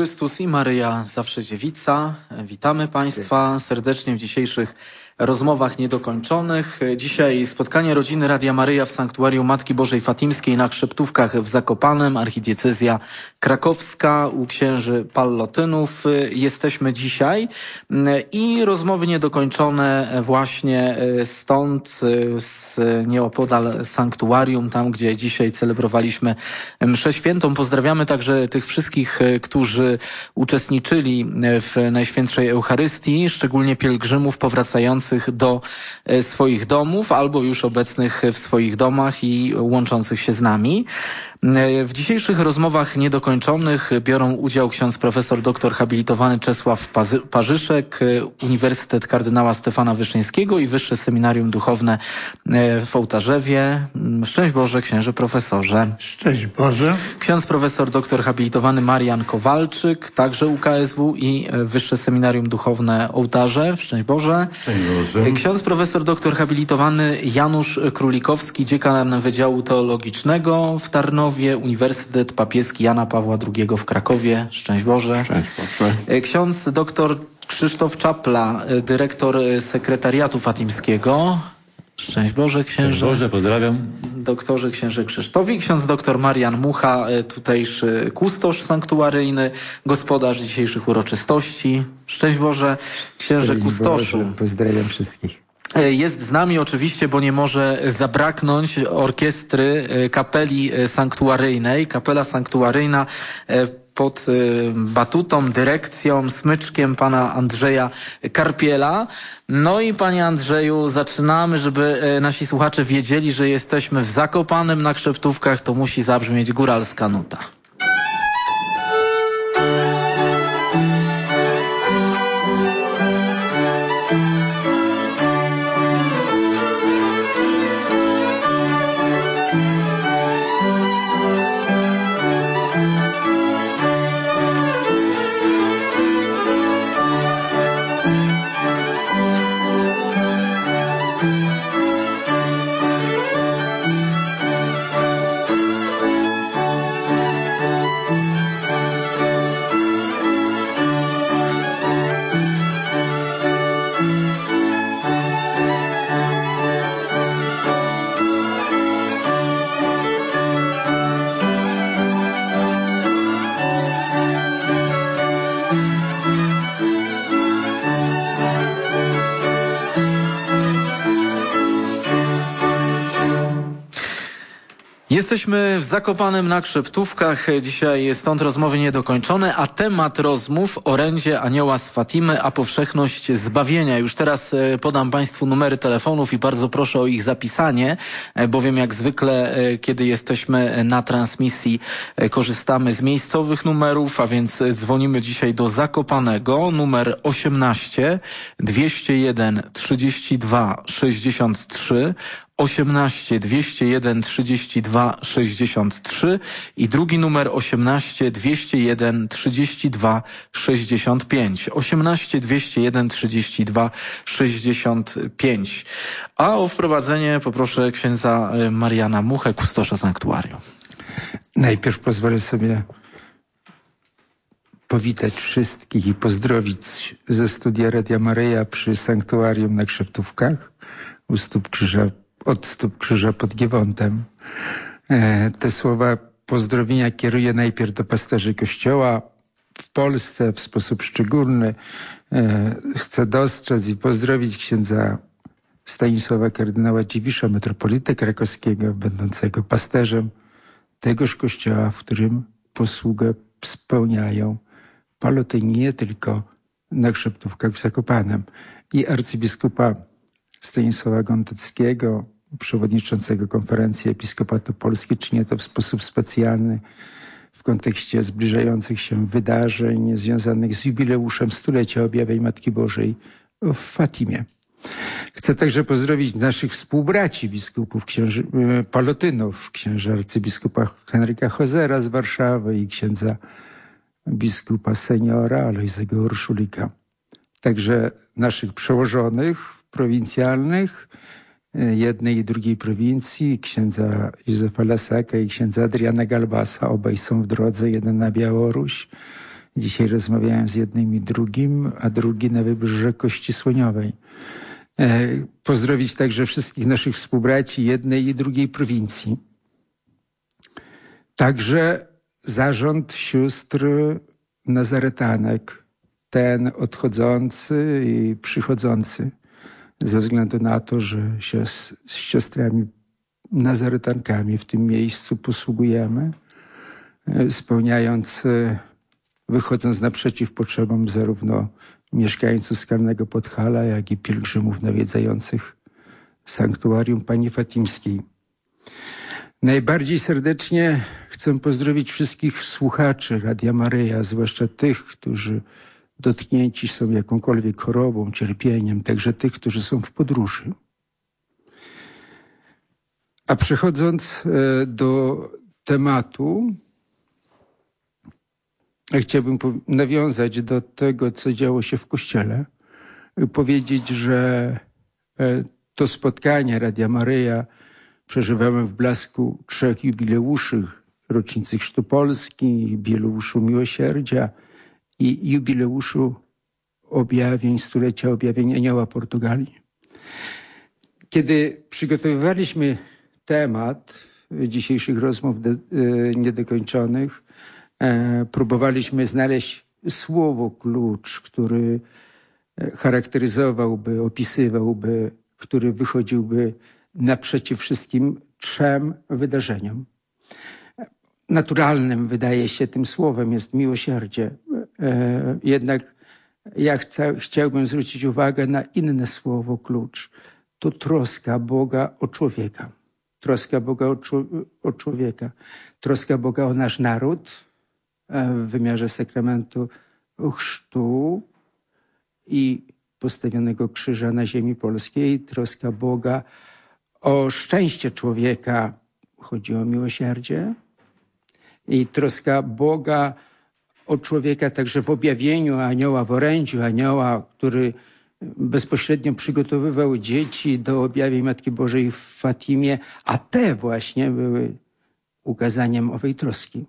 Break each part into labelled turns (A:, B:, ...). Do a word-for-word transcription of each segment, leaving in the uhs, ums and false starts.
A: Chrystus i Maryja zawsze dziewica. Witamy Państwa serdecznie w dzisiejszych rozmowach niedokończonych. Dzisiaj spotkanie rodziny Radia Maryja w Sanktuarium Matki Bożej Fatimskiej na Krzeptówkach w Zakopanem, archidiecezja krakowska u księży Pallotynów. Jesteśmy dzisiaj i rozmowy niedokończone właśnie stąd, z nieopodal sanktuarium, tam gdzie dzisiaj celebrowaliśmy mszę świętą. Pozdrawiamy także tych wszystkich, którzy uczestniczyli w Najświętszej Eucharystii, szczególnie pielgrzymów powracających do swoich domów albo już obecnych w swoich domach i łączących się z nami. W dzisiejszych rozmowach niedokończonych biorą udział ksiądz profesor doktor habilitowany Czesław Parzyszek, Uniwersytet Kardynała Stefana Wyszyńskiego i Wyższe Seminarium Duchowne w Ołtarzewie. Szczęść Boże, księże profesorze.
B: Szczęść Boże.
A: Ksiądz profesor doktor habilitowany Marian Kowalczyk, także U K S W i Wyższe Seminarium Duchowne Ołtarze. Szczęść Boże.
B: Szczęść Boże.
A: Ksiądz profesor doktor habilitowany Janusz Królikowski, dziekan Wydziału Teologicznego w Tarnowie, Uniwersytet Papieski Jana Pawła drugiego w Krakowie. Szczęść Boże.
B: Szczęść Boże.
A: Ksiądz doktor Krzysztof Czapla, dyrektor sekretariatu fatimskiego. Szczęść Boże, księże.
C: Szczęść Boże, pozdrawiam.
A: Doktorze księże Krzysztofi. Ksiądz doktor Marian Mucha, tutejszy kustosz sanktuaryjny, gospodarz dzisiejszych uroczystości. Szczęść Boże, księże
D: Szczęść
A: kustoszu.
D: Boże. Pozdrawiam wszystkich.
A: Jest z nami oczywiście, bo nie może zabraknąć orkiestry kapeli sanktuaryjnej. Kapela sanktuaryjna pod batutą, dyrekcją, smyczkiem pana Andrzeja Karpiela. No i panie Andrzeju, zaczynamy, żeby nasi słuchacze wiedzieli, że jesteśmy w Zakopanem na Krzeptówkach, to musi zabrzmieć góralska nuta. Jesteśmy w Zakopanem na Krzeptówkach. Dzisiaj stąd rozmowy niedokończone, a temat rozmów orędzie Anioła z Fatimy, a powszechność zbawienia. Już teraz podam Państwu numery telefonów i bardzo proszę o ich zapisanie, bowiem jak zwykle, kiedy jesteśmy na transmisji, korzystamy z miejscowych numerów, a więc dzwonimy dzisiaj do Zakopanego. Numer osiemnaście dwieście jeden trzydzieści dwa sześćdziesiąt trzy, osiemnaście dwieście jeden trzydzieści dwa sześćdziesiąt trzy i drugi numer osiemnaście dwieście jeden trzydzieści dwa sześćdziesiąt pięć. osiemnaście dwieście jeden trzydzieści dwa sześćdziesiąt pięć. A o wprowadzenie poproszę księdza Mariana Muchę, kustosza sanktuarium.
D: Najpierw pozwolę sobie powitać wszystkich i pozdrowić ze studia Radia Maryja przy sanktuarium na Krzeptówkach u stóp krzyża, od stóp krzyża pod Giewontem. E, te słowa pozdrowienia kieruję najpierw do pasterzy Kościoła w Polsce w sposób szczególny. E, chcę dostrzec i pozdrowić księdza Stanisława kardynała Dziwisza, metropolitę krakowskiego, będącego pasterzem tegoż kościoła, w którym posługę spełniają Pallotyni nie tylko na Krzeptówkach w Zakopanem, i arcybiskupa Stanisława Gąteckiego, przewodniczącego Konferencji Episkopatu Polski. Czynię to w sposób specjalny w kontekście zbliżających się wydarzeń związanych z jubileuszem stulecia objawień Matki Bożej w Fatimie. Chcę także pozdrowić naszych współbraci biskupów, księży, Pallotynów, księża arcybiskupa Henryka Hozera z Warszawy i księdza biskupa seniora Alojzego Urszulika. Także naszych przełożonych prowincjalnych, jednej i drugiej prowincji, księdza Józefa Lasaka i księdza Adriana Galbasa. Obaj są w drodze, jeden na Białoruś, Dzisiaj rozmawiałem z jednym i drugim, a drugi na wybrzeże Kości Słoniowej. Pozdrowić także wszystkich naszych współbraci jednej i drugiej prowincji. Także zarząd sióstr nazaretanek, ten odchodzący i przychodzący, ze względu na to, że się z, z siostrami nazaretankami w tym miejscu posługujemy, spełniając, wychodząc naprzeciw potrzebom zarówno mieszkańców Skalnego Podhala, jak i pielgrzymów nawiedzających sanktuarium Pani Fatimskiej. Najbardziej serdecznie chcę pozdrowić wszystkich słuchaczy Radia Maryja, zwłaszcza tych, którzy dotknięci są jakąkolwiek chorobą, cierpieniem, także tych, którzy są w podróży. A przechodząc do tematu, chciałbym nawiązać do tego, co działo się w Kościele. Powiedzieć, że to spotkanie Radia Maryja przeżywamy w blasku trzech jubileuszy: rocznicy Chrztu Polski, jubileuszu Miłosierdzia i jubileuszu objawień, stulecia objawień Anioła Portugalii. Kiedy przygotowywaliśmy temat dzisiejszych rozmów niedokończonych, próbowaliśmy znaleźć słowo klucz, który charakteryzowałby, opisywałby, który wychodziłby naprzeciw wszystkim trzem wydarzeniom. Naturalnym, wydaje się, tym słowem jest miłosierdzie. Jednak ja chcę, chciałbym zwrócić uwagę na inne słowo klucz. To troska Boga o człowieka. Troska Boga o, o człowieka. Troska Boga o nasz naród w wymiarze sakramentu chrztu i postawionego krzyża na ziemi polskiej. Troska Boga o szczęście człowieka. Chodzi o miłosierdzie. I troska Boga o człowieka także w objawieniu anioła, w orędziu anioła, który bezpośrednio przygotowywał dzieci do objawień Matki Bożej w Fatimie, a te właśnie były ukazaniem owej troski.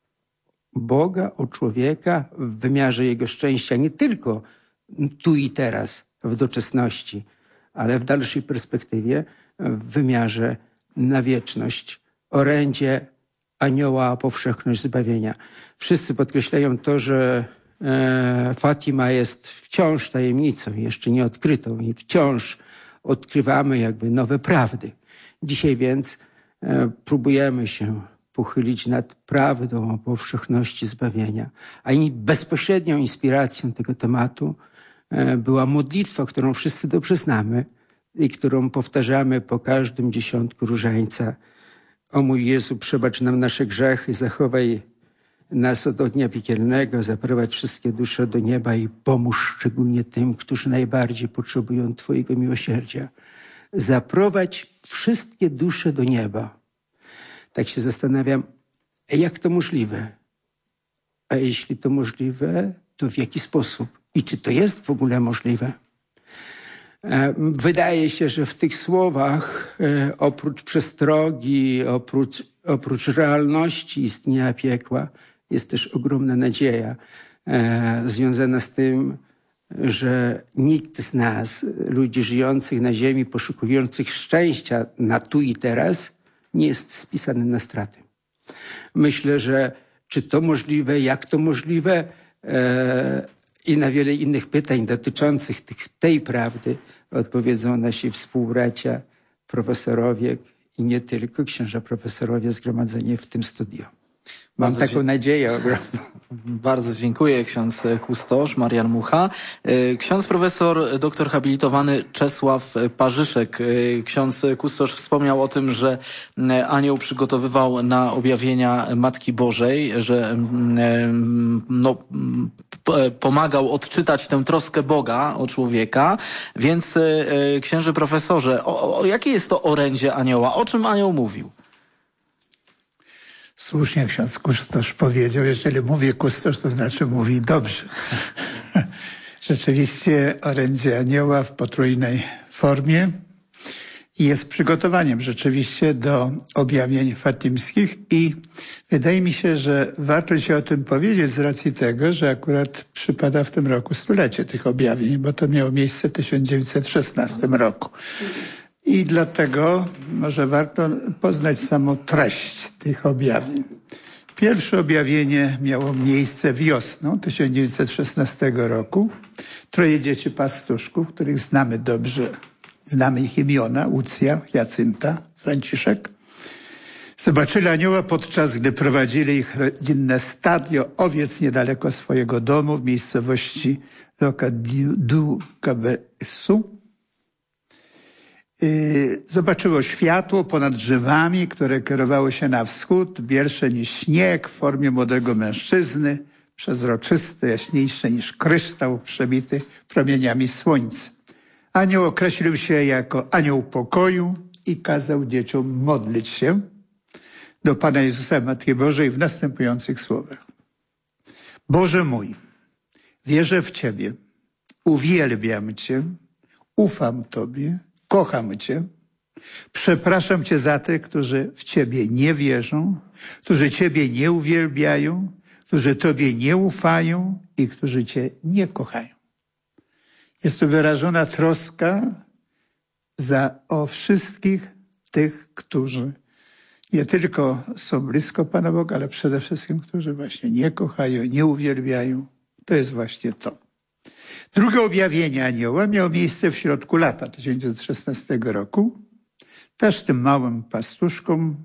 D: Boga o człowieka w wymiarze jego szczęścia, nie tylko tu i teraz, w doczesności, ale w dalszej perspektywie, w wymiarze na wieczność. Orędzie anioła o powszechność zbawienia. Wszyscy podkreślają to, że e, Fatima jest wciąż tajemnicą, jeszcze nieodkrytą i wciąż odkrywamy jakby nowe prawdy. Dzisiaj więc e, próbujemy się pochylić nad prawdą o powszechności zbawienia. A i bezpośrednią inspiracją tego tematu e, była modlitwa, którą wszyscy dobrze znamy i którą powtarzamy po każdym dziesiątku różańca. O mój Jezu, przebacz nam nasze grzechy, zachowaj nas od ognia piekielnego, zaprowadź wszystkie dusze do nieba i pomóż szczególnie tym, którzy najbardziej potrzebują Twojego miłosierdzia. Zaprowadź wszystkie dusze do nieba. Tak się zastanawiam, jak to możliwe? A jeśli to możliwe, to w jaki sposób? I czy to jest w ogóle możliwe? Wydaje się, że w tych słowach oprócz przestrogi, oprócz, oprócz realności istnienia piekła jest też ogromna nadzieja e, związana z tym, że nikt z nas, ludzi żyjących na ziemi, poszukujących szczęścia na tu i teraz, nie jest spisany na straty. Myślę, że czy to możliwe, jak to możliwe e, i na wiele innych pytań dotyczących tych, tej prawdy odpowiedzą nasi współbracia, profesorowie i nie tylko, księża profesorowie zgromadzeni w tym studiu. Mam Bardzo taką nadzieję ogromną.
A: Bardzo dziękuję, ksiądz kustosz Marian Mucha. Ksiądz profesor, doktor habilitowany Czesław Parzyszek. Ksiądz kustosz wspomniał o tym, że anioł przygotowywał na objawienia Matki Bożej, że no, pomagał odczytać tę troskę Boga o człowieka. Więc księże profesorze, o, o, jakie jest to orędzie anioła? O czym anioł mówił?
B: Słusznie ksiądz kustosz powiedział, jeżeli mówi kustosz, to znaczy mówi dobrze. Rzeczywiście orędzie anioła w potrójnej formie jest przygotowaniem rzeczywiście do objawień fatimskich i wydaje mi się, że warto się o tym powiedzieć z racji tego, że akurat przypada w tym roku stulecie tych objawień, bo to miało miejsce w tysiąc dziewięćset szesnastym roku. I dlatego może warto poznać samą treść tych objawień. Pierwsze objawienie miało miejsce wiosną tysiąc dziewięćset szesnastego roku. Troje dzieci pastuszków, których znamy dobrze, znamy ich imiona, Łucja, Jacynta, Franciszek. Zobaczyli anioła, podczas gdy prowadzili ich rodzinne stadio owiec niedaleko swojego domu w miejscowości Loca du Cabeçu. Zobaczyło światło ponad drzewami, które kierowało się na wschód, bielsze niż śnieg, w formie młodego mężczyzny, przezroczyste, jaśniejsze niż kryształ, przebity promieniami słońca. Anioł określił się jako anioł pokoju i kazał dzieciom modlić się do Pana Jezusa Matki Bożej w następujących słowach. Boże mój, wierzę w Ciebie, uwielbiam Cię, ufam Tobie, kocham Cię. Przepraszam Cię za tych, którzy w Ciebie nie wierzą, którzy Ciebie nie uwielbiają, którzy Tobie nie ufają i którzy Cię nie kochają. Jest tu wyrażona troska za, o wszystkich tych, którzy nie tylko są blisko Pana Boga, ale przede wszystkim, którzy właśnie nie kochają, nie uwielbiają. To jest właśnie to. Drugie objawienie anioła miało miejsce w środku lata tysiąc dziewięćset szesnastego roku. Też tym małym pastuszkom.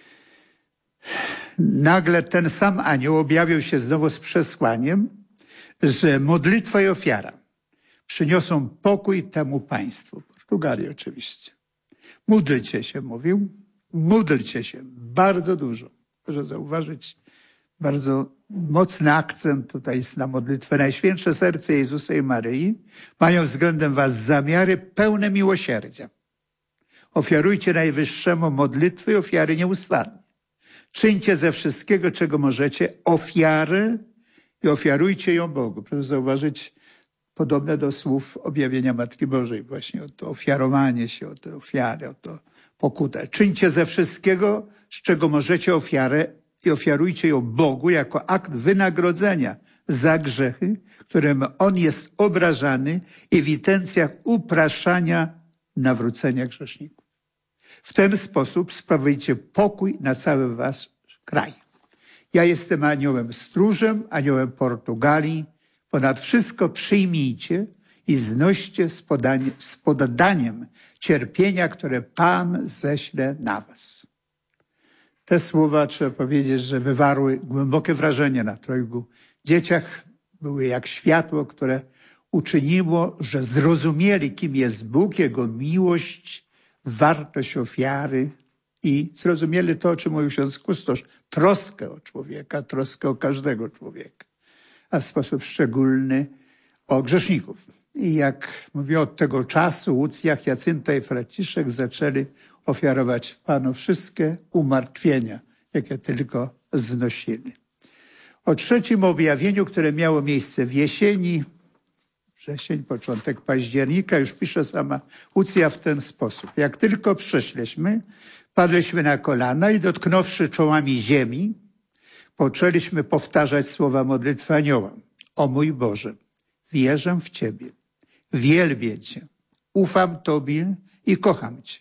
B: Nagle ten sam anioł objawił się znowu z przesłaniem, że modlitwa i ofiara przyniosą pokój temu państwu. Portugalii oczywiście. Módlcie się, mówił. Módlcie się. Bardzo dużo. Proszę zauważyć, bardzo mocny akcent tutaj jest na modlitwę. Najświętsze serce Jezusa i Maryi mają względem was zamiary pełne miłosierdzia. Ofiarujcie Najwyższemu modlitwy i ofiary nieustannie. Czyńcie ze wszystkiego, czego możecie, ofiarę i ofiarujcie ją Bogu. Proszę zauważyć, podobne do słów objawienia Matki Bożej, właśnie o to ofiarowanie się, o tę ofiarę, o to pokutę. Czyńcie ze wszystkiego, z czego możecie, ofiarę i ofiarujcie ją Bogu jako akt wynagrodzenia za grzechy, którym On jest obrażany i w intencjach upraszania nawrócenia grzeszników. W ten sposób sprawujcie pokój na cały wasz kraj. Ja jestem aniołem stróżem, aniołem Portugalii. Ponad wszystko przyjmijcie i znoście z, podanie, z poddaniem cierpienia, które Pan ześle na was. Te słowa, trzeba powiedzieć, że wywarły głębokie wrażenie na trojgu dzieciach. Były jak światło, które uczyniło, że zrozumieli, kim jest Bóg, Jego miłość, wartość ofiary i zrozumieli to, o czym mówił ksiądz kustosz, troskę o człowieka, troskę o każdego człowieka, a w sposób szczególny o grzeszników. I jak mówię, od tego czasu Łucja, Jacynta i Franciszek zaczęli ofiarować Panu wszystkie umartwienia, jakie tylko znosili. O trzecim objawieniu, które miało miejsce w jesieni, wrzesień, początek października, już pisze sama Łucja w ten sposób. Jak tylko przyszliśmy, padliśmy na kolana i dotknąwszy czołami ziemi, poczęliśmy powtarzać słowa modlitwy anioła. O mój Boże, wierzę w Ciebie, wielbię Cię, ufam Tobie i kocham Cię.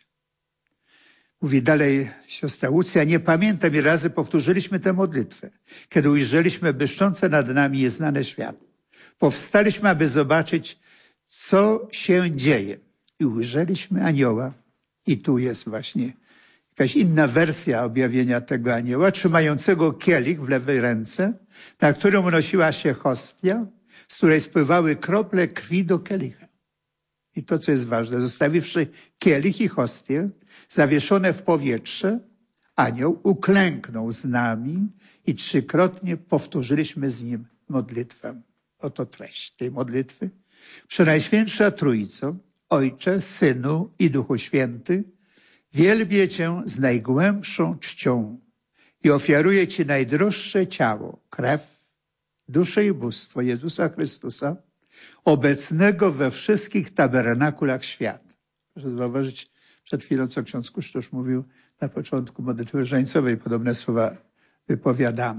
B: Mówi dalej siostra Łucja, nie pamiętam ile razy powtórzyliśmy tę modlitwę, kiedy ujrzeliśmy błyszczące nad nami nieznane światło. Powstaliśmy, aby zobaczyć, co się dzieje. I ujrzeliśmy anioła. I tu jest właśnie jakaś inna wersja objawienia tego anioła, trzymającego kielich w lewej ręce, na którym unosiła się hostia, z której spływały krople krwi do kielicha. I to, co jest ważne, zostawiwszy kielich i hostię zawieszone w powietrze, anioł uklęknął z nami i trzykrotnie powtórzyliśmy z nim modlitwę. Oto treść tej modlitwy. Przenajświętsza Trójco, Ojcze, Synu i Duchu Święty, wielbię Cię z najgłębszą czcią i ofiaruję Ci najdroższe ciało, krew, duszę i bóstwo Jezusa Chrystusa, obecnego we wszystkich tabernakulach świata. Proszę zauważyć, Przed chwilą, co ksiądz Kusztosz mówił na początku modlitwy różańcowej, podobne słowa wypowiadamy.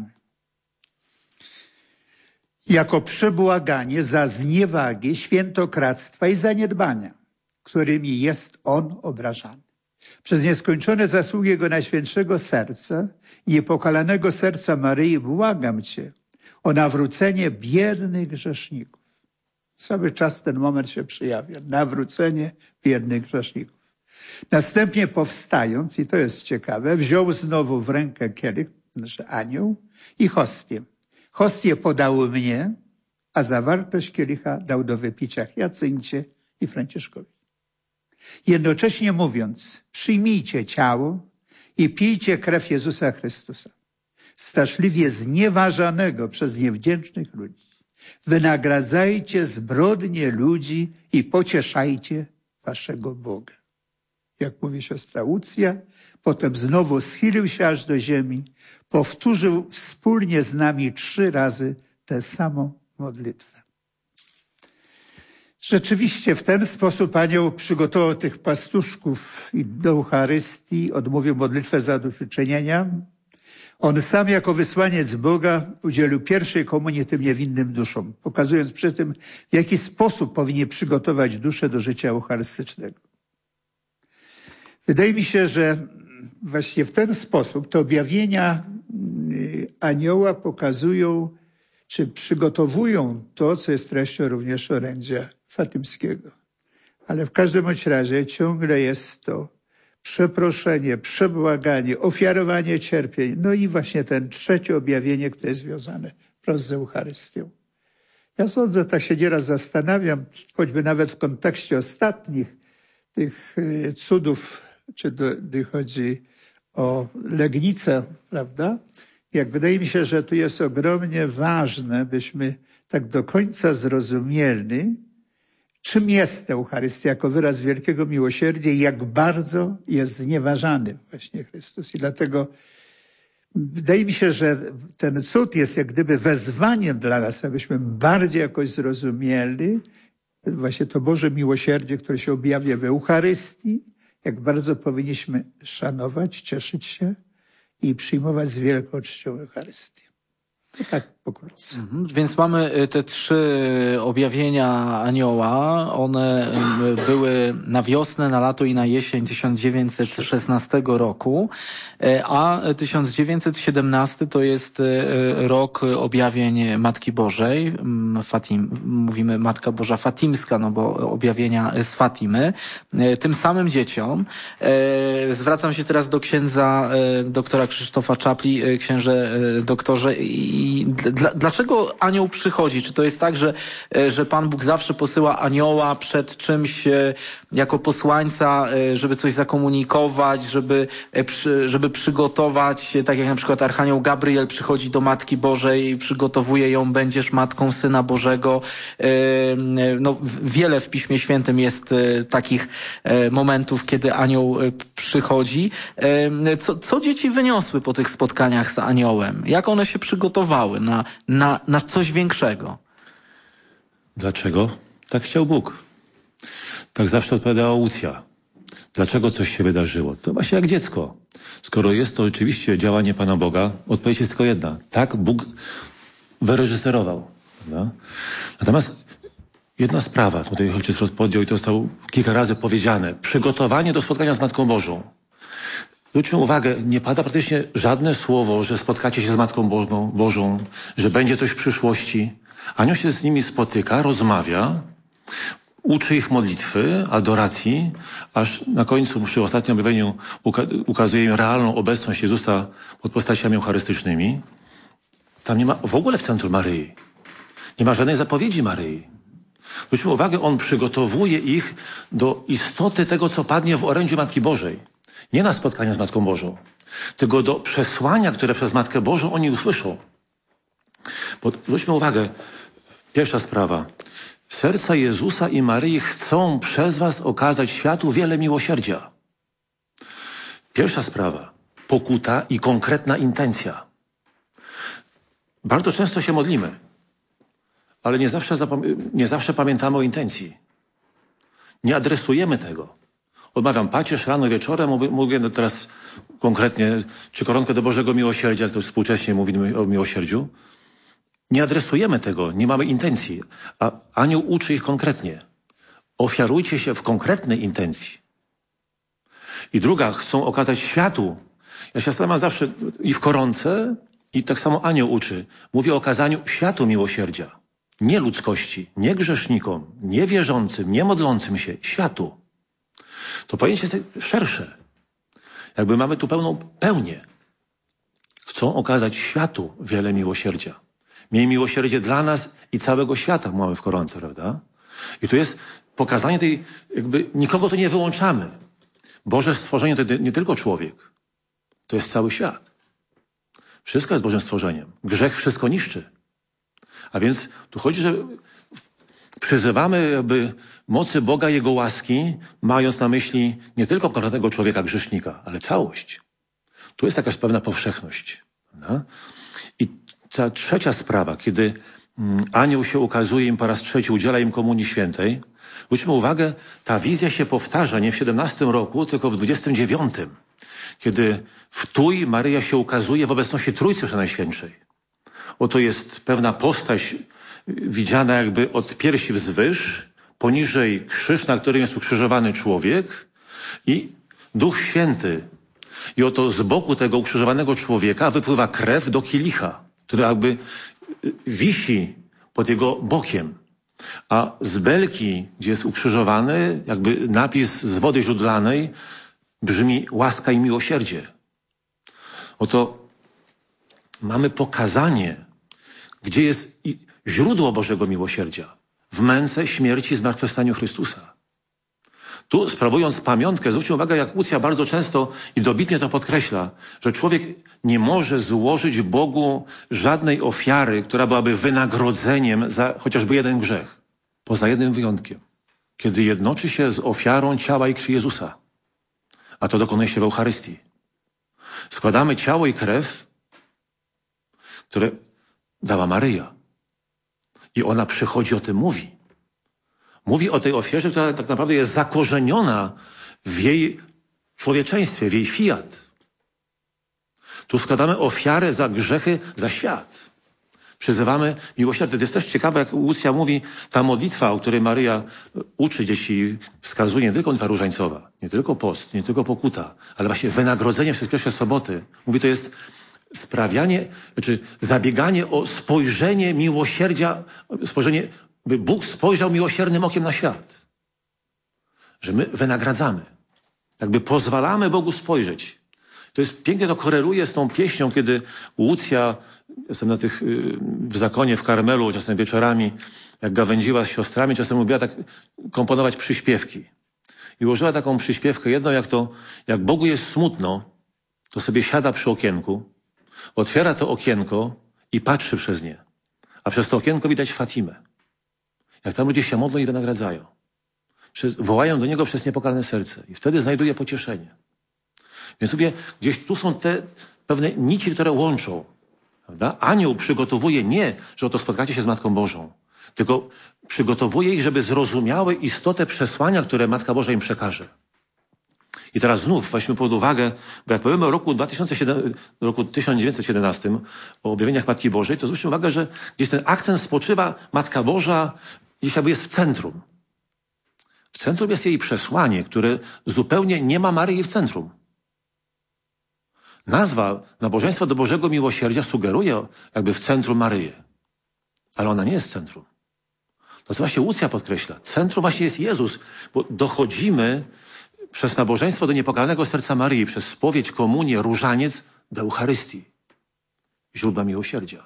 B: Jako przebłaganie za zniewagi, świętokradztwa i zaniedbania, którymi jest on obrażany. Przez nieskończone zasługi Jego Najświętszego Serca i niepokalanego serca Maryi błagam Cię o nawrócenie biednych grzeszników. Cały czas ten moment się przejawia. Nawrócenie biednych grzeszników. Następnie powstając, i to jest ciekawe, wziął znowu w rękę kielich, znaczy anioł, i hostię. Hostię podał mnie, a zawartość kielicha dał do wypicia Hiacyncie i Franciszkowi. Jednocześnie mówiąc, przyjmijcie ciało i pijcie krew Jezusa Chrystusa, straszliwie znieważanego przez niewdzięcznych ludzi. Wynagradzajcie zbrodnie ludzi i pocieszajcie waszego Boga. Jak mówi siostra Łucja, potem znowu schylił się aż do ziemi, powtórzył wspólnie z nami trzy razy tę samą modlitwę. Rzeczywiście w ten sposób anioł przygotował tych pastuszków do Eucharystii, odmówił modlitwę zadośćuczynienia. On sam jako wysłaniec Boga udzielił pierwszej komunii tym niewinnym duszom, pokazując przy tym, w jaki sposób powinien przygotować duszę do życia eucharystycznego. Wydaje mi się, że właśnie w ten sposób te objawienia anioła pokazują, czy przygotowują to, co jest treścią również orędzia fatymskiego. Ale w każdym bądź razie ciągle jest to przeproszenie, przebłaganie, ofiarowanie cierpień. No i właśnie ten trzecie objawienie, które jest związane wprost z Eucharystią. Ja sądzę, tak się nieraz zastanawiam, choćby nawet w kontekście ostatnich tych cudów, czy gdy chodzi o Legnicę, prawda? Jak wydaje mi się, że tu jest ogromnie ważne, byśmy tak do końca zrozumieli, czym jest Eucharystia jako wyraz wielkiego miłosierdzia i jak bardzo jest znieważany właśnie Chrystus. I dlatego wydaje mi się, że ten cud jest jak gdyby wezwaniem dla nas, abyśmy bardziej jakoś zrozumieli właśnie to Boże miłosierdzie, które się objawia w Eucharystii, jak bardzo powinniśmy szanować, cieszyć się i przyjmować z wielką czcią Eucharystię. To tak pokrótce.
A: Mhm, więc mamy te trzy objawienia anioła. One były na wiosnę, na lato i na jesień tysiąc dziewięćset szesnastego roku, a tysiąc dziewięćset siedemnasty to jest rok objawień Matki Bożej. Fatim, mówimy Matka Boża Fatimska, no bo objawienia z Fatimy. Tym samym dzieciom. Zwracam się teraz do księdza doktora Krzysztofa Czapli, księże doktorze, i dla, dlaczego anioł przychodzi? Czy to jest tak, że, że Pan Bóg zawsze posyła anioła przed czymś jako posłańca, żeby coś zakomunikować, żeby, żeby przygotować, tak jak na przykład Archanioł Gabriel przychodzi do Matki Bożej i przygotowuje ją, będziesz Matką Syna Bożego. No, wiele w Piśmie Świętym jest takich momentów, kiedy anioł przychodzi. Co, co dzieci wyniosły po tych spotkaniach z aniołem? Jak one się przygotowały na, na, na coś większego?
C: Dlaczego? Tak chciał Bóg. Tak zawsze odpowiadała Łucja. Dlaczego coś się wydarzyło? To właśnie jak dziecko. Skoro jest to rzeczywiście działanie Pana Boga, odpowiedź jest tylko jedna. Tak Bóg wyreżyserował. No? Natomiast jedna sprawa, tutaj ojciec rozpowiedział i to zostało kilka razy powiedziane. Przygotowanie do spotkania z Matką Bożą. Zwróćmy uwagę, nie pada praktycznie żadne słowo, że spotkacie się z Matką Bożą, Bożą, że będzie coś w przyszłości. Anioł się z nimi spotyka, rozmawia, uczy ich modlitwy, adoracji, aż na końcu przy ostatnim objawieniu uka ukazuje im realną obecność Jezusa pod postaciami eucharystycznymi. Tam nie ma w ogóle w centrum Maryi. Nie ma żadnej zapowiedzi Maryi. Zwróćmy uwagę, on przygotowuje ich do istoty tego, co padnie w orędziu Matki Bożej. Nie na spotkanie z Matką Bożą, tylko do przesłania, które przez Matkę Bożą oni usłyszą. Bo zwróćmy uwagę, pierwsza sprawa. Serca Jezusa i Maryi chcą przez was okazać światu wiele miłosierdzia. Pierwsza sprawa. Pokuta i konkretna intencja. Bardzo często się modlimy, ale nie zawsze, nie zawsze pamiętamy o intencji. Nie adresujemy tego. odmawiam pacierz rano, wieczorem, mówię, mówię no teraz konkretnie, czy koronkę do Bożego Miłosierdzia, jak to współcześnie mówimy o miłosierdziu. Nie adresujemy tego, nie mamy intencji, a anioł uczy ich konkretnie. Ofiarujcie się w konkretnej intencji. I druga, chcą okazać światu. Ja się zastanawiam zawsze i w koronce, i tak samo anioł uczy. Mówi o okazaniu światu miłosierdzia. Nie ludzkości, nie grzesznikom, nie wierzącym, nie modlącym się, światu. To pojęcie jest szersze. Jakby mamy tu pełną pełnię. Chcą okazać światu wiele miłosierdzia. Miej miłosierdzie dla nas i całego świata, mamy w koronce, prawda? I tu jest pokazanie tej, jakby nikogo tu nie wyłączamy. Boże stworzenie to nie tylko człowiek. To jest cały świat. Wszystko jest Bożym stworzeniem. Grzech wszystko niszczy. A więc tu chodzi, że przyzywamy jakby mocy Boga, Jego łaski, mając na myśli nie tylko konkretnego człowieka, grzesznika, ale całość. Tu jest jakaś pewna powszechność. No? I ta trzecia sprawa, kiedy mm, anioł się ukazuje im po raz trzeci, udziela im Komunii Świętej, zwróćmy uwagę, ta wizja się powtarza nie w siedemnastym roku, tylko w dwudziestym dziewiątym, kiedy w Tuj Maryja się ukazuje w obecności Trójcy Przenajświętszej. Oto jest pewna postać widziana jakby od piersi wzwyż, poniżej krzyż, na którym jest ukrzyżowany człowiek i Duch Święty. I oto z boku tego ukrzyżowanego człowieka wypływa krew do kielicha, który jakby wisi pod jego bokiem. A z belki, gdzie jest ukrzyżowany, jakby napis z wody źródlanej brzmi łaska i miłosierdzie. Oto mamy pokazanie, gdzie jest źródło Bożego miłosierdzia. W męce, śmierci i zmartwychwstaniu Chrystusa. Tu, sprawując pamiątkę, zwróćcie uwagę, jak Łucja bardzo często i dobitnie to podkreśla, że człowiek nie może złożyć Bogu żadnej ofiary, która byłaby wynagrodzeniem za chociażby jeden grzech. Poza jednym wyjątkiem. Kiedy jednoczy się z ofiarą ciała i krwi Jezusa. A to dokonuje się w Eucharystii. Składamy ciało i krew, które dała Maryja. I ona przychodzi, o tym mówi. Mówi o tej ofierze, która tak naprawdę jest zakorzeniona w jej człowieczeństwie, w jej fiat. Tu składamy ofiarę za grzechy, za świat. Przyzywamy miłosierdzie. To jest też ciekawe, jak Łucja mówi, ta modlitwa, o której Maryja uczy dzieci, wskazuje nie tylko modlitwa różańcowa, nie tylko post, nie tylko pokuta, ale właśnie wynagrodzenie przez pierwsze soboty. Mówi, to jest sprawianie, znaczy zabieganie o spojrzenie miłosierdzia, spojrzenie, by Bóg spojrzał miłosiernym okiem na świat. Że my wynagradzamy. Jakby pozwalamy Bogu spojrzeć. To jest pięknie, to koreluje z tą pieśnią, kiedy Łucja, jestem na tych, w zakonie w Karmelu, czasem wieczorami, jak gawędziła z siostrami, czasem lubiła tak komponować przyśpiewki. I ułożyła taką przyśpiewkę jedną, jak to, jak Bogu jest smutno, to sobie siada przy okienku, otwiera to okienko i patrzy przez nie. A przez to okienko widać Fatimę. Jak tam ludzie się modlą i wynagradzają. Przez, wołają do Niego przez niepokalne serce. I wtedy znajduje pocieszenie. Więc mówię, gdzieś tu są te pewne nici, które łączą. Prawda? Anioł przygotowuje nie, że oto spotkacie się z Matką Bożą, tylko przygotowuje ich, żeby zrozumiały istotę przesłania, które Matka Boża im przekaże. I teraz znów weźmy pod uwagę, bo jak powiemy o roku, dwa tysiące siedemnastym, roku tysiąc dziewięćset siedemnastym, o objawieniach Matki Bożej, to zwróćmy uwagę, że gdzieś ten akcent spoczywa, Matka Boża gdzieś jakby jest w centrum. W centrum jest jej przesłanie, które zupełnie nie ma Maryi w centrum. Nazwa nabożeństwa do Bożego Miłosierdzia sugeruje jakby w centrum Maryję. Ale ona nie jest centrum. To co właśnie Łucja podkreśla. Centrum właśnie jest Jezus, bo dochodzimy przez nabożeństwo do niepokalnego serca Maryi, przez spowiedź, komunię, różaniec do Eucharystii. Źródła miłosierdzia.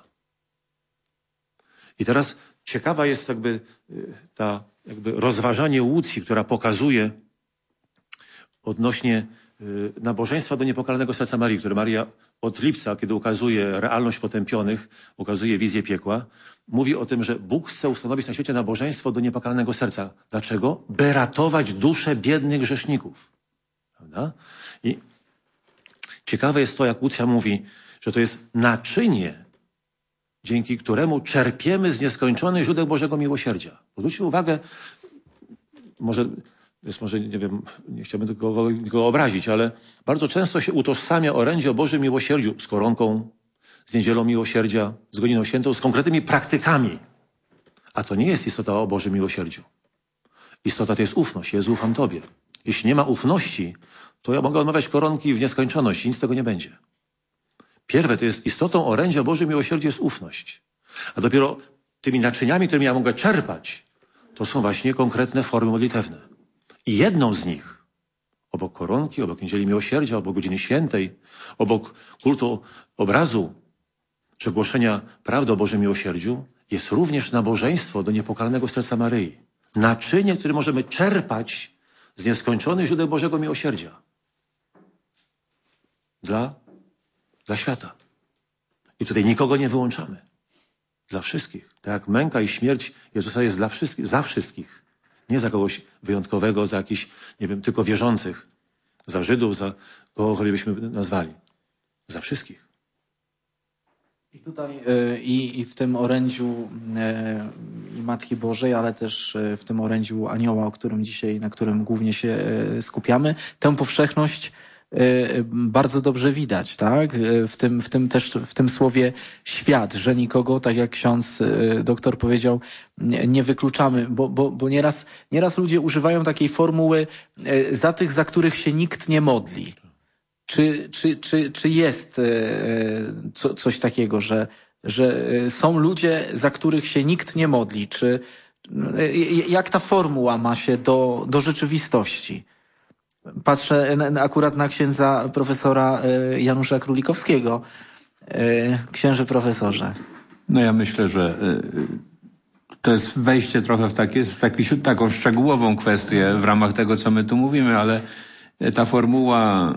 C: I teraz ciekawa jest jakby ta jakby rozważanie Łucji, która pokazuje odnośnie nabożeństwa do niepokalnego serca Marii, które Maria od lipca, kiedy ukazuje realność potępionych, ukazuje wizję piekła, mówi o tym, że Bóg chce ustanowić na świecie nabożeństwo do niepokalnego serca. Dlaczego? By ratować dusze biednych grzeszników. Prawda? I ciekawe jest to, jak Łucja mówi, że to jest naczynie, dzięki któremu czerpiemy z nieskończonych źródeł Bożego Miłosierdzia. Zwróćcie uwagę, może Jest może, nie wiem, nie chciałbym tylko nikogo obrazić, ale bardzo często się utożsamia orędzie o Bożym miłosierdziu z koronką, z niedzielą miłosierdzia, z godziną świętą, z konkretnymi praktykami. A to nie jest istota o Bożym miłosierdziu. Istota to jest ufność. Jezu, ufam Tobie. Jeśli nie ma ufności, to ja mogę odmawiać koronki w nieskończoność i nic z tego nie będzie. Pierwe to jest istotą orędzia o Bożym miłosierdziu jest ufność. A dopiero tymi naczyniami, którymi ja mogę czerpać, to są właśnie konkretne formy modlitewne. I jedną z nich, obok koronki, obok niedzieli miłosierdzia, obok godziny świętej, obok kultu obrazu, czy głoszenia prawdy o Bożym miłosierdziu, jest również nabożeństwo do niepokalnego serca Maryi. Naczynie, które możemy czerpać z nieskończonych źródeł Bożego miłosierdzia. Dla, dla świata. I tutaj nikogo nie wyłączamy. Dla wszystkich. Tak jak męka i śmierć Jezusa jest dla wszystkich, za wszystkich. Nie za kogoś wyjątkowego, za jakichś, nie wiem, tylko wierzących. Za Żydów, za kogokolwiek byśmy nazwali. Za wszystkich.
A: I tutaj y, i, i w tym orędziu y, i Matki Bożej, ale też y, w tym orędziu Anioła, o którym dzisiaj, na którym głównie się y, skupiamy, tę powszechność y, bardzo dobrze widać, tak? Y, w tym, w tym też w tym słowie świat, że nikogo, tak jak ksiądz y, doktor powiedział, nie, nie wykluczamy, bo, bo, bo nieraz, nieraz ludzie używają takiej formuły y, za tych, za których się nikt nie modli. Czy, czy, czy, czy jest e, co, coś takiego, że, że są ludzie, za których się nikt nie modli? Czy e, jak ta formuła ma się do, do rzeczywistości? Patrzę akurat na księdza profesora e, Janusza Królikowskiego. E, księże profesorze.
E: No ja myślę, że to jest wejście trochę w, takie, w taki, taką szczegółową kwestię w ramach tego, co my tu mówimy, ale ta formuła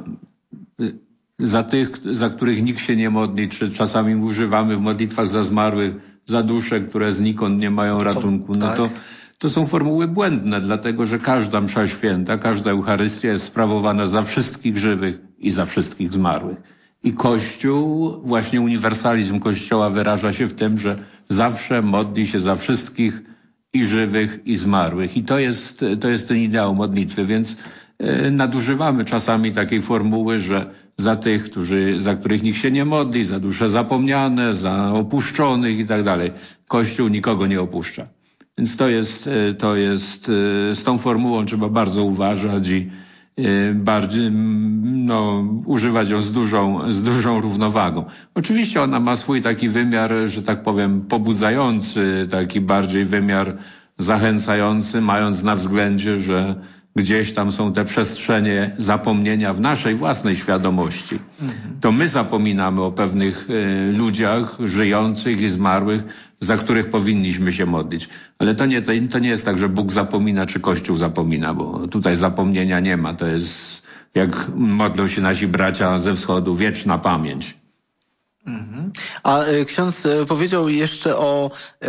E: za tych, za których nikt się nie modli, czy czasami używamy w modlitwach za zmarłych, za dusze, które znikąd nie mają ratunku, no to, to są formuły błędne, dlatego że każda msza święta, każda Eucharystia jest sprawowana za wszystkich żywych i za wszystkich zmarłych. I Kościół, właśnie uniwersalizm Kościoła wyraża się w tym, że zawsze modli się za wszystkich i żywych, i zmarłych. I to jest, to jest ten ideał modlitwy, więc nadużywamy czasami takiej formuły, że za tych, którzy, za których nikt się nie modli, za dusze zapomniane, za opuszczonych i tak dalej. Kościół nikogo nie opuszcza. Więc to jest, to jest, z tą formułą trzeba bardzo uważać i bardziej, no, używać ją z dużą, z dużą równowagą. Oczywiście ona ma swój taki wymiar, że tak powiem, pobudzający, taki bardziej wymiar zachęcający, mając na względzie, że gdzieś tam są te przestrzenie zapomnienia w naszej własnej świadomości. Mhm. To my zapominamy o pewnych y, ludziach żyjących i zmarłych, za których powinniśmy się modlić. Ale to nie, to, to nie jest tak, że Bóg zapomina, czy Kościół zapomina, bo tutaj zapomnienia nie ma. To jest, jak modlą się nasi bracia ze wschodu, wieczna pamięć.
A: Mhm. A y, ksiądz y, powiedział jeszcze o, y,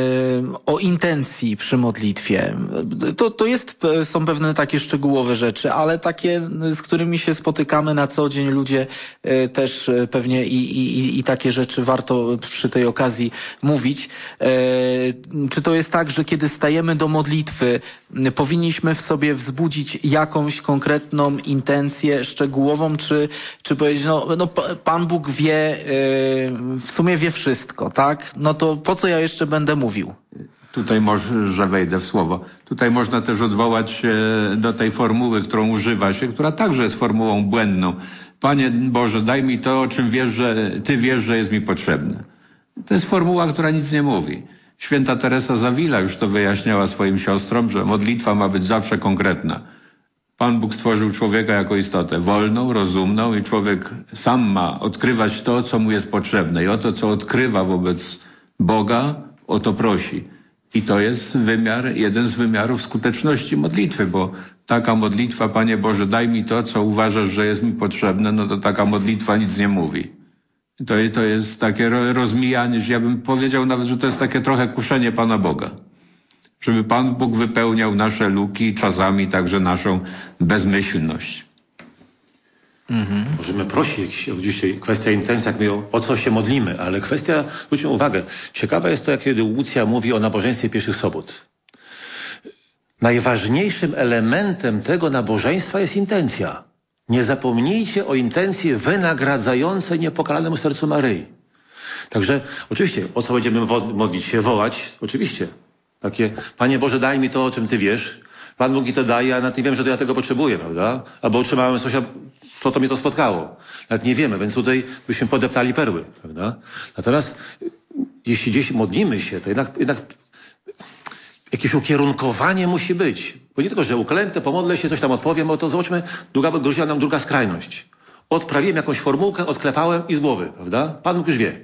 A: o intencji przy modlitwie. To, to jest, są pewne takie szczegółowe rzeczy, ale takie, z którymi się spotykamy na co dzień ludzie y, też y, pewnie i, i, i takie rzeczy warto przy tej okazji mówić. Y, czy to jest tak, że kiedy stajemy do modlitwy, y, powinniśmy w sobie wzbudzić jakąś konkretną intencję szczegółową, czy, czy powiedzieć, no, no Pan Bóg wie, y, w sumie wie wszystko, tak? No to po co ja jeszcze będę mówił?
E: Tutaj może, że wejdę w słowo. Tutaj można też odwołać się do tej formuły, którą używa się, która także jest formułą błędną. Panie Boże, daj mi to, o czym wiesz, że Ty wiesz, że jest mi potrzebne. To jest formuła, która nic nie mówi. Święta Teresa z Avila już to wyjaśniała swoim siostrom, że modlitwa ma być zawsze konkretna. Pan Bóg stworzył człowieka jako istotę wolną, rozumną i człowiek sam ma odkrywać to, co mu jest potrzebne. I o to, co odkrywa wobec Boga, o to prosi. I to jest wymiar, jeden z wymiarów skuteczności modlitwy, bo taka modlitwa, Panie Boże, daj mi to, co uważasz, że jest mi potrzebne, no to taka modlitwa nic nie mówi. To, to jest takie rozmijanie, że ja bym powiedział nawet, że to jest takie trochę kuszenie Pana Boga. Żeby Pan Bóg wypełniał nasze luki, czasami także naszą bezmyślność.
C: Mhm. Możemy prosić, dzisiaj kwestia intencji, jak my o co się modlimy, ale kwestia, zwróćmy uwagę, ciekawe jest to, jak kiedy Łucja mówi o nabożeństwie pierwszych sobot. Najważniejszym elementem tego nabożeństwa jest intencja. Nie zapomnijcie o intencji wynagradzającej niepokalanemu sercu Maryi. Także oczywiście, o co będziemy modlić się, wołać? Oczywiście. Takie, Panie Boże, daj mi to, o czym Ty wiesz. Pan Bóg mi to daje, a nawet nie wiem, że to ja tego potrzebuję, prawda? Albo otrzymałem coś, co to mnie to spotkało. Nawet nie wiemy, więc tutaj byśmy podeptali perły, prawda? Natomiast jeśli gdzieś modlimy się, to jednak, jednak jakieś ukierunkowanie musi być. Bo nie tylko, że uklęknę, pomodlę się, coś tam odpowiem, bo to zobaczmy, druga, groziła nam druga skrajność. Odprawiłem jakąś formułkę, odklepałem i z głowy, prawda? Pan Bóg już wie.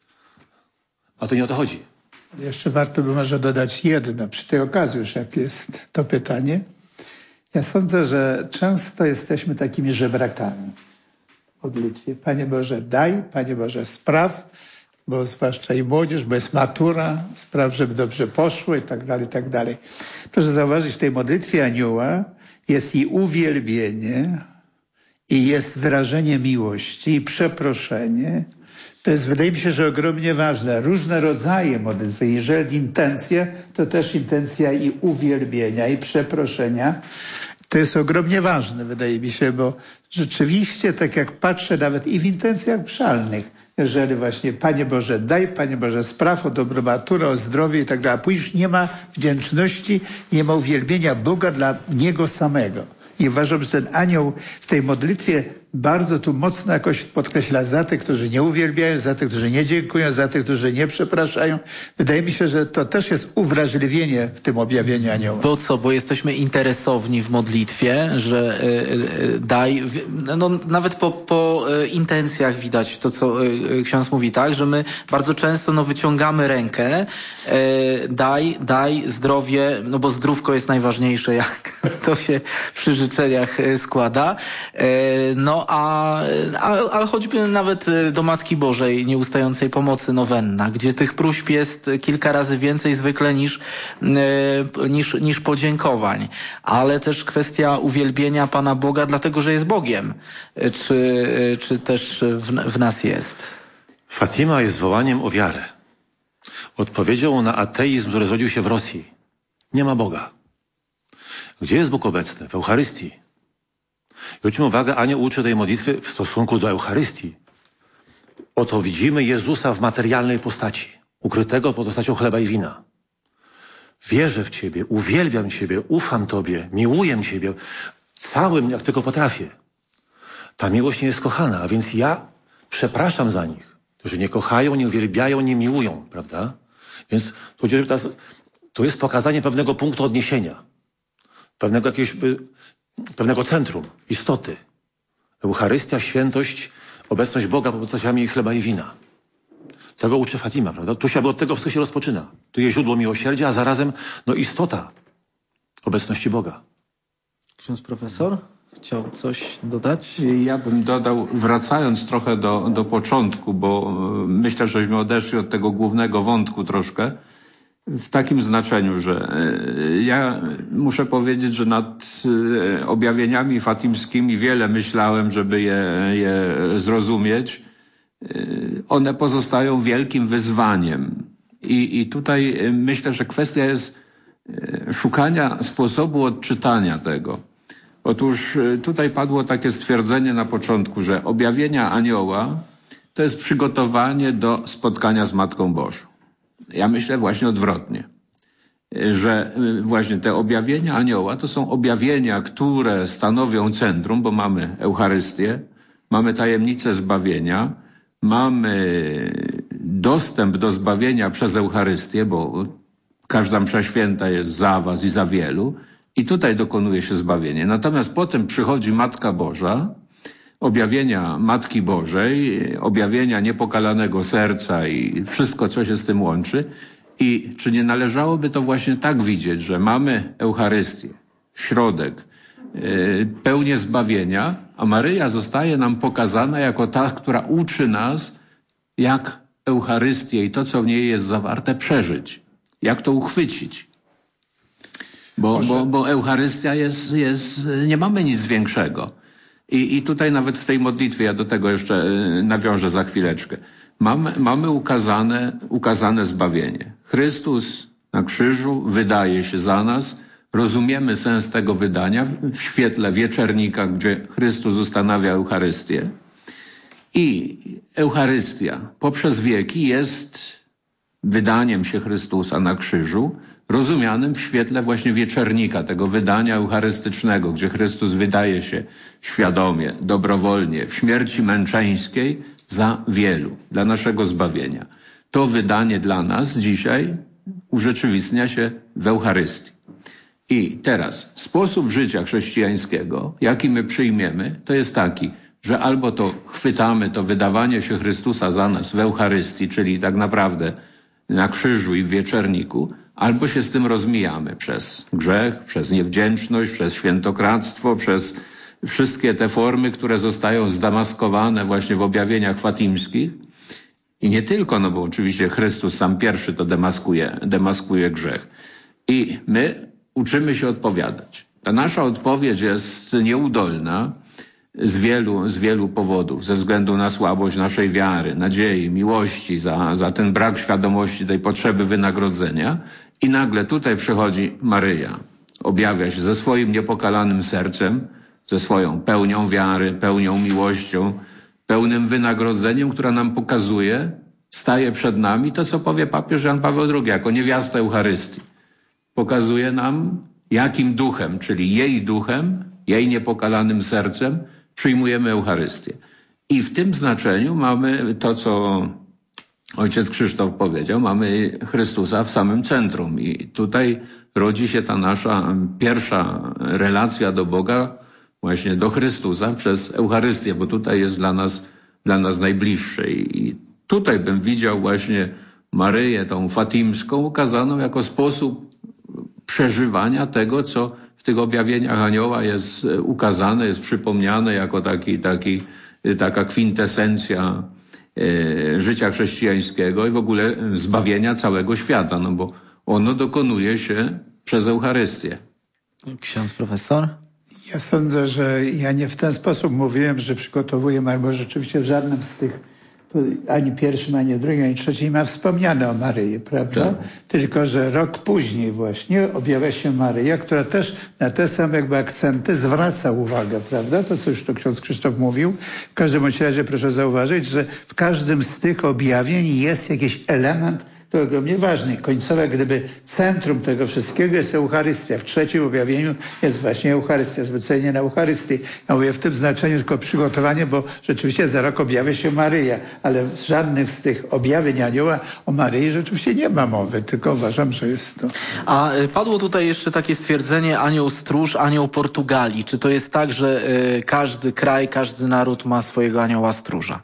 C: A to nie o to chodzi.
B: Jeszcze warto by może dodać jedno, przy tej okazji już jak jest to pytanie. Ja sądzę, że często jesteśmy takimi żebrakami w modlitwie. Panie Boże, daj, Panie Boże, spraw, bo zwłaszcza i młodzież, bo jest matura, spraw, żeby dobrze poszło i tak dalej, i tak dalej. Proszę zauważyć, w tej modlitwie anioła jest i uwielbienie, i jest wyrażenie miłości, i przeproszenie. To jest, wydaje mi się, że ogromnie ważne. Różne rodzaje modlitwy. Jeżeli intencje, to też intencja i uwielbienia, i przeproszenia. To jest ogromnie ważne, wydaje mi się, bo rzeczywiście, tak jak patrzę nawet i w intencjach pszalnych, jeżeli właśnie, Panie Boże, daj, Panie Boże, spraw o dobrą maturę, o zdrowie i tak dalej. Później już nie ma wdzięczności, nie ma uwielbienia Boga dla Niego samego. I uważam, że ten anioł w tej modlitwie bardzo tu mocno jakoś podkreśla za tych, którzy nie uwielbiają, za tych, którzy nie dziękują, za tych, którzy nie przepraszają. Wydaje mi się, że to też jest uwrażliwienie w tym objawieniu anioła.
A: Bo co, bo jesteśmy interesowni w modlitwie, że y, y, daj, no nawet po, po y, intencjach widać to, co y, ksiądz mówi, tak, że my bardzo często no wyciągamy rękę, y, daj, daj zdrowie, no bo zdrówko jest najważniejsze, jak to się przy życzeniach y, składa. Y, no a, a, ale choćby nawet do Matki Bożej Nieustającej Pomocy nowenna, gdzie tych próśb jest kilka razy więcej zwykle niż, niż, niż podziękowań. Ale też kwestia uwielbienia Pana Boga, dlatego że jest Bogiem. Czy, czy też w, w nas jest?
C: Fatima jest wołaniem o wiarę. Odpowiedzią na ateizm, który zrodził się w Rosji. Nie ma Boga. Gdzie jest Bóg obecny? W Eucharystii. I zwróćmy uwagę, anioł uczy tej modlitwy w stosunku do Eucharystii. Oto widzimy Jezusa w materialnej postaci, ukrytego pod postacią chleba i wina. Wierzę w Ciebie, uwielbiam Ciebie, ufam Tobie, miłuję Ciebie, całym jak tylko potrafię. Ta miłość nie jest kochana, a więc ja przepraszam za nich, którzy nie kochają, nie uwielbiają, nie miłują, prawda? Więc to jest pokazanie pewnego punktu odniesienia, pewnego jakiegoś... pewnego centrum, istoty. Eucharystia, świętość, obecność Boga pod postaciami chleba i wina. Tego uczy Fatima, prawda? Tu się, od tego wszystko się rozpoczyna. Tu jest źródło miłosierdzia, a zarazem no, istota obecności Boga.
A: Ksiądz profesor chciał coś dodać?
E: Ja bym dodał, wracając trochę do, do początku, bo myślę, żeśmy odeszli od tego głównego wątku troszkę, w takim znaczeniu, że ja muszę powiedzieć, że nad objawieniami fatimskimi wiele myślałem, żeby je, je zrozumieć. One pozostają wielkim wyzwaniem. I, i tutaj myślę, że kwestia jest szukania sposobu odczytania tego. Otóż tutaj padło takie stwierdzenie na początku, że objawienia anioła to jest przygotowanie do spotkania z Matką Bożą. Ja myślę właśnie odwrotnie, że właśnie te objawienia anioła to są objawienia, które stanowią centrum, bo mamy Eucharystię, mamy tajemnicę zbawienia, mamy dostęp do zbawienia przez Eucharystię, bo każda msza święta jest za was i za wielu i tutaj dokonuje się zbawienie. Natomiast potem przychodzi Matka Boża, objawienia Matki Bożej, objawienia niepokalanego serca i wszystko, co się z tym łączy. I czy nie należałoby to właśnie tak widzieć, że mamy Eucharystię, środek, yy, pełnię zbawienia, a Maryja zostaje nam pokazana jako ta, która uczy nas, jak Eucharystię i to, co w niej jest zawarte, przeżyć. Jak to uchwycić. Bo, bo, bo Eucharystia jest, jest, nie mamy nic większego. I, I tutaj nawet w tej modlitwie, ja do tego jeszcze nawiążę za chwileczkę, mamy, mamy ukazane, ukazane zbawienie. Chrystus na krzyżu wydaje się za nas, rozumiemy sens tego wydania w świetle wieczernika, gdzie Chrystus ustanawia Eucharystię. I Eucharystia poprzez wieki jest wydaniem się Chrystusa na krzyżu, rozumianym w świetle właśnie wieczernika, tego wydania eucharystycznego, gdzie Chrystus wydaje się świadomie, dobrowolnie, w śmierci męczeńskiej za wielu, dla naszego zbawienia. To wydanie dla nas dzisiaj urzeczywistnia się w Eucharystii. I teraz sposób życia chrześcijańskiego, jaki my przyjmiemy, to jest taki, że albo to chwytamy to wydawanie się Chrystusa za nas w Eucharystii, czyli tak naprawdę na krzyżu i w wieczerniku, albo się z tym rozmijamy przez grzech, przez niewdzięczność, przez świętokradztwo, przez wszystkie te formy, które zostają zdamaskowane właśnie w objawieniach fatimskich. I nie tylko, no bo oczywiście Chrystus sam pierwszy to demaskuje, demaskuje grzech. I my uczymy się odpowiadać. Ta nasza odpowiedź jest nieudolna z wielu, z wielu powodów, ze względu na słabość naszej wiary, nadziei, miłości, za, za ten brak świadomości tej potrzeby wynagrodzenia. I nagle tutaj przychodzi Maryja, objawia się ze swoim niepokalanym sercem, ze swoją pełnią wiary, pełnią miłością, pełnym wynagrodzeniem, która nam pokazuje, staje przed nami to, co powie papież Jan Paweł drugi, jako niewiasta Eucharystii. Pokazuje nam, jakim duchem, czyli jej duchem, jej niepokalanym sercem przyjmujemy Eucharystię. I w tym znaczeniu mamy to, co ojciec Krzysztof powiedział, mamy Chrystusa w samym centrum. I tutaj rodzi się ta nasza pierwsza relacja do Boga, właśnie do Chrystusa przez Eucharystię, bo tutaj jest dla nas, dla nas najbliższe. I tutaj bym widział właśnie Maryję, tą fatimską, ukazaną jako sposób przeżywania tego, co w tych objawieniach anioła jest ukazane, jest przypomniane jako taki, taki, taka kwintesencja e, życia chrześcijańskiego i w ogóle zbawienia całego świata, no bo ono dokonuje się przez Eucharystię.
A: Ksiądz profesor?
B: Ja sądzę, że ja nie w ten sposób mówiłem, że przygotowuję, albo rzeczywiście w żadnym z tych, ani pierwszym, ani drugim, ani trzecim nie ma wspomniane o Maryi, prawda? Tak. Tylko, że rok później właśnie objawia się Maryja, która też na te same jakby akcenty zwraca uwagę, prawda? To, co już to ksiądz Krzysztof mówił. W każdym bądź razie proszę zauważyć, że w każdym z tych objawień jest jakiś element, to ogromnie ważny. Końcowe, gdyby centrum tego wszystkiego jest Eucharystia. W trzecim objawieniu jest właśnie Eucharystia, zwrócenie na Eucharystię. Ja mówię w tym znaczeniu tylko przygotowanie, bo rzeczywiście za rok objawia się Maryja, ale w żadnych z tych objawień anioła o Maryi rzeczywiście nie ma mowy, tylko uważam, że jest to.
A: A padło tutaj jeszcze takie stwierdzenie anioł stróż, anioł Portugalii. Czy to jest tak, że y, każdy kraj, każdy naród ma swojego anioła stróża?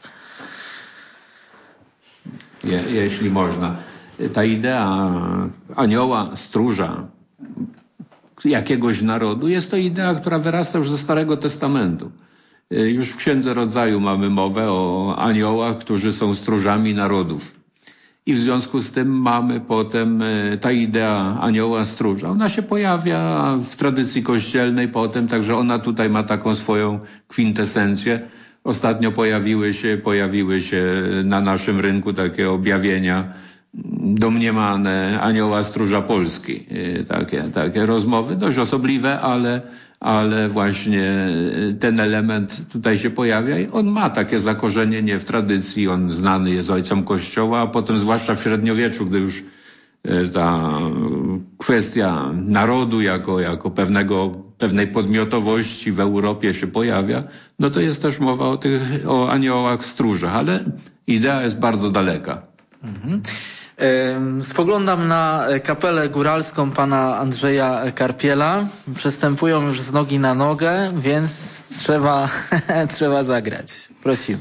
E: Je, jeśli można. Ta idea anioła, stróża jakiegoś narodu jest to idea, która wyrasta już ze Starego Testamentu. Już w Księdze Rodzaju mamy mowę o aniołach, którzy są stróżami narodów. I w związku z tym mamy potem ta idea anioła stróża. Ona się pojawia w tradycji kościelnej potem, także ona tutaj ma taką swoją kwintesencję. Ostatnio pojawiły się, pojawiły się na naszym rynku takie objawienia domniemane anioła stróża Polski. Takie, takie rozmowy, dość osobliwe, ale, ale właśnie ten element tutaj się pojawia i on ma takie zakorzenienie w tradycji, on znany jest ojcem Kościoła, a potem zwłaszcza w średniowieczu, gdy już ta kwestia narodu jako, jako pewnego, pewnej podmiotowości w Europie się pojawia, no to jest też mowa o tych, o aniołach stróżach, ale idea jest bardzo daleka.
A: Mhm. Spoglądam na kapelę góralską pana Andrzeja Karpiela. Przestępują już z nogi na nogę, więc trzeba, trzeba zagrać. Prosimy.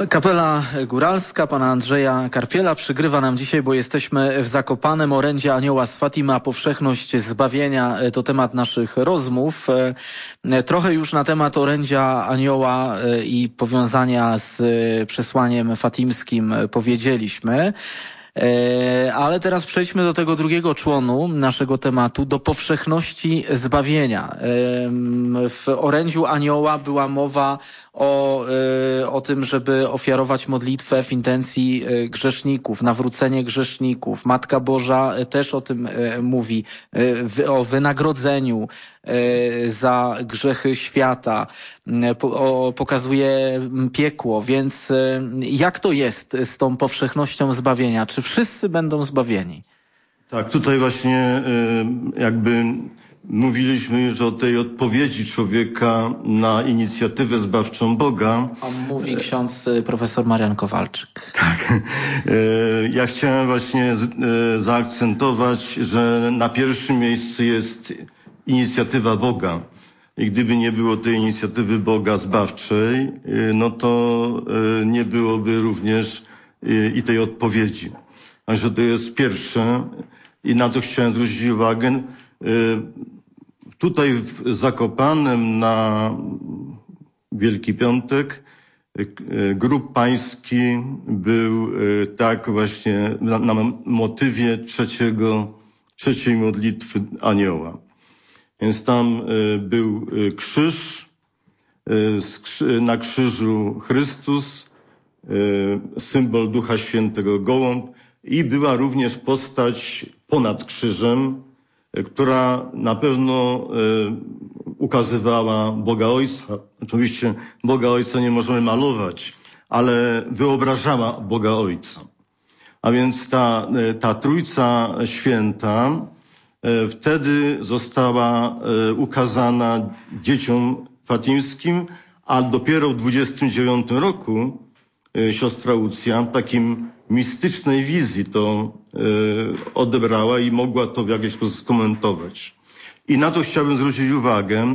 A: Kapela Góralska pana Andrzeja Karpiela przygrywa nam dzisiaj, bo jesteśmy w Zakopanem. Orędzie Anioła z Fatima, powszechność zbawienia to temat naszych rozmów. Trochę już na temat orędzia Anioła i powiązania z przesłaniem fatimskim powiedzieliśmy. Ale teraz przejdźmy do tego drugiego członu naszego tematu, do powszechności zbawienia. W orędziu Anioła była mowa o, o tym, żeby ofiarować modlitwę w intencji grzeszników, nawrócenie grzeszników. Matka Boża też o tym mówi, o wynagrodzeniu za grzechy świata, pokazuje piekło. Więc jak to jest z tą powszechnością zbawienia? Czy wszyscy będą zbawieni?
F: Tak, tutaj właśnie jakby mówiliśmy już o tej odpowiedzi człowieka na inicjatywę zbawczą Boga.
A: A mówi ksiądz profesor Marian Kowalczyk.
F: Tak. Ja chciałem właśnie zaakcentować, że na pierwszym miejscu jest inicjatywa Boga. I gdyby nie było tej inicjatywy Boga zbawczej, no to nie byłoby również i tej odpowiedzi. Także to jest pierwsze i na to chciałem zwrócić uwagę. Tutaj w Zakopanem na Wielki Piątek grób pański był tak właśnie na, na motywie trzeciego, trzeciej modlitwy Anioła. Więc tam był krzyż, na krzyżu Chrystus, symbol Ducha Świętego gołąb i była również postać ponad krzyżem, która na pewno ukazywała Boga Ojca. Oczywiście Boga Ojca nie możemy malować, ale wyobrażała Boga Ojca. A więc ta, ta Trójca Święta wtedy została ukazana dzieciom fatimskim, a dopiero w dwudziestym dziewiątym roku siostra Łucja w takim mistycznej wizji to odebrała i mogła to w jakiś sposób skomentować. I na to chciałbym zwrócić uwagę,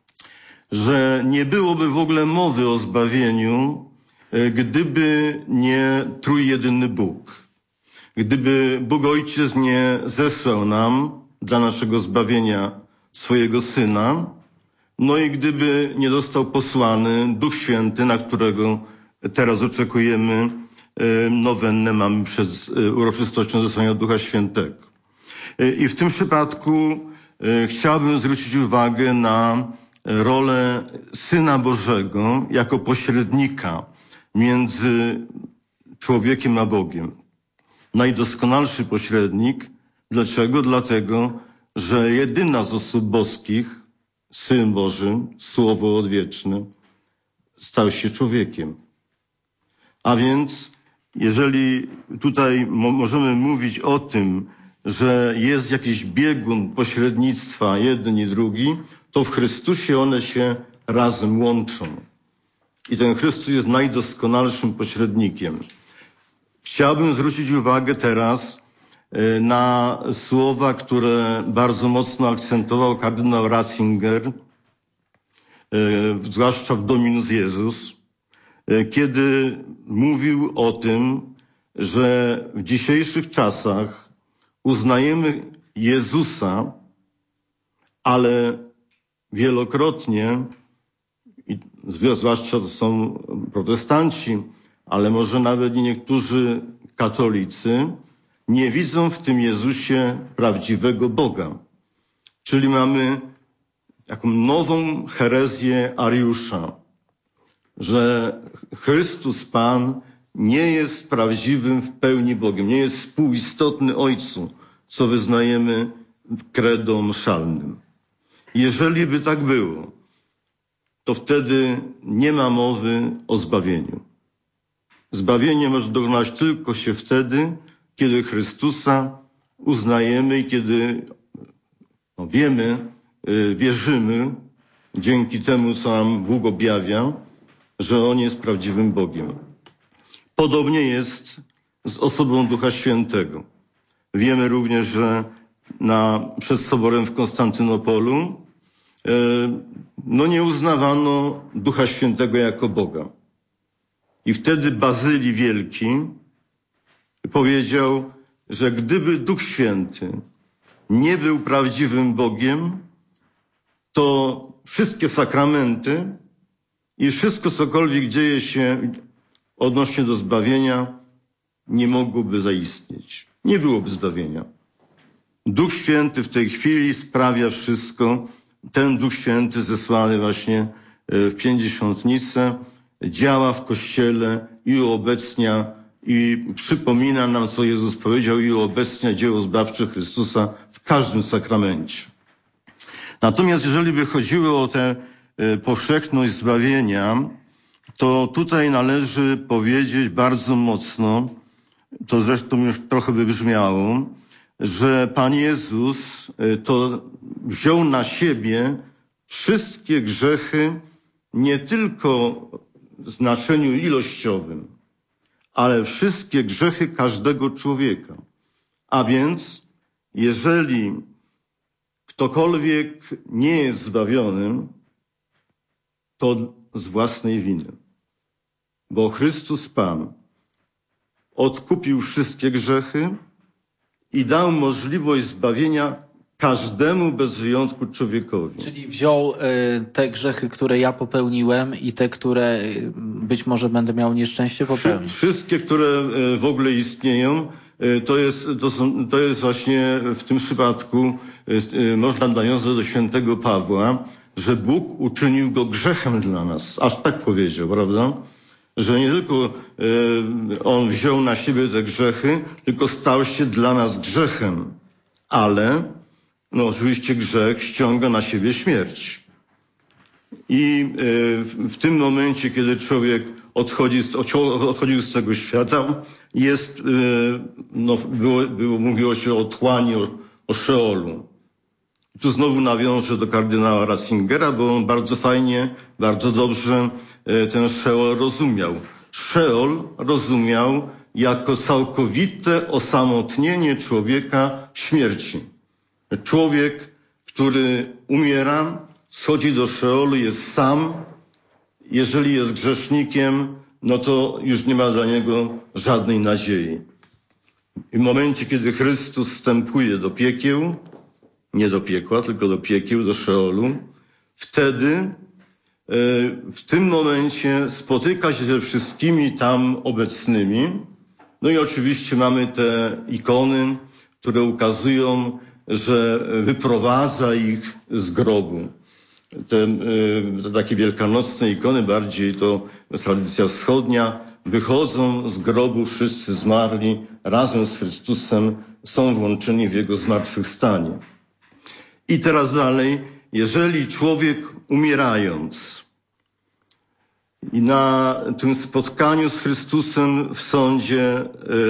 F: że nie byłoby w ogóle mowy o zbawieniu, gdyby nie trójjedyny Bóg. Gdyby Bóg Ojciec nie zesłał nam dla naszego zbawienia swojego Syna, no i gdyby nie został posłany Duch Święty, na którego teraz oczekujemy nowennę, mamy przed uroczystością zesłania Ducha Świętego. I w tym przypadku chciałbym zwrócić uwagę na rolę Syna Bożego jako pośrednika między człowiekiem a Bogiem. Najdoskonalszy pośrednik. Dlaczego? Dlatego, że jedyna z osób boskich, Syn Boży, Słowo odwieczne, stał się człowiekiem. A więc, jeżeli tutaj mo- możemy mówić o tym, że jest jakiś biegun pośrednictwa, jeden i drugi, to w Chrystusie one się razem łączą. I ten Chrystus jest najdoskonalszym pośrednikiem. Chciałbym zwrócić uwagę teraz na słowa, które bardzo mocno akcentował kardynał Ratzinger, zwłaszcza w Dominus Jezus, kiedy mówił o tym, że w dzisiejszych czasach uznajemy Jezusa, ale wielokrotnie, i zwłaszcza to są protestanci, ale może nawet i niektórzy katolicy, nie widzą w tym Jezusie prawdziwego Boga. Czyli mamy taką nową herezję Ariusza, że Chrystus Pan nie jest prawdziwym w pełni Bogiem, nie jest współistotny Ojcu, co wyznajemy w credo mszalnym. Jeżeli by tak było, to wtedy nie ma mowy o zbawieniu. Zbawienie może dokonać tylko się wtedy, kiedy Chrystusa uznajemy i kiedy no, wiemy, yy, wierzymy, dzięki temu, co nam Bóg objawia, że On jest prawdziwym Bogiem. Podobnie jest z osobą Ducha Świętego. Wiemy również, że na, przed Soborem w Konstantynopolu yy, no nie uznawano Ducha Świętego jako Boga. I wtedy Bazylii Wielki powiedział, że gdyby Duch Święty nie był prawdziwym Bogiem, to wszystkie sakramenty i wszystko, cokolwiek dzieje się odnośnie do zbawienia, nie mogłoby zaistnieć. Nie byłoby zbawienia. Duch Święty w tej chwili sprawia wszystko. Ten Duch Święty zesłany właśnie w Pięćdziesiątnicę działa w Kościele i uobecnia i przypomina nam, co Jezus powiedział, i uobecnia dzieło zbawcze Chrystusa w każdym sakramencie. Natomiast jeżeli by chodziło o tę powszechność zbawienia, to tutaj należy powiedzieć bardzo mocno, to zresztą już trochę wybrzmiało, że Pan Jezus to wziął na siebie wszystkie grzechy, nie tylko w znaczeniu ilościowym, ale wszystkie grzechy każdego człowieka. A więc, jeżeli ktokolwiek nie jest zbawionym, to z własnej winy. Bo Chrystus Pan odkupił wszystkie grzechy i dał możliwość zbawienia każdemu bez wyjątku człowiekowi.
A: Czyli wziął y, te grzechy, które ja popełniłem i te, które y, być może będę miał nieszczęście popełnić.
F: Wszystkie, które y, w ogóle istnieją, y, to jest, to są, to jest właśnie w tym przypadku y, y, można nawiązać do świętego Pawła, że Bóg uczynił go grzechem dla nas. Aż tak powiedział, prawda? Że nie tylko y, On wziął na siebie te grzechy, tylko stał się dla nas grzechem. Ale no oczywiście grzech ściąga na siebie śmierć. I y, w, w tym momencie, kiedy człowiek odchodzi z, odchodził z tego świata, jest, y, no, było, było, mówiło się o otchłani, o, o Szeolu. Tu znowu nawiążę do kardynała Ratzingera, bo on bardzo fajnie, bardzo dobrze y, ten Szeol rozumiał. Szeol rozumiał jako całkowite osamotnienie człowieka śmierci. Człowiek, który umiera, schodzi do Szeolu, jest sam. Jeżeli jest grzesznikiem, no to już nie ma dla niego żadnej nadziei. I w momencie, kiedy Chrystus wstępuje do piekieł, nie do piekła, tylko do piekieł, do Szeolu, wtedy w tym momencie spotyka się ze wszystkimi tam obecnymi. No i oczywiście mamy te ikony, które ukazują, że wyprowadza ich z grobu. Te, te takie wielkanocne ikony, bardziej to tradycja wschodnia, wychodzą z grobu wszyscy zmarli, razem z Chrystusem są włączeni w Jego zmartwychwstanie. I teraz dalej, jeżeli człowiek umierając i na tym spotkaniu z Chrystusem w sądzie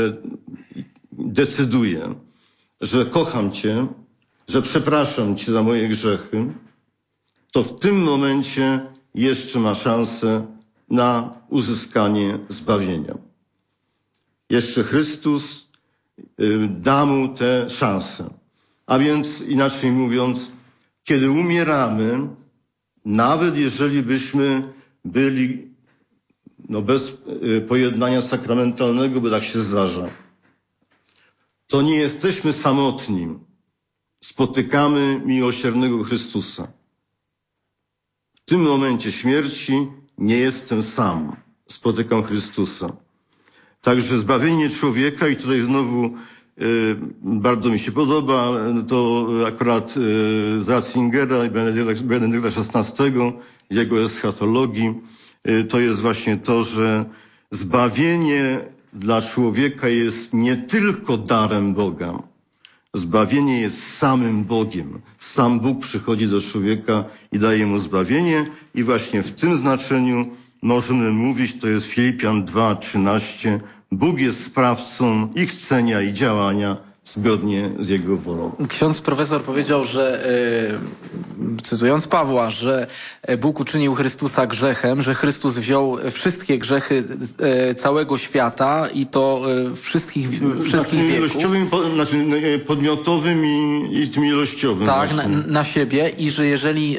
F: decyduje, że kocham Cię, że przepraszam Cię za moje grzechy, to w tym momencie jeszcze ma szansę na uzyskanie zbawienia. Jeszcze Chrystus da mu tę szansę. A więc inaczej mówiąc, kiedy umieramy, nawet jeżeli byśmy byli no bez pojednania sakramentalnego, bo tak się zdarza, to nie jesteśmy samotni. Spotykamy miłosiernego Chrystusa. W tym momencie śmierci nie jestem sam. Spotykam Chrystusa. Także zbawienie człowieka, i tutaj znowu y, bardzo mi się podoba, to akurat y, z Ratzingera i Benedykta, Benedykta szesnastego, z jego eschatologii, y, to jest właśnie to, że zbawienie dla człowieka jest nie tylko darem Boga. Zbawienie jest samym Bogiem. Sam Bóg przychodzi do człowieka i daje mu zbawienie. I właśnie w tym znaczeniu możemy mówić, to jest Filipian dwa trzynaście, Bóg jest sprawcą ich chcenia i działania zgodnie z Jego wolą.
A: Ksiądz profesor powiedział, że cytując Pawła, że Bóg uczynił Chrystusa grzechem, że Chrystus wziął wszystkie grzechy całego świata i to wszystkich, wszystkich wieków.
F: Ilościowym, znaczy podmiotowym i, i tym ilościowym.
A: Tak, na, na siebie i że jeżeli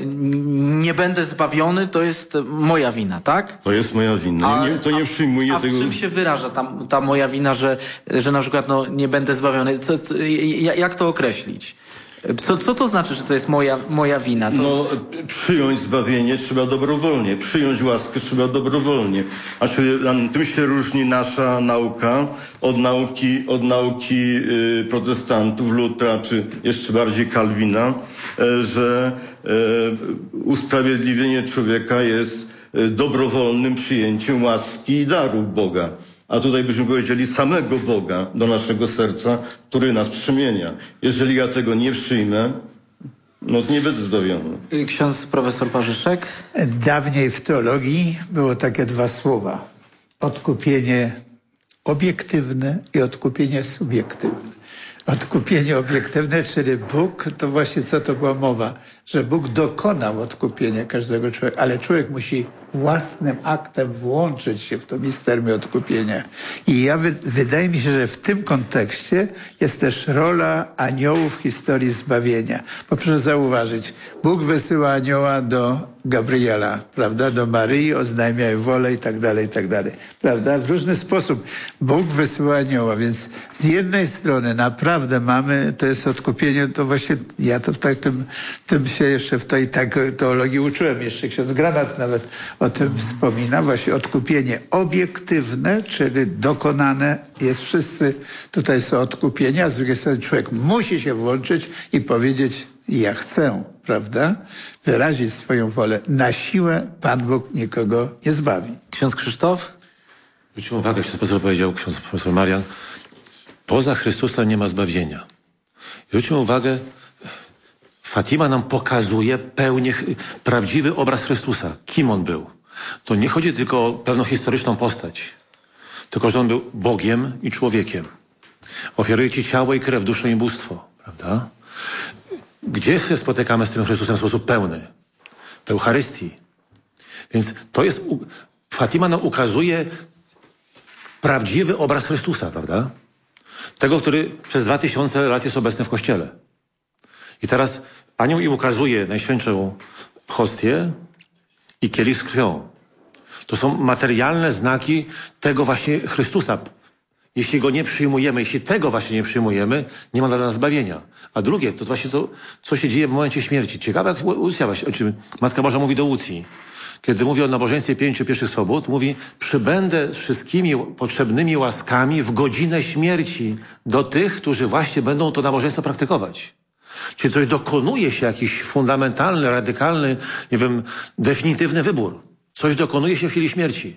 A: nie będę zbawiony, to jest moja wina, tak?
F: To jest moja wina.
A: A,
F: nie, to nie przyjmuję
A: a
F: tego.
A: A w czym się wyraża ta, ta moja wina, że, że na przykład no, nie będę zbawiony? Co, co, jak to określić? Co, co to znaczy, że to jest moja, moja wina? To...
F: No, przyjąć zbawienie trzeba dobrowolnie. Przyjąć łaskę trzeba dobrowolnie. Znaczy, tym się różni nasza nauka od nauki, od nauki y, protestantów, Lutra, czy jeszcze bardziej Kalwina, y, że y, usprawiedliwienie człowieka jest y, dobrowolnym przyjęciem łaski i darów Boga. A tutaj byśmy powiedzieli samego Boga do naszego serca, który nas przemienia. Jeżeli ja tego nie przyjmę, no to nie będę zbawiony.
A: Ksiądz profesor Parzyszek?
B: Dawniej w teologii było takie dwa słowa. Odkupienie obiektywne i odkupienie subiektywne. Odkupienie obiektywne, czyli Bóg, to właśnie co to była mowa, że Bóg dokonał odkupienia każdego człowieka, ale człowiek musi własnym aktem włączyć się w to misterium odkupienia. I ja wydaje mi się, że w tym kontekście jest też rola aniołów w historii zbawienia. Bo proszę zauważyć, Bóg wysyła anioła do Gabriela, prawda, do Maryi, oznajmia jej wolę i tak dalej, i tak dalej, prawda, w różny sposób Bóg wysyła anioła, więc z jednej strony naprawdę mamy, to jest odkupienie, to właśnie, ja to w tak, tym, tym się jeszcze w tej tak, teologii uczyłem, jeszcze ksiądz Granat nawet o tym wspomina, właśnie odkupienie obiektywne, czyli dokonane jest, wszyscy tutaj są odkupienia, a z drugiej strony człowiek musi się włączyć i powiedzieć, ja chcę, prawda, wyrazić swoją wolę. Na siłę Pan Bóg nikogo nie zbawi.
A: Ksiądz Krzysztof?
C: Zwróćmy uwagę, ksiądz profesor powiedział, ksiądz profesor Marian, poza Chrystusem nie ma zbawienia. Zwróćmy uwagę, Fatima nam pokazuje pełnię, prawdziwy obraz Chrystusa. Kim On był. To nie chodzi tylko o pewną historyczną postać, tylko że On był Bogiem i człowiekiem. Ofiaruje Ci ciało i krew, duszę i bóstwo, prawda? Gdzie się spotykamy z tym Chrystusem w sposób pełny? W Eucharystii. Więc to jest, Fatima nam ukazuje prawdziwy obraz Chrystusa, prawda? Tego, który przez dwa tysiące lat jest obecny w Kościele. I teraz anioł im ukazuje Najświętszą hostię i kielich z krwią. To są materialne znaki tego właśnie Chrystusa. Jeśli go nie przyjmujemy, jeśli tego właśnie nie przyjmujemy, nie ma dla nas zbawienia. A drugie, to właśnie to, co się dzieje w momencie śmierci. Ciekawe, jak Łucja właśnie, o czym Matka Boża mówi do Łucji. Kiedy mówi o nabożeństwie pięciu pierwszych sobot, mówi, przybędę z wszystkimi potrzebnymi łaskami w godzinę śmierci do tych, którzy właśnie będą to nabożeństwo praktykować. Czyli coś dokonuje się, jakiś fundamentalny, radykalny, nie wiem, definitywny wybór. Coś dokonuje się w chwili śmierci.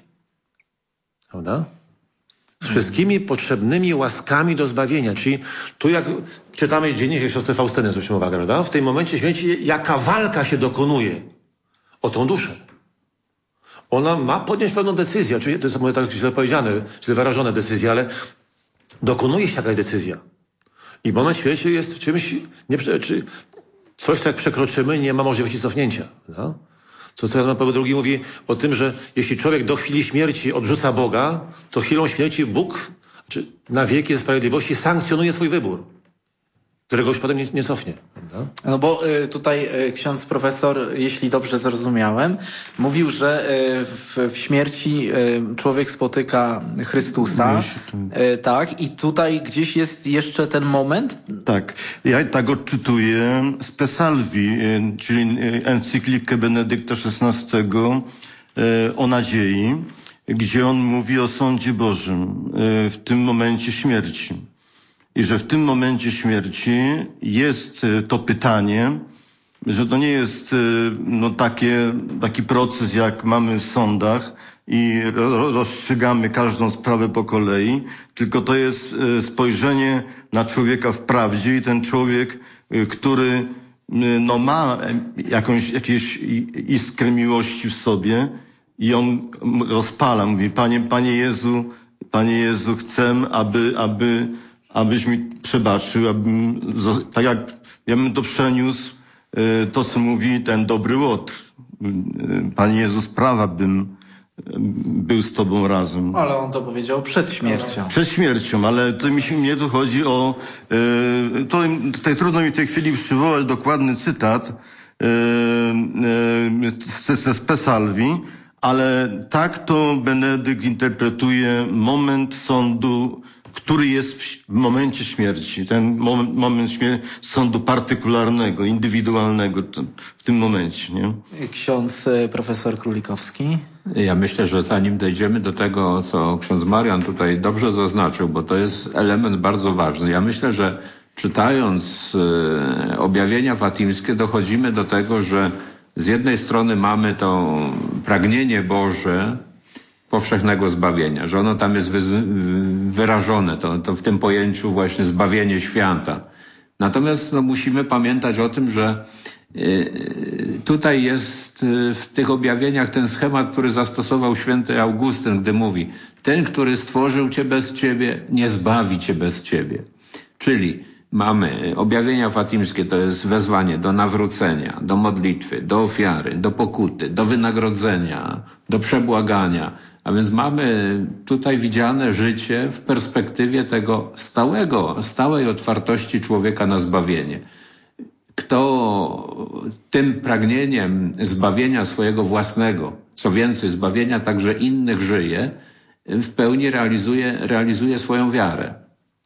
C: Prawda? Z wszystkimi potrzebnymi łaskami do zbawienia. Czyli tu jak czytamy dziennik siostry Faustyny, zwróćmy uwagę, prawda? W tym momencie śmierci, jaka walka się dokonuje o tą duszę. Ona ma podjąć pewną decyzję. Czyli to jest może tak źle powiedziane, źle wyrażone decyzje, ale dokonuje się jakaś decyzja. I moment śmierci jest czymś, nie, czy coś, co jak przekroczymy, nie ma możliwości cofnięcia. Prawda? Co Jan Paweł drugi mówi o tym, że jeśli człowiek do chwili śmierci odrzuca Boga, to chwilą śmierci Bóg, znaczy na wieki sprawiedliwości sankcjonuje twój wybór, którego już potem nie, nie cofnie. Prawda?
A: No bo y, tutaj y, ksiądz profesor, jeśli dobrze zrozumiałem, mówił, że y, w, w śmierci y, człowiek spotyka Chrystusa. Y, tak, i tutaj gdzieś jest jeszcze ten moment.
F: Tak, ja tak odczytuję z Pesalvi, y, czyli encyklikę Benedykta szesnastego y, o nadziei, gdzie on mówi o sądzie Bożym y, w tym momencie śmierci. I że w tym momencie śmierci jest to pytanie, że to nie jest no, takie, taki proces, jak mamy w sądach i rozstrzygamy każdą sprawę po kolei, tylko to jest spojrzenie na człowieka w prawdzie i ten człowiek, który no, ma jakąś, jakieś iskrę miłości w sobie i on rozpala, mówi, Panie, Panie Jezu, Panie Jezu, chcę, aby, aby abyś mi przebaczył, abym, tak jak ja bym to przeniósł to, co mówi ten dobry Łotr. Panie Jezus, prawa bym był z Tobą razem.
A: Ale on to powiedział przed śmiercią.
F: Przed śmiercią, ale to mi się, mnie tu chodzi o... Yy, to, tutaj trudno mi w tej chwili przywołać dokładny cytat yy, yy, z, z Pesalwi, ale tak to Benedykt interpretuje moment sądu, który jest w, w momencie śmierci. Ten moment, moment śmier- sądu partykularnego, indywidualnego w tym momencie. Nie?
A: Ksiądz profesor Królikowski.
E: Ja myślę, że zanim dojdziemy do tego, co ksiądz Marian tutaj dobrze zaznaczył, bo to jest element bardzo ważny. Ja myślę, że czytając e, objawienia fatimskie dochodzimy do tego, że z jednej strony mamy to pragnienie Boże powszechnego zbawienia, że ono tam jest wy, wyrażone, to, to w tym pojęciu właśnie zbawienie świata. Natomiast no, musimy pamiętać o tym, że tutaj jest w tych objawieniach ten schemat, który zastosował święty Augustyn, gdy mówi: ten, który stworzył cię bez ciebie, nie zbawi cię bez ciebie. Czyli mamy objawienia fatimskie, to jest wezwanie do nawrócenia, do modlitwy, do ofiary, do pokuty, do wynagrodzenia, do przebłagania. A więc mamy tutaj widziane życie w perspektywie tego stałego, stałej otwartości człowieka na zbawienie. Kto tym pragnieniem zbawienia swojego własnego, co więcej, zbawienia także innych żyje, w pełni realizuje, realizuje swoją wiarę.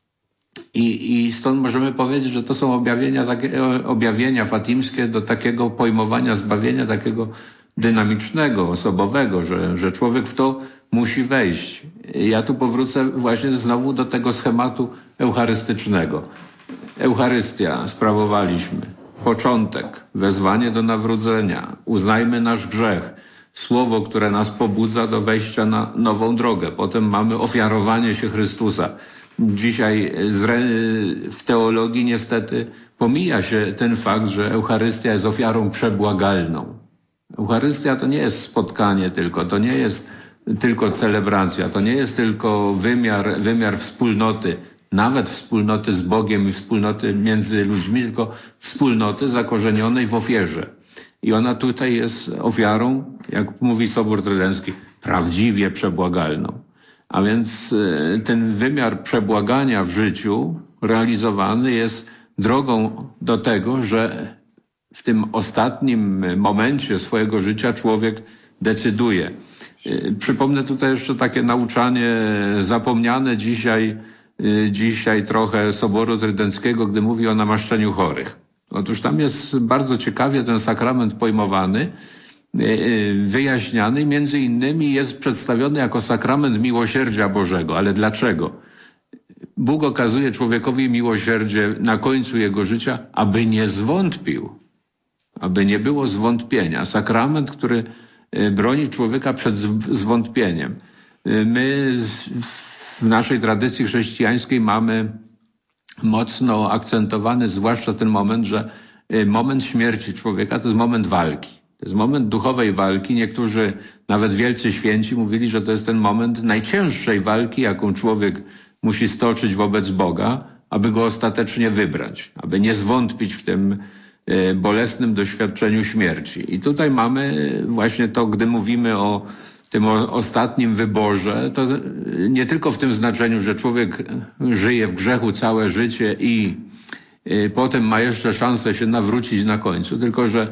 E: I, I stąd możemy powiedzieć, że to są objawienia, takie, objawienia fatimskie do takiego pojmowania zbawienia, takiego dynamicznego, osobowego, że, że człowiek w to musi wejść. Ja tu powrócę właśnie znowu do tego schematu eucharystycznego. Eucharystia sprawowaliśmy. Początek, wezwanie do nawrócenia, uznajmy nasz grzech, słowo, które nas pobudza do wejścia na nową drogę. Potem mamy ofiarowanie się Chrystusa. Dzisiaj w teologii niestety pomija się ten fakt, że Eucharystia jest ofiarą przebłagalną. Eucharystia to nie jest spotkanie tylko, to nie jest tylko celebracja, to nie jest tylko wymiar, wymiar wspólnoty, nawet wspólnoty z Bogiem i wspólnoty między ludźmi, tylko wspólnoty zakorzenionej w ofierze. I ona tutaj jest ofiarą, jak mówi Sobór Trydencki, prawdziwie przebłagalną. A więc ten wymiar przebłagania w życiu realizowany jest drogą do tego, że w tym ostatnim momencie swojego życia człowiek decyduje. Przypomnę tutaj jeszcze takie nauczanie zapomniane dzisiaj, dzisiaj trochę Soboru Trydenckiego, gdy mówi o namaszczeniu chorych. Otóż tam jest bardzo ciekawie ten sakrament pojmowany, wyjaśniany, między innymi jest przedstawiony jako sakrament miłosierdzia Bożego. Ale dlaczego? Bóg okazuje człowiekowi miłosierdzie na końcu jego życia, aby nie zwątpił, aby nie było zwątpienia. Sakrament, który broni człowieka przed zwątpieniem. My w naszej tradycji chrześcijańskiej mamy mocno akcentowany zwłaszcza ten moment, że moment śmierci człowieka to jest moment walki. To jest moment duchowej walki. Niektórzy, nawet wielcy święci, mówili, że to jest ten moment najcięższej walki, jaką człowiek musi stoczyć wobec Boga, aby go ostatecznie wybrać, aby nie zwątpić w tym bolesnym doświadczeniu śmierci. I tutaj mamy właśnie to, gdy mówimy o tym ostatnim wyborze, to nie tylko w tym znaczeniu, że człowiek żyje w grzechu całe życie i potem ma jeszcze szansę się nawrócić na końcu, tylko że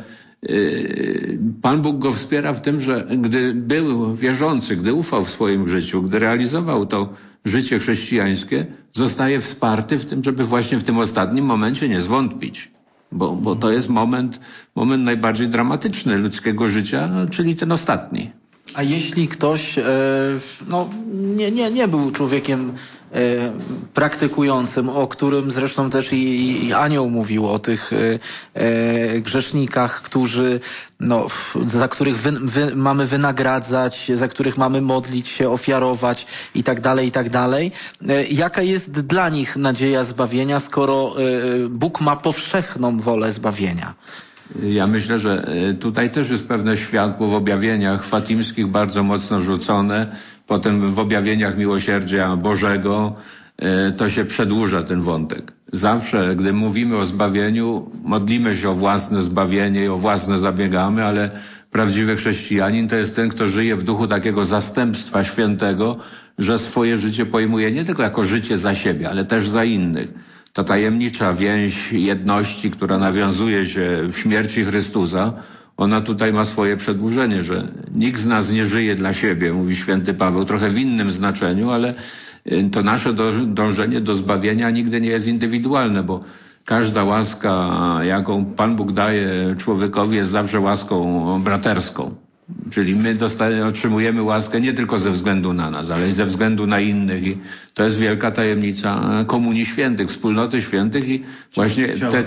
E: Pan Bóg go wspiera w tym, że gdy był wierzący, gdy ufał w swoim życiu, gdy realizował to życie chrześcijańskie, zostaje wsparty w tym, żeby właśnie w tym ostatnim momencie nie zwątpić. Bo, bo to jest moment, moment najbardziej dramatyczny ludzkiego życia, czyli ten ostatni.
A: A jeśli ktoś e, no, nie, nie, nie był człowiekiem e, praktykującym, o którym zresztą też i, i Anioł mówił, o tych e, e, grzesznikach, którzy, no, za których wy, wy, mamy wynagradzać, za których mamy modlić się, ofiarować i tak dalej, i tak dalej. E, jaka jest dla nich nadzieja zbawienia, skoro e, Bóg ma powszechną wolę zbawienia?
E: Ja myślę, że tutaj też jest pewne światło w objawieniach fatimskich bardzo mocno rzucone. Potem w objawieniach miłosierdzia Bożego to się przedłuża ten wątek. zawsze, gdy mówimy o zbawieniu, modlimy się o własne zbawienie i o własne zabiegamy, ale prawdziwy chrześcijanin to jest ten, kto żyje w duchu takiego zastępstwa świętego, że swoje życie pojmuje nie tylko jako życie za siebie, ale też za innych. Ta tajemnicza więź jedności, która nawiązuje się w śmierci Chrystusa, ona tutaj ma swoje przedłużenie, że nikt z nas nie żyje dla siebie, mówi święty Paweł, trochę w innym znaczeniu, ale to nasze dążenie do zbawienia nigdy nie jest indywidualne, bo każda łaska, jaką Pan Bóg daje człowiekowi, jest zawsze łaską braterską. Czyli my dostajemy, otrzymujemy łaskę nie tylko ze względu na nas, ale i ze względu na innych. I to jest wielka tajemnica Komunii Świętych, wspólnoty świętych i właśnie te, te,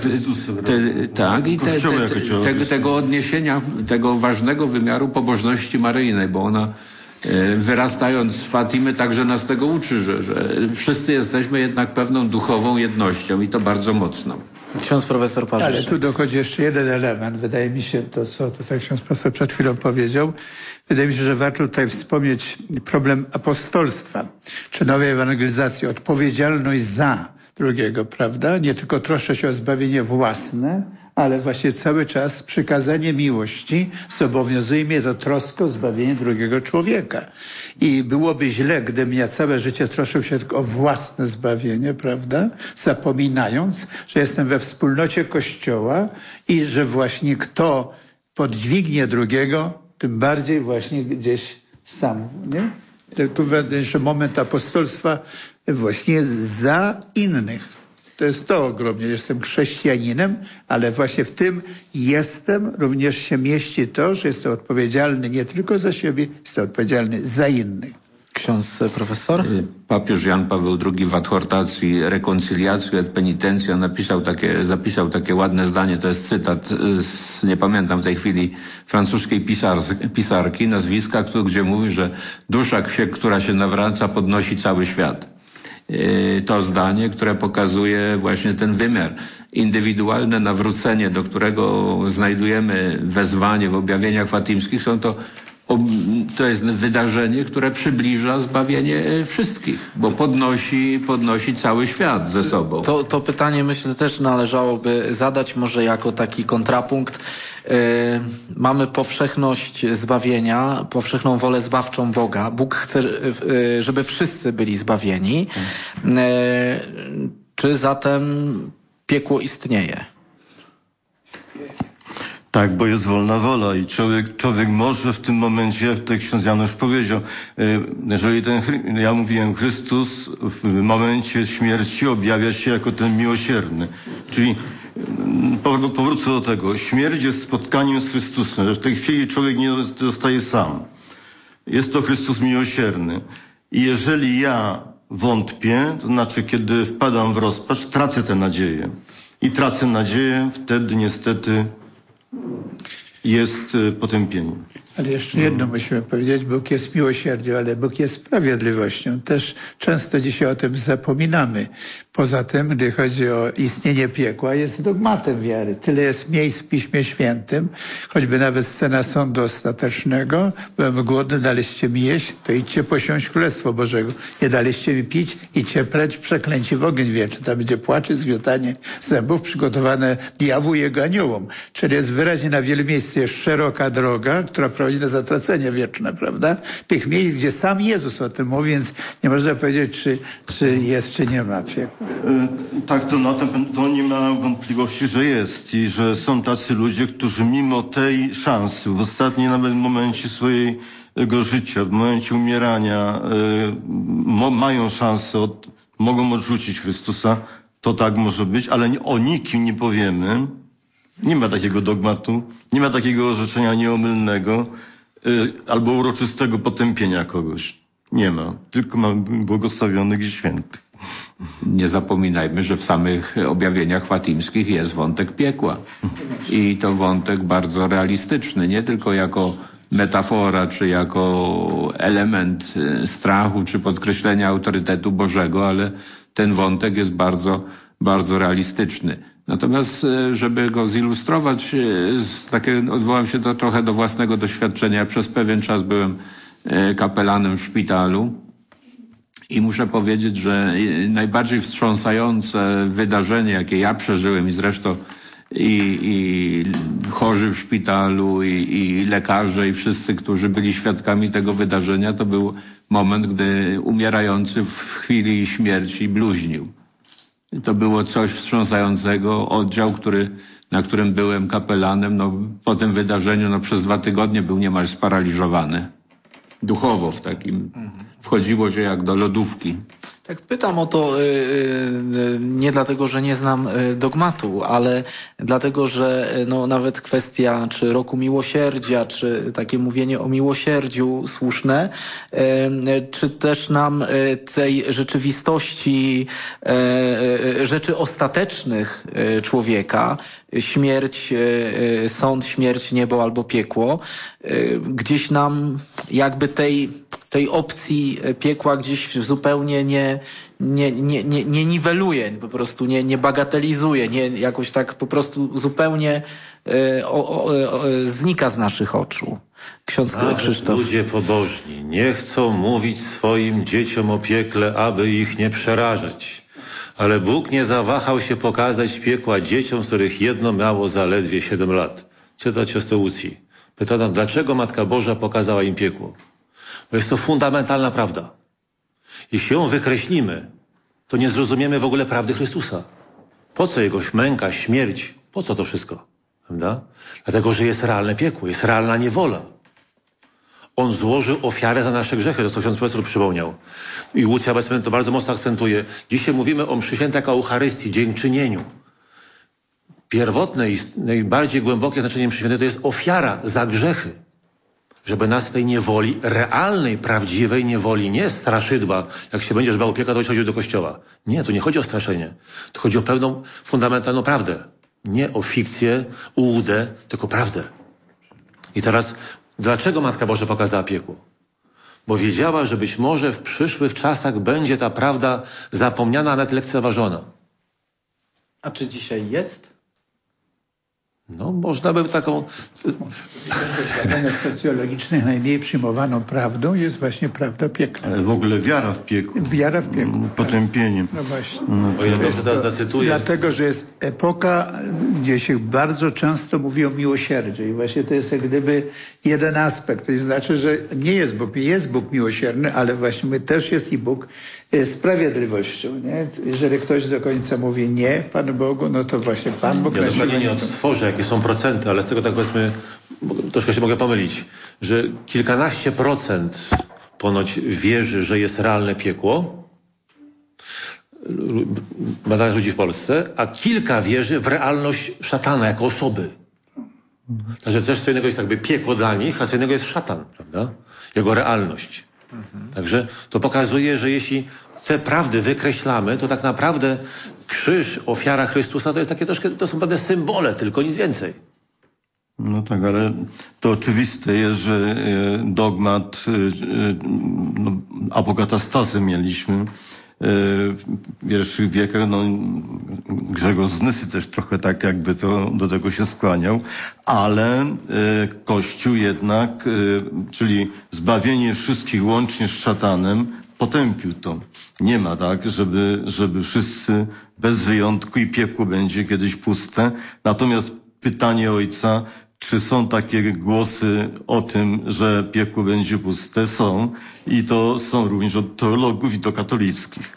E: te, tak, i te, te, te, te, tego odniesienia, tego ważnego wymiaru pobożności maryjnej, bo ona wyrastając z Fatimy także nas tego uczy, że, że wszyscy jesteśmy jednak pewną duchową jednością i to bardzo mocną.
A: Ksiądz profesor Parzyszek.
B: Ale tu dochodzi jeszcze jeden element. Wydaje mi się, to co tutaj ksiądz profesor przed chwilą powiedział, wydaje mi się, że warto tutaj wspomnieć problem apostolstwa, czy nowej ewangelizacji, odpowiedzialność za drugiego, prawda? Nie tylko troszczę się o zbawienie własne, ale właśnie cały czas przykazanie miłości zobowiązuje mnie do troski o zbawienie drugiego człowieka. I byłoby źle, gdybym ja całe życie troszczył się tylko o własne zbawienie, prawda? Zapominając, że jestem we wspólnocie Kościoła i że właśnie kto podźwignie drugiego, tym bardziej właśnie gdzieś sam, nie? Tu że moment apostolstwa właśnie za innych. To jest to ogromnie. Jestem chrześcijaninem, ale właśnie w tym jestem, również się mieści to, że jestem odpowiedzialny nie tylko za siebie, jestem odpowiedzialny za innych.
A: Ksiądz profesor?
E: Papież Jan Paweł drugi w adhortacji Reconciliatio et Penitentia napisał takie, zapisał takie ładne zdanie, to jest cytat z, nie pamiętam w tej chwili, francuskiej pisar, pisarki, nazwiska, gdzie mówi, że dusza, która się nawraca, podnosi cały świat. To zdanie, które pokazuje właśnie ten wymiar. Indywidualne nawrócenie, do którego znajdujemy wezwanie w objawieniach fatimskich, są to, to jest wydarzenie, które przybliża zbawienie wszystkich, bo podnosi, podnosi cały świat ze sobą.
A: To, to pytanie myślę też należałoby zadać może jako taki kontrapunkt. Yy, mamy powszechność zbawienia, powszechną wolę zbawczą Boga. Bóg chce, yy, żeby wszyscy byli zbawieni. Yy, czy zatem piekło istnieje?
F: Tak, bo jest wolna wola i człowiek, człowiek może w tym momencie, jak tutaj ksiądz Janusz powiedział, jeżeli ten, ja mówiłem, Chrystus w momencie śmierci objawia się jako ten miłosierny. Czyli powrócę do tego. Śmierć jest spotkaniem z Chrystusem, że w tej chwili człowiek nie zostaje sam. Jest to Chrystus miłosierny. I jeżeli ja wątpię, to znaczy kiedy wpadam w rozpacz, tracę tę nadzieję. I tracę nadzieję, wtedy niestety jest potępienie.
B: Ale jeszcze jedno musimy powiedzieć, Bóg jest miłosierdzią, ale Bóg jest sprawiedliwością. Też często dzisiaj o tym zapominamy. Poza tym, gdy chodzi o istnienie piekła, jest dogmatem wiary. Tyle jest miejsc w Piśmie Świętym, choćby nawet scena sądu ostatecznego. Byłem głodny, daliście mi jeść, to idźcie posiąść Królestwo Bożego. Nie daliście mi pić, idźcie precz, przeklęci w ogień wieczny. Tam będzie płacz i zgrzytanie zębów przygotowane diabłu i jego aniołom. Czyli jest wyraźnie na wielu miejscach jest szeroka droga, która prowadzi na zatracenie wieczne, prawda? Tych miejsc, gdzie sam Jezus o tym mówi, więc nie można powiedzieć, czy, czy jest, czy nie ma piekła.
F: Tak, to, na tym, to nie ma wątpliwości, że jest i że są tacy ludzie, którzy mimo tej szansy, w ostatnim nawet momencie swojego życia, w momencie umierania, mo, mają szansę, od, mogą odrzucić Chrystusa. To tak może być, ale o nikim nie powiemy. Nie ma takiego dogmatu, nie ma takiego orzeczenia nieomylnego y, albo uroczystego potępienia kogoś. Nie ma. Tylko mamy błogosławionych i świętych.
E: Nie zapominajmy, że w samych objawieniach fatimskich jest wątek piekła. I to wątek bardzo realistyczny, nie tylko jako metafora, czy jako element strachu, czy podkreślenia autorytetu Bożego, ale ten wątek jest bardzo, bardzo realistyczny. Natomiast, żeby go zilustrować, takie, odwołam się to trochę do własnego doświadczenia. Przez pewien czas byłem kapelanem w szpitalu I muszę powiedzieć, że najbardziej wstrząsające wydarzenie, jakie ja przeżyłem i zresztą i, i chorzy w szpitalu, i, i lekarze, i wszyscy, którzy byli świadkami tego wydarzenia, to był moment, gdy umierający w chwili śmierci bluźnił. To było coś wstrząsającego. Oddział, który, na którym byłem kapelanem, no, po tym wydarzeniu no, przez dwa tygodnie był niemal sparaliżowany. Duchowo w takim. Wchodziło się jak do lodówki.
A: Tak pytam o to yy, nie dlatego, że nie znam dogmatu, ale dlatego, że no, nawet kwestia czy roku miłosierdzia, czy takie mówienie o miłosierdziu słuszne, yy, czy też nam yy, tej rzeczywistości, yy, rzeczy ostatecznych yy, człowieka, śmierć, yy, sąd, śmierć, niebo albo piekło, yy, gdzieś nam jakby tej, tej opcji piekła gdzieś zupełnie nie Nie, nie, nie, nie niweluje, po prostu nie, nie bagatelizuje, nie, jakoś tak po prostu zupełnie y, o, o, o, znika z naszych oczu. Ksiądz
C: Nawet
A: Krzysztof.
C: ludzie pobożni nie chcą mówić swoim dzieciom o piekle, aby ich nie przerażać. Ale Bóg nie zawahał się pokazać piekła dzieciom, z których jedno miało zaledwie siedem lat. Cytat siostry Łucji. Pytano, dlaczego Matka Boża pokazała im piekło? Bo jest to fundamentalna prawda. Jeśli ją wykreślimy, to nie zrozumiemy w ogóle prawdy Chrystusa. Po co Jego męka, śmierć? Po co to wszystko? Prawda? Dlatego, że jest realne piekło, jest realna niewola. On złożył ofiarę za nasze grzechy, to co ksiądz profesor przypomniał. I Łucja Westman to bardzo mocno akcentuje. Dzisiaj mówimy o mszy świętej jako Eucharystii, dziękczynieniu. Pierwotne i najbardziej głębokie znaczenie mszy świętej to jest ofiara za grzechy. Żeby nas z tej niewoli, realnej, prawdziwej niewoli, nie straszydła, jak się będziesz bał piekła, to chodził do kościoła. Nie, tu nie chodzi o straszenie. Tu chodzi o pewną fundamentalną prawdę. Nie o fikcję, ułudę, tylko prawdę. I teraz, dlaczego Matka Boża pokazała piekło? Bo wiedziała, że być może w przyszłych czasach będzie ta prawda zapomniana, a nawet lekceważona.
A: A czy dzisiaj jest?
C: No, można by taką...
B: W badaniach socjologicznych najmniej przyjmowaną prawdą jest właśnie prawda piekła.
F: Ale w ogóle wiara w piekło.
B: Wiara w piekło.
F: Potępienie.
B: No właśnie.
C: O ile dobrze teraz zacytuję.
B: Dlatego, że jest epoka, gdzie się bardzo często mówi o miłosierdziu i właśnie to jest jak gdyby jeden aspekt. To znaczy, że nie jest Bóg, jest Bóg miłosierny, ale właśnie też jest i Bóg sprawiedliwością. Nie? Jeżeli ktoś do końca mówi nie Panu Bogu, no to właśnie Pan Bóg...
C: Ja dokładnie nie odtworzę, jakie są procenty, ale z tego tak powiedzmy, troszkę się mogę pomylić, że kilkanaście procent ponoć wierzy, że jest realne piekło, badania ludzi w Polsce, a kilka wierzy w realność szatana jako osoby. Także też co innego jest jakby piekło dla nich, a co innego jest szatan, prawda? Jego realność. Mhm. Także to pokazuje, że jeśli te prawdy wykreślamy, to tak naprawdę krzyż, ofiara Chrystusa to jest takie troszkę, to są pewne symbole, tylko nic więcej.
F: No tak, ale to oczywiste jest, że dogmat no, apokatastazy mieliśmy w pierwszych wiekach. No, Grzegorz z Nysy też trochę tak jakby to, do tego się skłaniał, ale Kościół jednak, czyli zbawienie wszystkich łącznie z szatanem, potępił to. Nie ma tak, żeby, żeby wszyscy bez wyjątku i piekło będzie kiedyś puste. Natomiast pytanie ojca, czy są takie głosy o tym, że piekło będzie puste? Są. I to są również od teologów i to katolickich.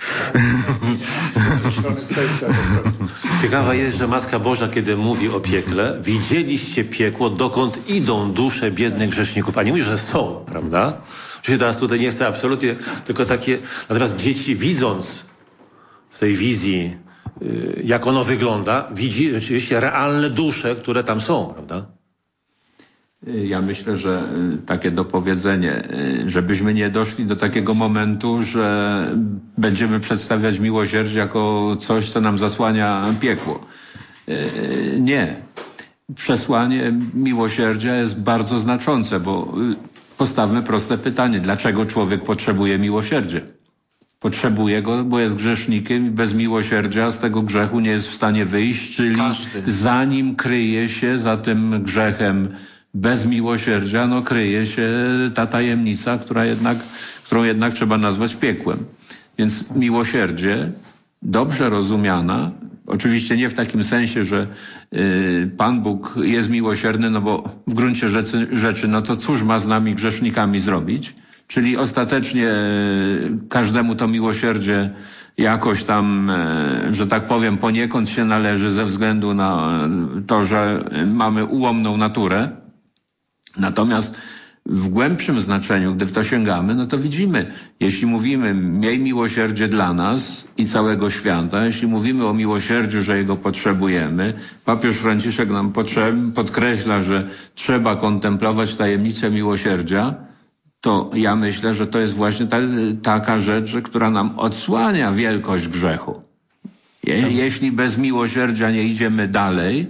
C: Ciekawa jest, że Matka Boża, kiedy mówi o piekle, widzieliście piekło, dokąd idą dusze biednych grzeszników. A nie mówi, że są, prawda? Oczywiście teraz tutaj nie chcę absolutnie, tylko takie... Natomiast dzieci, widząc w tej wizji, jak ono wygląda, widzi rzeczywiście realne dusze, które tam są, prawda?
E: Ja myślę, że takie dopowiedzenie, żebyśmy nie doszli do takiego momentu, że będziemy przedstawiać miłosierdzie jako coś, co nam zasłania piekło. Nie. Przesłanie miłosierdzia jest bardzo znaczące, bo postawmy proste pytanie. Dlaczego człowiek potrzebuje miłosierdzia? Potrzebuje go, bo jest grzesznikiem i bez miłosierdzia z tego grzechu nie jest w stanie wyjść, czyli Każdy. zanim kryje się za tym grzechem bez miłosierdzia, no kryje się ta tajemnica, która jednak, którą jednak trzeba nazwać piekłem. Więc miłosierdzie, dobrze rozumiana, oczywiście nie w takim sensie, że y, Pan Bóg jest miłosierny, no bo w gruncie rzeczy, rzeczy, no to cóż ma z nami grzesznikami zrobić? Czyli ostatecznie y, każdemu to miłosierdzie jakoś tam, y, że tak powiem, poniekąd się należy ze względu na to, że mamy ułomną naturę. Natomiast w głębszym znaczeniu, gdy w to sięgamy, no to widzimy, jeśli mówimy miej miłosierdzie dla nas i całego świata, jeśli mówimy o miłosierdziu, że jego potrzebujemy, papież Franciszek nam podkreśla, że trzeba kontemplować tajemnicę miłosierdzia, to ja myślę, że to jest właśnie ta, taka rzecz, która nam odsłania wielkość grzechu. Je, jeśli bez miłosierdzia nie idziemy dalej,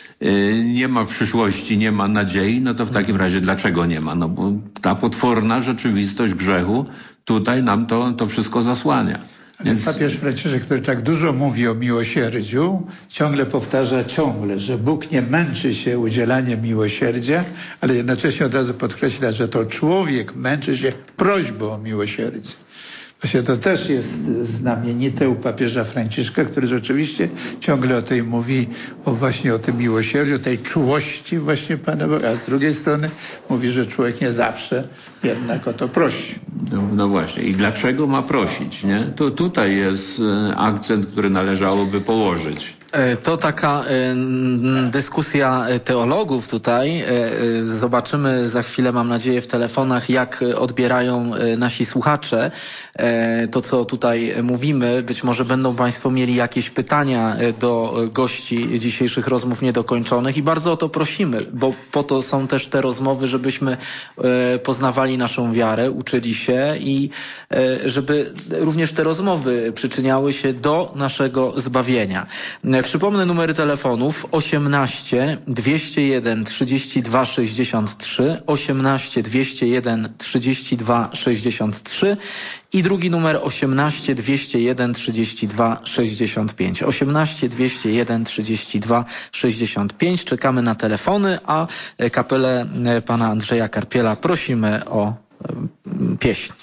E: nie ma przyszłości, nie ma nadziei, no to w takim razie dlaczego nie ma? No bo ta potworna rzeczywistość grzechu tutaj nam to, to wszystko zasłania.
B: Więc papież Franciszek, który tak dużo mówi o miłosierdziu, ciągle powtarza ciągle, że Bóg nie męczy się udzielaniem miłosierdzia, ale jednocześnie od razu podkreśla, że to człowiek męczy się prośbą o miłosierdzie. Właśnie to też jest znamienite u papieża Franciszka, który rzeczywiście ciągle o tej mówi, o właśnie o tym miłosierdziu, o tej czułości właśnie Pana Boga, a z drugiej strony mówi, że człowiek nie zawsze jednak o to prosi.
E: No, no właśnie. I dlaczego ma prosić, nie? To tutaj jest akcent, który należałoby położyć.
A: To taka y, dyskusja teologów tutaj. Y, zobaczymy za chwilę, mam nadzieję, w telefonach, jak odbierają nasi słuchacze y, to, co tutaj mówimy. Być może będą Państwo mieli jakieś pytania do gości dzisiejszych rozmów niedokończonych i bardzo o to prosimy, bo po to są też te rozmowy, żebyśmy y, poznawali naszą wiarę, uczyli się i y, żeby również te rozmowy przyczyniały się do naszego zbawienia. Przypomnę numery telefonów osiemnaście dwieście jeden trzydzieści dwa sześćdziesiąt trzy, osiemnaście dwieście jeden trzydzieści dwa sześćdziesiąt trzy i drugi numer osiemnaście dwieście jeden trzydzieści dwa sześćdziesiąt pięć. osiemnaście dwieście jeden trzydzieści dwa sześćdziesiąt pięć. Czekamy na telefony, a kapelę pana Andrzeja Karpiela prosimy o pieśń.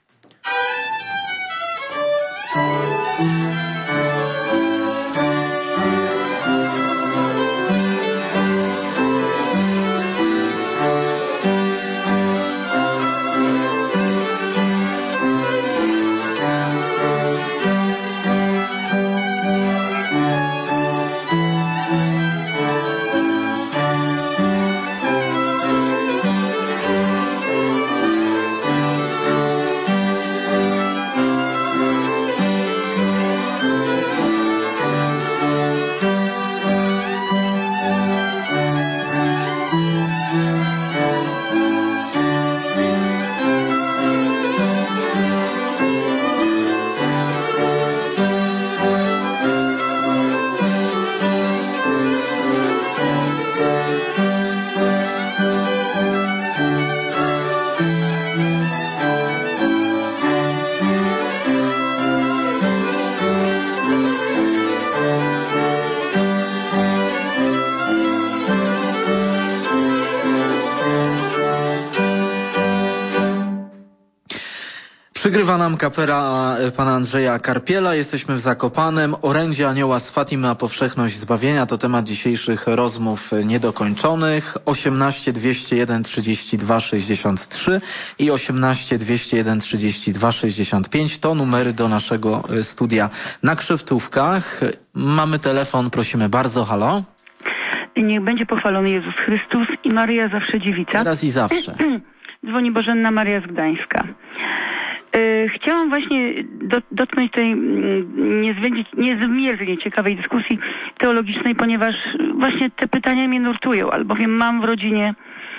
A: Przygrywa nam kapela pana Andrzeja Karpiela. Jesteśmy w Zakopanem. Orędzie Anioła z Fatimy, a powszechność zbawienia to temat dzisiejszych rozmów niedokończonych. osiemnaście dwieście jeden trzydzieści dwa sześćdziesiąt trzy i osiemnaście dwieście jeden trzydzieści dwa sześćdziesiąt pięć to numery do naszego studia na Krzywtówkach. Mamy telefon, prosimy bardzo. Halo?
G: Niech będzie pochwalony Jezus Chrystus i Maryja zawsze dziewica.
A: Teraz i zawsze.
G: Dzwoni Bożenna Maria z Gdańska. Chciałam właśnie do, dotknąć tej niezmiernie, niezmiernie ciekawej dyskusji teologicznej, ponieważ właśnie te pytania mnie nurtują, albowiem mam w rodzinie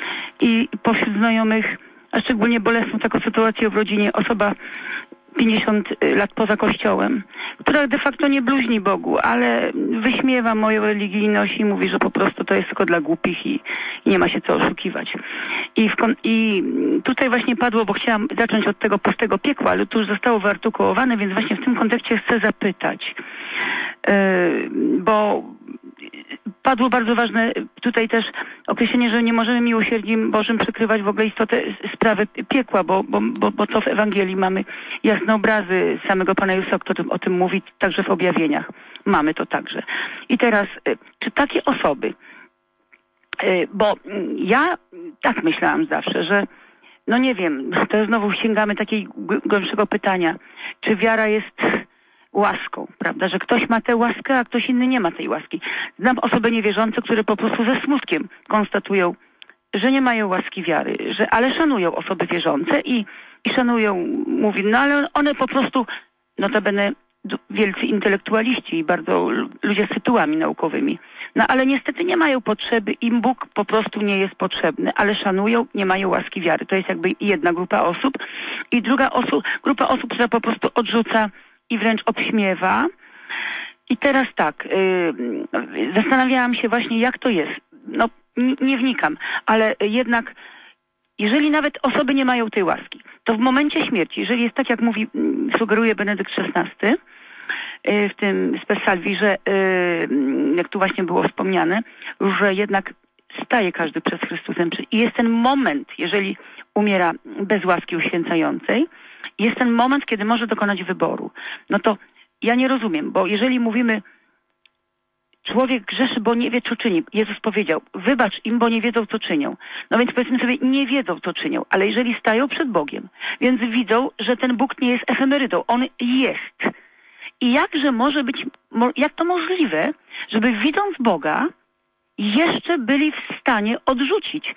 G: i pośród znajomych, a szczególnie bolesną taką sytuację w rodzinie, osoba pięćdziesiąt lat poza Kościołem, która de facto nie bluźni Bogu, ale wyśmiewa moją religijność i mówi, że po prostu to jest tylko dla głupich i, i nie ma się co oszukiwać. I, w, I tutaj właśnie padło, bo chciałam zacząć od tego pustego piekła, ale to już zostało wyartykułowane, więc właśnie w tym kontekście chcę zapytać, yy, bo padło bardzo ważne tutaj też określenie, że nie możemy miłosierdziem Bożym przykrywać w ogóle istotę sprawy piekła, bo, bo, bo, bo co w Ewangelii mamy jasne obrazy samego Pana Jezusa, który o tym mówi, także w objawieniach. Mamy to także. I teraz, czy takie osoby, bo ja tak myślałam zawsze, że no nie wiem, to znowu sięgamy takiego głębszego pytania, czy wiara jest łaską, prawda, że ktoś ma tę łaskę, a ktoś inny nie ma tej łaski. Znam osoby niewierzące, które po prostu ze smutkiem konstatują, że nie mają łaski wiary, że, ale szanują osoby wierzące i, i szanują, mówi, no ale one po prostu, notabene wielcy intelektualiści i bardzo ludzie z tytułami naukowymi, no ale niestety nie mają potrzeby, im Bóg po prostu nie jest potrzebny, ale szanują, nie mają łaski wiary. To jest jakby jedna grupa osób. I druga osób, grupa osób, która po prostu odrzuca i wręcz obśmiewa. I teraz tak, yy, zastanawiałam się właśnie, jak to jest. No, n- nie wnikam, ale jednak jeżeli nawet osoby nie mają tej łaski, to w momencie śmierci, jeżeli jest tak, jak mówi, sugeruje Benedykt szesnasty yy, w tym Spes Salvi, że yy, jak tu właśnie było wspomniane, że jednak staje każdy przed Chrystusem. I jest ten moment, jeżeli umiera bez łaski uświęcającej, jest ten moment, kiedy może dokonać wyboru. No to ja nie rozumiem, bo jeżeli mówimy, człowiek grzeszy, bo nie wie, co czyni. Jezus powiedział, wybacz im, bo nie wiedzą, co czynią. No więc powiedzmy sobie, nie wiedzą, co czynią, ale jeżeli stają przed Bogiem, więc widzą, że ten Bóg nie jest efemerydą, on jest. I jakże może być, jak to możliwe, żeby widząc Boga, jeszcze byli w stanie odrzucić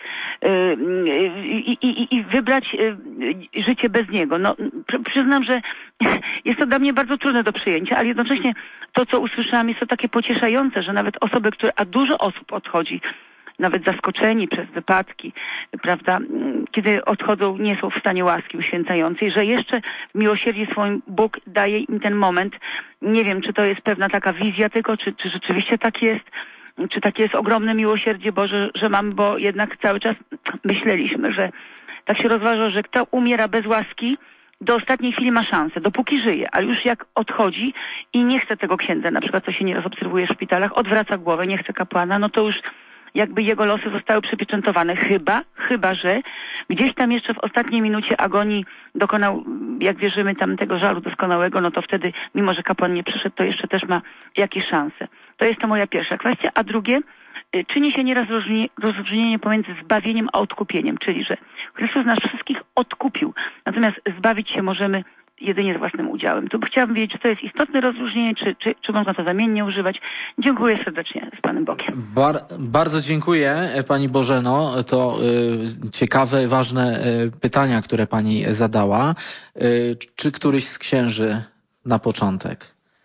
G: yy, i, i, i wybrać yy, życie bez Niego. No, przyznam, że jest to dla mnie bardzo trudne do przyjęcia, ale jednocześnie to, co usłyszałam, jest to takie pocieszające, że nawet osoby, które, a dużo osób odchodzi, nawet zaskoczeni przez wypadki, prawda, kiedy odchodzą, nie są w stanie łaski uświęcającej, że jeszcze w miłosierdziu swoim Bóg daje im ten moment. Nie wiem, czy to jest pewna taka wizja tylko, czy, czy rzeczywiście tak jest, czy takie jest ogromne miłosierdzie Boże, że mam, bo jednak cały czas myśleliśmy, że tak się rozważa, że kto umiera bez łaski, do ostatniej chwili ma szansę, dopóki żyje, a już jak odchodzi i nie chce tego księdza, na przykład co się nieraz obserwuje w szpitalach, odwraca głowę, nie chce kapłana, no to już jakby jego losy zostały przypieczętowane. Chyba, chyba, że gdzieś tam jeszcze w ostatniej minucie agonii dokonał, jak wierzymy, tam tego żalu doskonałego, no to wtedy, mimo że kapłan nie przyszedł, to jeszcze też ma jakieś szanse. To jest to moja pierwsza kwestia. A drugie, czyni się nieraz rozróżnienie pomiędzy zbawieniem a odkupieniem, czyli że Chrystus nas wszystkich odkupił, natomiast zbawić się możemy jedynie z własnym udziałem. Tu chciałabym wiedzieć, czy to jest istotne rozróżnienie, czy, czy, czy można to zamiennie używać. Dziękuję serdecznie, z Panem Bogiem.
A: Bar bardzo dziękuję, Pani Bożeno. To y, ciekawe, ważne y, pytania, które Pani zadała. Y, czy któryś z księży na początek?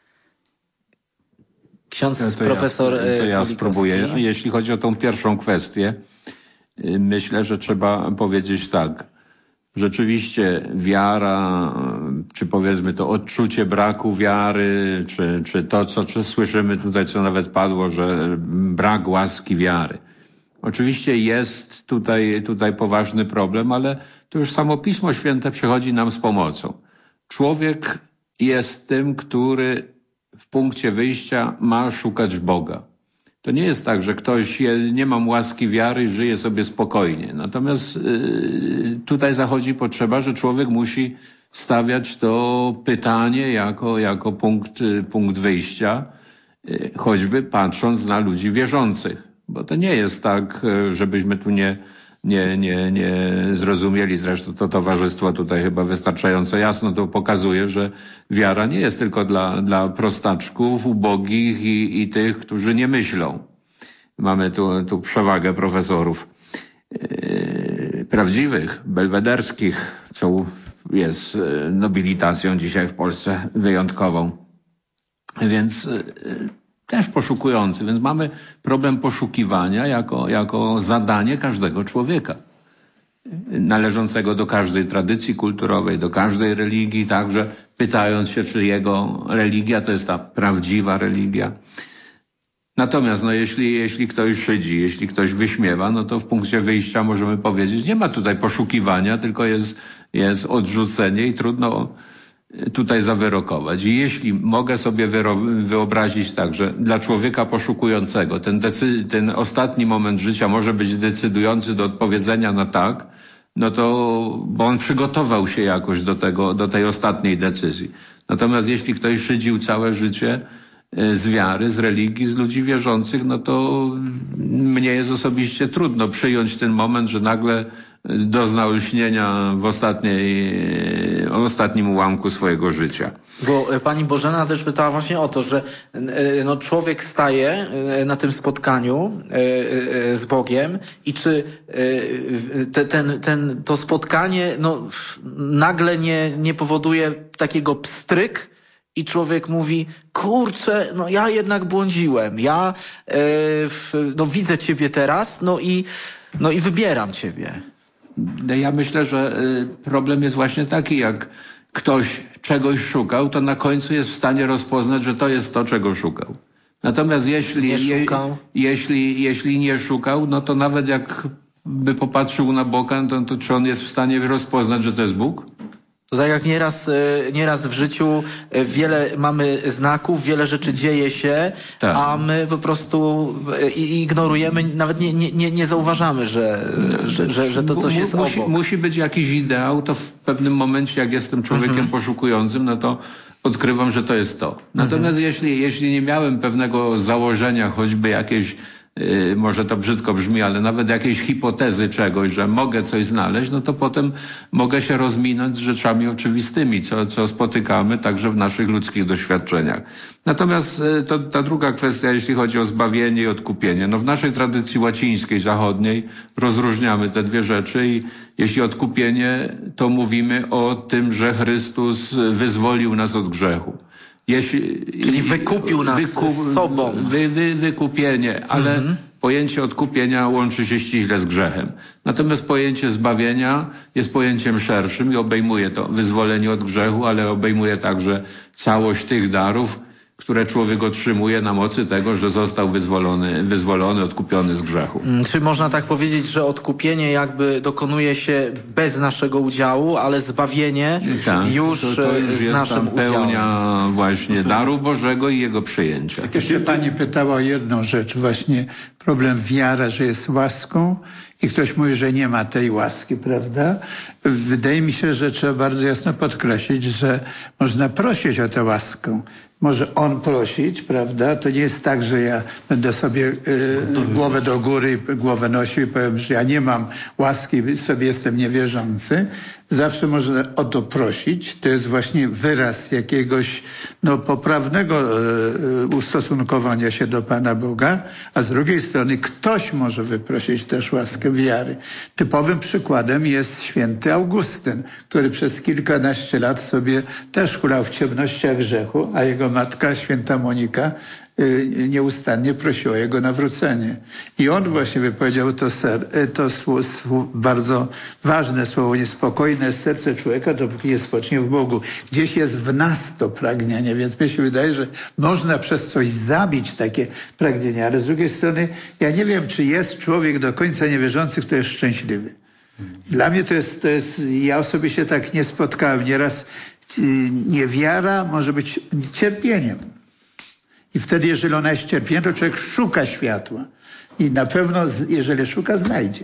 A: Ksiądz
E: to
A: profesor
E: ja, To ja
A: Kulikowski.
E: spróbuję. Jeśli chodzi o tą pierwszą kwestię, myślę, że trzeba powiedzieć tak. Rzeczywiście wiara, czy powiedzmy to odczucie braku wiary, czy, czy to, co czy słyszymy tutaj, co nawet padło, że brak łaski wiary. Oczywiście jest tutaj, tutaj poważny problem, ale to już samo Pismo Święte przychodzi nam z pomocą. Człowiek jest tym, który w punkcie wyjścia ma szukać Boga. To nie jest tak, że ktoś nie ma łaski wiary i żyje sobie spokojnie. Natomiast yy, tutaj zachodzi potrzeba, że człowiek musi stawiać to pytanie jako, jako punkt, punkt wyjścia, yy, choćby patrząc na ludzi wierzących. Bo to nie jest tak, żebyśmy tu nie, nie, nie, nie zrozumieli. Zresztą to towarzystwo tutaj chyba wystarczająco jasno to pokazuje, że wiara nie jest tylko dla, dla prostaczków, ubogich i, i tych, którzy nie myślą. Mamy tu, tu przewagę profesorów yy, prawdziwych, belwederskich, co jest nobilitacją dzisiaj w Polsce wyjątkową. Więc yy, też poszukujący, więc mamy problem poszukiwania jako, jako zadanie każdego człowieka. Należącego do każdej tradycji kulturowej, do każdej religii, także pytając się, czy jego religia to jest ta prawdziwa religia. Natomiast no, jeśli, jeśli ktoś szydzi, jeśli ktoś wyśmiewa, no to w punkcie wyjścia możemy powiedzieć, nie ma tutaj poszukiwania, tylko jest, jest odrzucenie i trudno tutaj zawyrokować. I jeśli mogę sobie wyobrazić tak, że dla człowieka poszukującego ten, decy- ten ostatni moment życia może być decydujący do odpowiedzenia na tak, no to, bo on przygotował się jakoś do tego, do tej ostatniej decyzji. Natomiast jeśli ktoś szydził całe życie z wiary, z religii, z ludzi wierzących, no to mnie jest osobiście trudno przyjąć ten moment, że nagle doznał lśnienia w ostatniej, w ostatnim ułamku swojego życia.
A: Bo pani Bożena też pytała właśnie o to, że no, człowiek staje na tym spotkaniu z Bogiem i czy te, ten, ten, to spotkanie no, nagle nie, nie powoduje takiego pstryk i człowiek mówi, kurczę, no ja jednak błądziłem, ja no, widzę Ciebie teraz, no i, no i wybieram Ciebie.
E: Ja myślę, że problem jest właśnie taki, jak ktoś czegoś szukał, to na końcu jest w stanie rozpoznać, że to jest to, czego szukał. Natomiast jeśli
A: nie szukał,
E: je, jeśli, jeśli nie szukał, no to nawet jak by popatrzył na boka, to, to czy on jest w stanie rozpoznać, że to jest Bóg?
A: To tak jak nieraz, nieraz w życiu wiele mamy znaków, wiele rzeczy dzieje się, tak. A my po prostu ignorujemy, nawet nie, nie, nie zauważamy, że, że, że, że to coś jest
E: musi,
A: obok.
E: Musi być jakiś ideał, to w pewnym momencie, jak jestem człowiekiem mhm. poszukującym, no to odkrywam, że to jest to. Natomiast mhm. jeśli, jeśli nie miałem pewnego założenia, choćby jakieś Yy, może to brzydko brzmi, ale nawet jakiejś hipotezy czegoś, że mogę coś znaleźć, no to potem mogę się rozminąć z rzeczami oczywistymi, co, co spotykamy także w naszych ludzkich doświadczeniach. Natomiast yy, to, ta druga kwestia, jeśli chodzi o zbawienie i odkupienie, no w naszej tradycji łacińskiej, zachodniej rozróżniamy te dwie rzeczy i jeśli odkupienie, to mówimy o tym, że Chrystus wyzwolił nas od grzechu. Jeśli,
A: Czyli wykupił nas wykup, sobą.
E: Wy, wy, wykupienie, ale mhm. pojęcie odkupienia łączy się ściśle z grzechem. Natomiast pojęcie zbawienia jest pojęciem szerszym i obejmuje to wyzwolenie od grzechu, ale obejmuje także całość tych darów, które człowiek otrzymuje na mocy tego, że został wyzwolony, wyzwolony, odkupiony z grzechu.
A: Czy można tak powiedzieć, że odkupienie jakby dokonuje się bez naszego udziału, ale zbawienie tak, już, to, to już z jest naszym
E: pełnia
A: udziałem.
E: Właśnie daru Bożego i jego przyjęcia.
B: Jeszcze pani pytała o jedną rzecz, właśnie problem wiara, że jest łaską i ktoś mówi, że nie ma tej łaski, prawda? Wydaje mi się, że trzeba bardzo jasno podkreślić, że można prosić o tę łaskę. Może on prosić, prawda? To nie jest tak, że ja będę sobie y, głowę do góry, głowę nosił i powiem, że ja nie mam łaski, sobie jestem niewierzący. Zawsze można o to prosić. To jest właśnie wyraz jakiegoś no, poprawnego y, ustosunkowania się do Pana Boga, a z drugiej strony ktoś może wyprosić też łaskę wiary. Typowym przykładem jest święty Augustyn, który przez kilkanaście lat sobie też hulał w ciemnościach grzechu, a jego matka, święta Monika, y, nieustannie prosiła o jego nawrócenie. I on właśnie wypowiedział to, ser, to sło, sło, bardzo ważne słowo, niespokojne serce człowieka, dopóki nie spocznie w Bogu. Gdzieś jest w nas to pragnienie, więc mi się wydaje, że można przez coś zabić takie pragnienie, ale z drugiej strony ja nie wiem, czy jest człowiek do końca niewierzący, który jest szczęśliwy. Dla mnie to jest, to jest, ja osobiście tak nie spotkałem. Nieraz niewiara może być cierpieniem. I wtedy, jeżeli ona jest cierpieniem, to człowiek szuka światła. I na pewno, jeżeli szuka, znajdzie.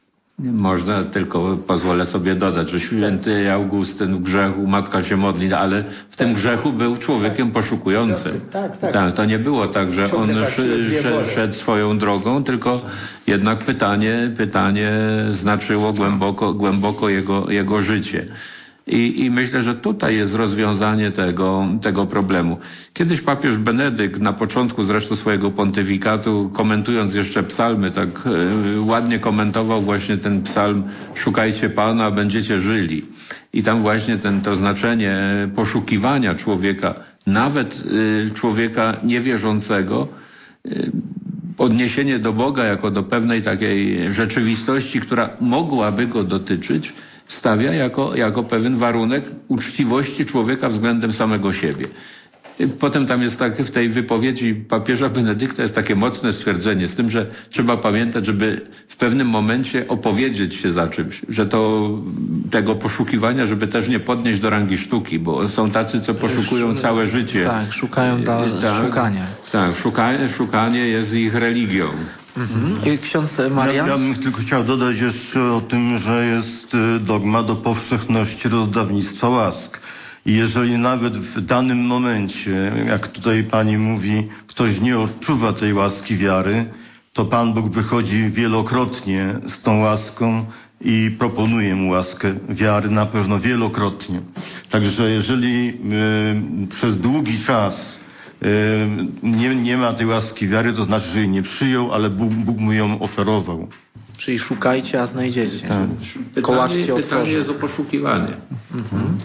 E: Można, tylko pozwolę sobie dodać, że święty Augustyn w grzechu, matka się modli, ale w tym grzechu był człowiekiem poszukującym.
B: Tak, tak.
E: tak to nie było tak, że on sz, szedł swoją drogą, tylko jednak pytanie, pytanie znaczyło głęboko, głęboko jego, jego życie. I, I myślę, że tutaj jest rozwiązanie tego, tego problemu. Kiedyś papież Benedykt na początku zresztą swojego pontyfikatu, komentując jeszcze psalmy, tak y, ładnie komentował właśnie ten psalm "Szukajcie Pana, będziecie żyli". I tam właśnie ten, to znaczenie poszukiwania człowieka, nawet y, człowieka niewierzącego, y, odniesienie do Boga jako do pewnej takiej rzeczywistości, która mogłaby go dotyczyć, stawia jako, jako pewien warunek uczciwości człowieka względem samego siebie. Potem tam jest tak, w tej wypowiedzi papieża Benedykta jest takie mocne stwierdzenie, z tym, że trzeba pamiętać, żeby w pewnym momencie opowiedzieć się za czymś, że to tego poszukiwania, żeby też nie podnieść do rangi sztuki, bo są tacy, co poszukują całe życie.
A: Tak, szukają da,
E: tak,
A: szukania.
E: Tak, szukanie, szukanie jest ich religią.
A: Mhm. Ksiądz Marian?
F: Ja, ja bym tylko chciał dodać jeszcze o tym, że jest dogmat o powszechności rozdawnictwa łask. I jeżeli nawet w danym momencie, jak tutaj pani mówi, ktoś nie odczuwa tej łaski wiary, to Pan Bóg wychodzi wielokrotnie z tą łaską i proponuje mu łaskę wiary na pewno wielokrotnie. Także jeżeli y, przez długi czas y, nie, nie ma tej łaski wiary, to znaczy, że jej nie przyjął, ale Bóg, Bóg mu ją oferował.
A: Czyli szukajcie, a znajdziecie.
E: Tak.
A: Kołaczcie,
E: pytanie,
A: otworzy.
E: pytanie jest o poszukiwanie.
A: Mhm.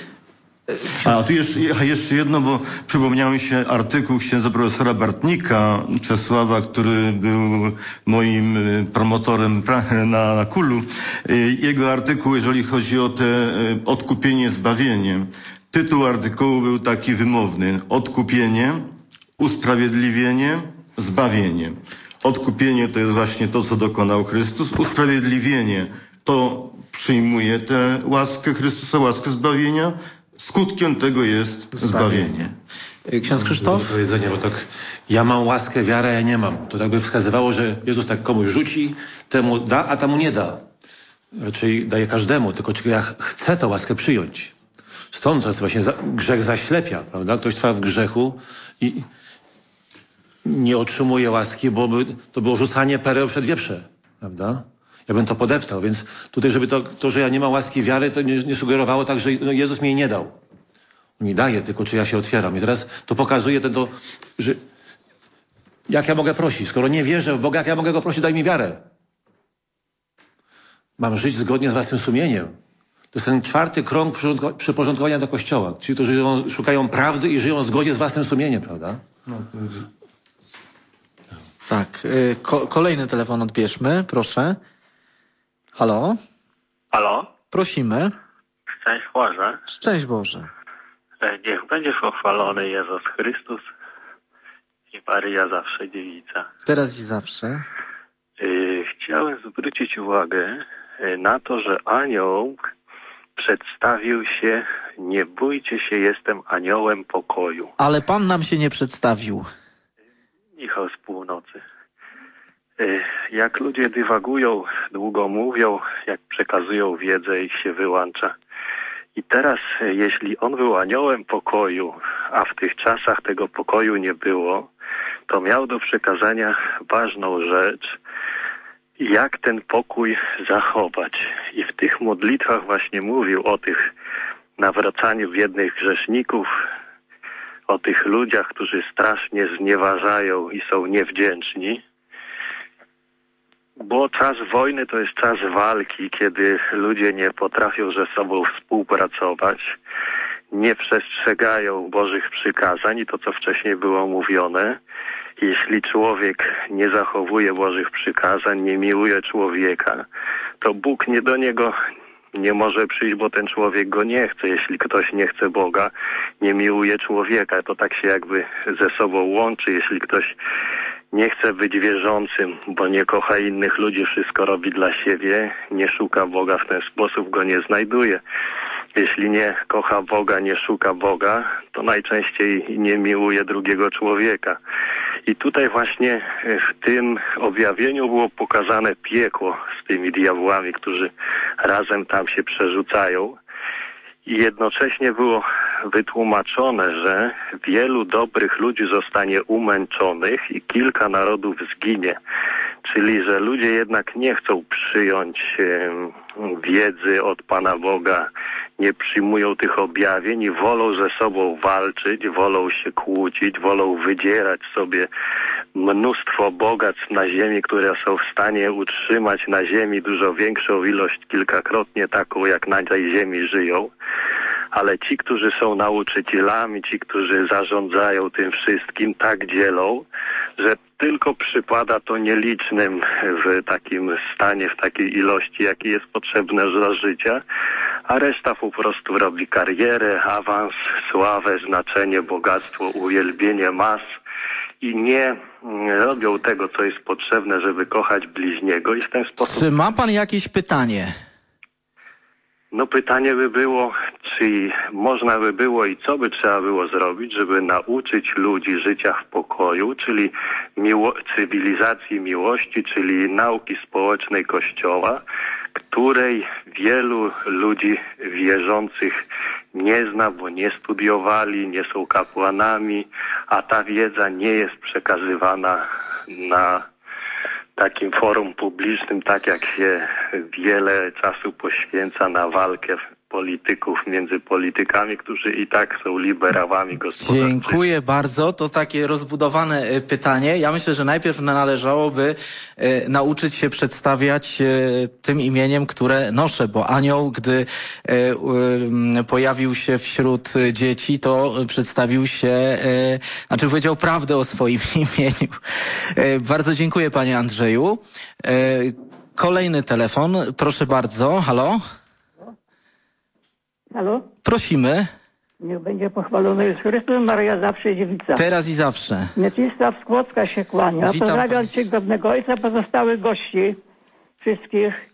F: A tu jeszcze, jeszcze jedno, bo przypomniał mi się artykuł księdza profesora Bartnika Czesława, który był moim promotorem na, na Kulu. Jego artykuł, jeżeli chodzi o te odkupienie, zbawienie. Tytuł artykułu był taki wymowny. Odkupienie, usprawiedliwienie, zbawienie. Odkupienie to jest właśnie to, co dokonał Chrystus. Usprawiedliwienie to przyjmuje tę łaskę Chrystusa, łaskę zbawienia. Skutkiem tego jest zbawienie.
A: zbawienie. Ksiądz Krzysztof?
C: Powiedzenie, bo tak, ja mam łaskę, wiarę, ja nie mam. To tak by wskazywało, że Jezus tak komuś rzuci, temu da, a temu nie da. Raczej daje każdemu, tylko czy ja chcę tę łaskę przyjąć. Stąd to jest właśnie za, grzech zaślepia, prawda? Ktoś trwa w grzechu i nie otrzymuje łaski, bo by, to było rzucanie pereł przed wieprze, prawda? Ja bym to podeptał, więc tutaj, żeby to, to że ja nie mam łaski wiary, to nie, nie sugerowało tak, że no, Jezus mi jej nie dał. On mi daje, tylko czy ja się otwieram. I teraz to pokazuje ten to, że jak ja mogę prosić? Skoro nie wierzę w Boga, jak ja mogę Go prosić, daj mi wiarę. Mam żyć zgodnie z własnym sumieniem. To jest ten czwarty krąg przyporządkowania do Kościoła. Ci, którzy żyją, szukają prawdy i żyją w zgodzie z własnym sumieniem, prawda? No, to jest...
A: Tak. Ko- kolejny telefon odbierzmy, proszę. Halo?
H: Halo?
A: Prosimy.
H: Szczęść Boże.
A: Szczęść Boże.
H: Niech będzie pochwalony Jezus Chrystus i Maryja zawsze dziewica.
A: Teraz i zawsze.
H: Chciałem zwrócić uwagę na to, że anioł przedstawił się: nie bójcie się, jestem aniołem pokoju.
A: Ale Pan nam się nie przedstawił.
H: Michał z północy. Jak ludzie dywagują, długo mówią, jak przekazują wiedzę, ich się wyłącza. I teraz, jeśli on był aniołem pokoju, a w tych czasach tego pokoju nie było, to miał do przekazania ważną rzecz, jak ten pokój zachować. I w tych modlitwach właśnie mówił o tych nawracaniu biednych grzeszników, o tych ludziach, którzy strasznie znieważają i są niewdzięczni. Bo czas wojny to jest czas walki, kiedy ludzie nie potrafią ze sobą współpracować, nie przestrzegają Bożych przykazań i to, co wcześniej było mówione. Jeśli człowiek nie zachowuje Bożych przykazań, nie miłuje człowieka, to Bóg nie do niego nie może przyjść, bo ten człowiek go nie chce. Jeśli ktoś nie chce Boga, nie miłuje człowieka, to tak się jakby ze sobą łączy. Jeśli ktoś nie chce być wierzącym, bo nie kocha innych ludzi, wszystko robi dla siebie, nie szuka Boga, w ten sposób go nie znajduje. Jeśli nie kocha Boga, nie szuka Boga, to najczęściej nie miłuje drugiego człowieka. I tutaj właśnie w tym objawieniu było pokazane piekło z tymi diabłami, którzy razem tam się przerzucają. I jednocześnie było wytłumaczone, że wielu dobrych ludzi zostanie umęczonych i kilka narodów zginie. Czyli, że ludzie jednak nie chcą przyjąć wiedzy od Pana Boga, nie przyjmują tych objawień i wolą ze sobą walczyć, wolą się kłócić, wolą wydzierać sobie mnóstwo bogactw na ziemi, które są w stanie utrzymać na ziemi dużo większą ilość, kilkakrotnie taką, jak na tej ziemi żyją. Ale ci, którzy są nauczycielami, ci, którzy zarządzają tym wszystkim, tak dzielą, że tylko przypada to nielicznym w takim stanie, w takiej ilości, jaki jest potrzebne dla życia, a reszta po prostu robi karierę, awans, sławę, znaczenie, bogactwo, uwielbienie mas i nie robią tego, co jest potrzebne, żeby kochać bliźniego i w ten sposób...
A: Czy ma pan jakieś pytanie?
H: No pytanie by było, czy można by było i co by trzeba było zrobić, żeby nauczyć ludzi życia w pokoju, czyli miło- cywilizacji miłości, czyli nauki społecznej Kościoła, której wielu ludzi wierzących nie zna, bo nie studiowali, nie są kapłanami, a ta wiedza nie jest przekazywana na takim forum publicznym, tak jak się wiele czasu poświęca na walkę polityków między politykami, którzy i tak są liberałami gospodarczymi.
A: Dziękuję bardzo. To takie rozbudowane e, pytanie. Ja myślę, że najpierw należałoby e, nauczyć się przedstawiać e, tym imieniem, które noszę, bo anioł, gdy e, e, pojawił się wśród dzieci, to przedstawił się, e, znaczy powiedział prawdę o swoim imieniu. E, bardzo dziękuję, panie Andrzeju. E, kolejny telefon. Proszę bardzo. Halo?
I: Halo?
A: Prosimy.
I: Niech będzie pochwalony Jezus Chrystus, Maryja zawsze dziewica.
A: Teraz i zawsze.
I: Mieczysław Skłocka się kłania.
A: Witam
I: Pozdrawiam
A: pan.
I: Cię, godnego Ojca, pozostałych gości, wszystkich.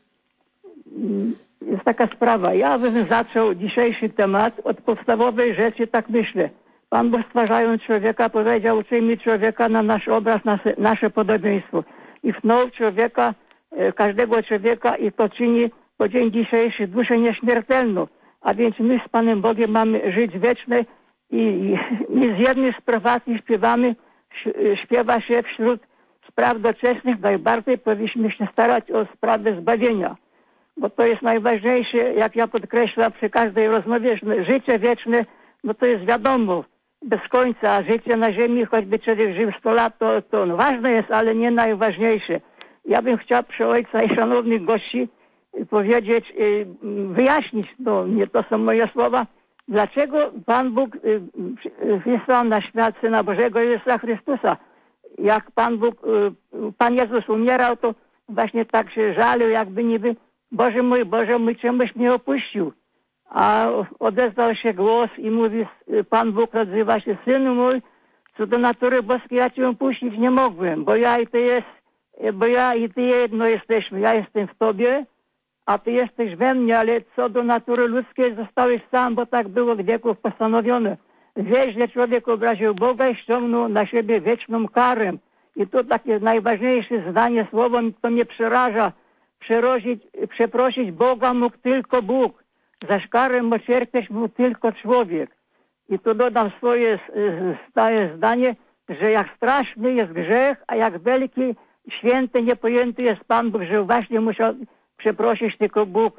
I: Jest taka sprawa. Ja bym zaczął dzisiejszy temat od podstawowej rzeczy, tak myślę. Pan Bóg, stwarzając człowieka, powiedział: uczyjmy człowieka na nasz obraz, nasze, nasze podobieństwo. I wpnął człowieka, każdego człowieka, i to czyni po dzień dzisiejszy duszę nieśmiertelną. A więc my z Panem Bogiem mamy żyć wieczne i, i, i z jednej z prowacji śpiewamy, śpiewa się wśród spraw doczesnych, najbardziej powinniśmy się starać o sprawę zbawienia. Bo to jest najważniejsze, jak ja podkreślam przy każdej rozmowie, że życie wieczne, no to jest wiadomo, bez końca, a życie na ziemi, choćby człowiek żył sto lat, to, to no, ważne jest, ale nie najważniejsze. Ja bym chciał przy Ojca i szanownych gości powiedzieć, wyjaśnić, to nie to są moje słowa, dlaczego Pan Bóg wysłał na świat Syna Bożego Jezusa Chrystusa. Jak Pan Bóg, Pan Jezus umierał, to właśnie tak się żalił, jakby niby: Boże mój, Boże mój, czemuś mnie opuścił. A odezwał się głos i mówi, Pan Bóg odzywa się: Synu mój, co do natury boskiej ja Cię opuścić nie mogłem, bo ja i Ty jest, bo ja i Ty jedno jesteśmy. Ja jestem w Tobie, a Ty jesteś we mnie, ale co do natury ludzkiej zostałeś sam, bo tak było w wieków postanowione. Wiesz, że człowiek obraził Boga i ściągnął na siebie wieczną karę. I to takie najważniejsze zdanie, słowo, to mnie przeraża. Przeprosić, przeprosić Boga mógł tylko Bóg. Zaś karę mógł cierpieć mógł tylko człowiek. I tu dodam swoje stałe zdanie, że jak straszny jest grzech, a jak wielki, święty, niepojęty jest Pan Bóg, że właśnie musiał przeprosić tylko Bóg,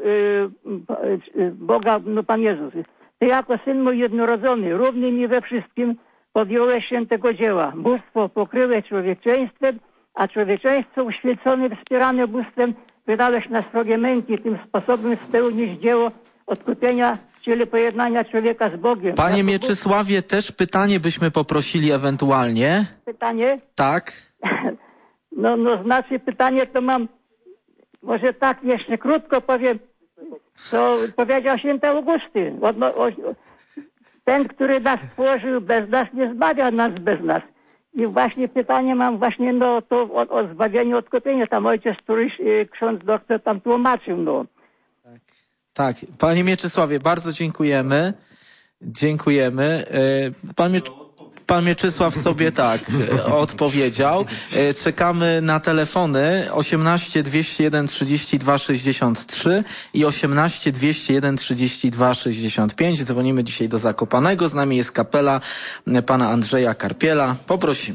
I: yy, Boga, no Pan Jezus. Ty jako Syn mój jednorodzony, równy mi we wszystkim, podjąłeś się tego dzieła. Bóstwo pokryłeś człowieczeństwem, a człowieczeństwo uświęcone, wspierane bóstwem, wydałeś na srogie męki, tym sposobem spełnić dzieło odkupienia, czyli pojednania człowieka z Bogiem.
A: Panie
I: jako
A: Mieczysławie, Bóg... też pytanie byśmy poprosili ewentualnie.
I: Pytanie?
A: Tak.
I: No, no znaczy pytanie to mam, może tak jeszcze krótko powiem, co powiedział święty Augustyn. Odno, o, ten, który nas stworzył bez nas, nie zbawia nas bez nas. I właśnie pytanie mam właśnie no, to o, o zbawieniu, odkupieniu. Tam ojciec, któryś ksiądz doktor tam tłumaczył. No.
A: Tak. Tak. Panie Mieczysławie, bardzo dziękujemy. Dziękujemy. Pan Miecz... Pan Mieczysław sobie tak odpowiedział. Czekamy na telefony osiemnaście dwieście jeden trzydzieści dwa sześćdziesiąt trzy i osiemnaście dwieście jeden trzydzieści dwa sześćdziesiąt pięć. Dzwonimy dzisiaj do Zakopanego. Z nami jest kapela pana Andrzeja Karpiela. Poprosimy.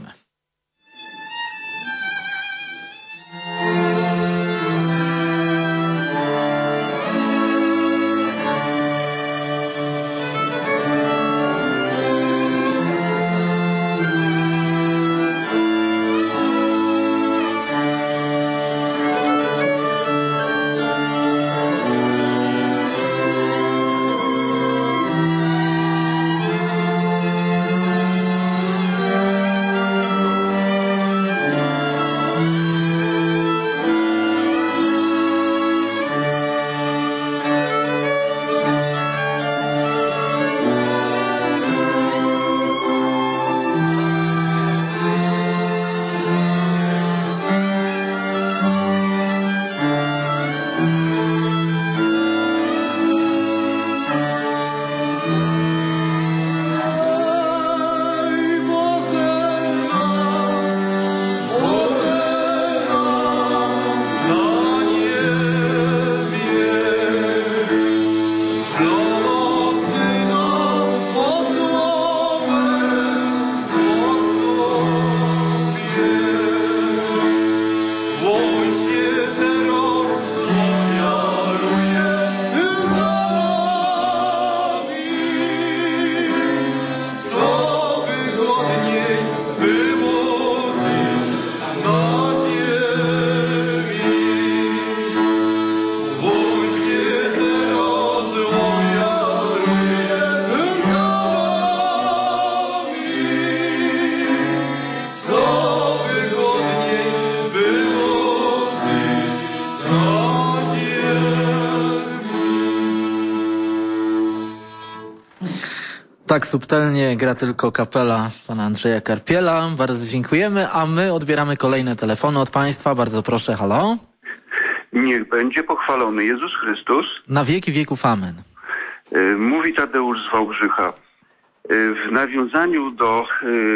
A: Tak subtelnie gra tylko kapela pana Andrzeja Karpiela. Bardzo dziękujemy, a my odbieramy kolejne telefony od państwa. Bardzo proszę, halo?
J: Niech będzie pochwalony Jezus Chrystus.
A: Na wieki wieków amen.
J: Mówi Tadeusz z Wałbrzycha. W nawiązaniu do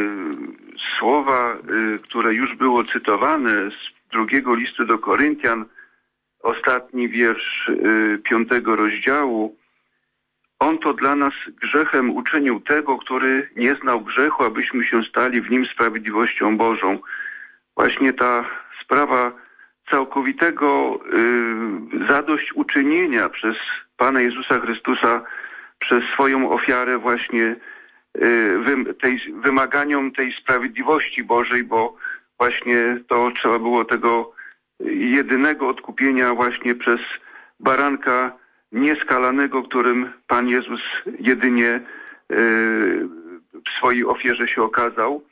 J: słowa, które już było cytowane z drugiego listu do Koryntian, ostatni wiersz piątego rozdziału, on to dla nas grzechem uczynił tego, który nie znał grzechu, abyśmy się stali w nim sprawiedliwością Bożą. Właśnie ta sprawa całkowitego y, zadośćuczynienia przez Pana Jezusa Chrystusa, przez swoją ofiarę właśnie y, wy, tej, wymaganiom tej sprawiedliwości Bożej, bo właśnie to trzeba było tego jedynego odkupienia właśnie przez baranka nieskalanego, którym Pan Jezus jedynie y, w swojej ofierze się okazał.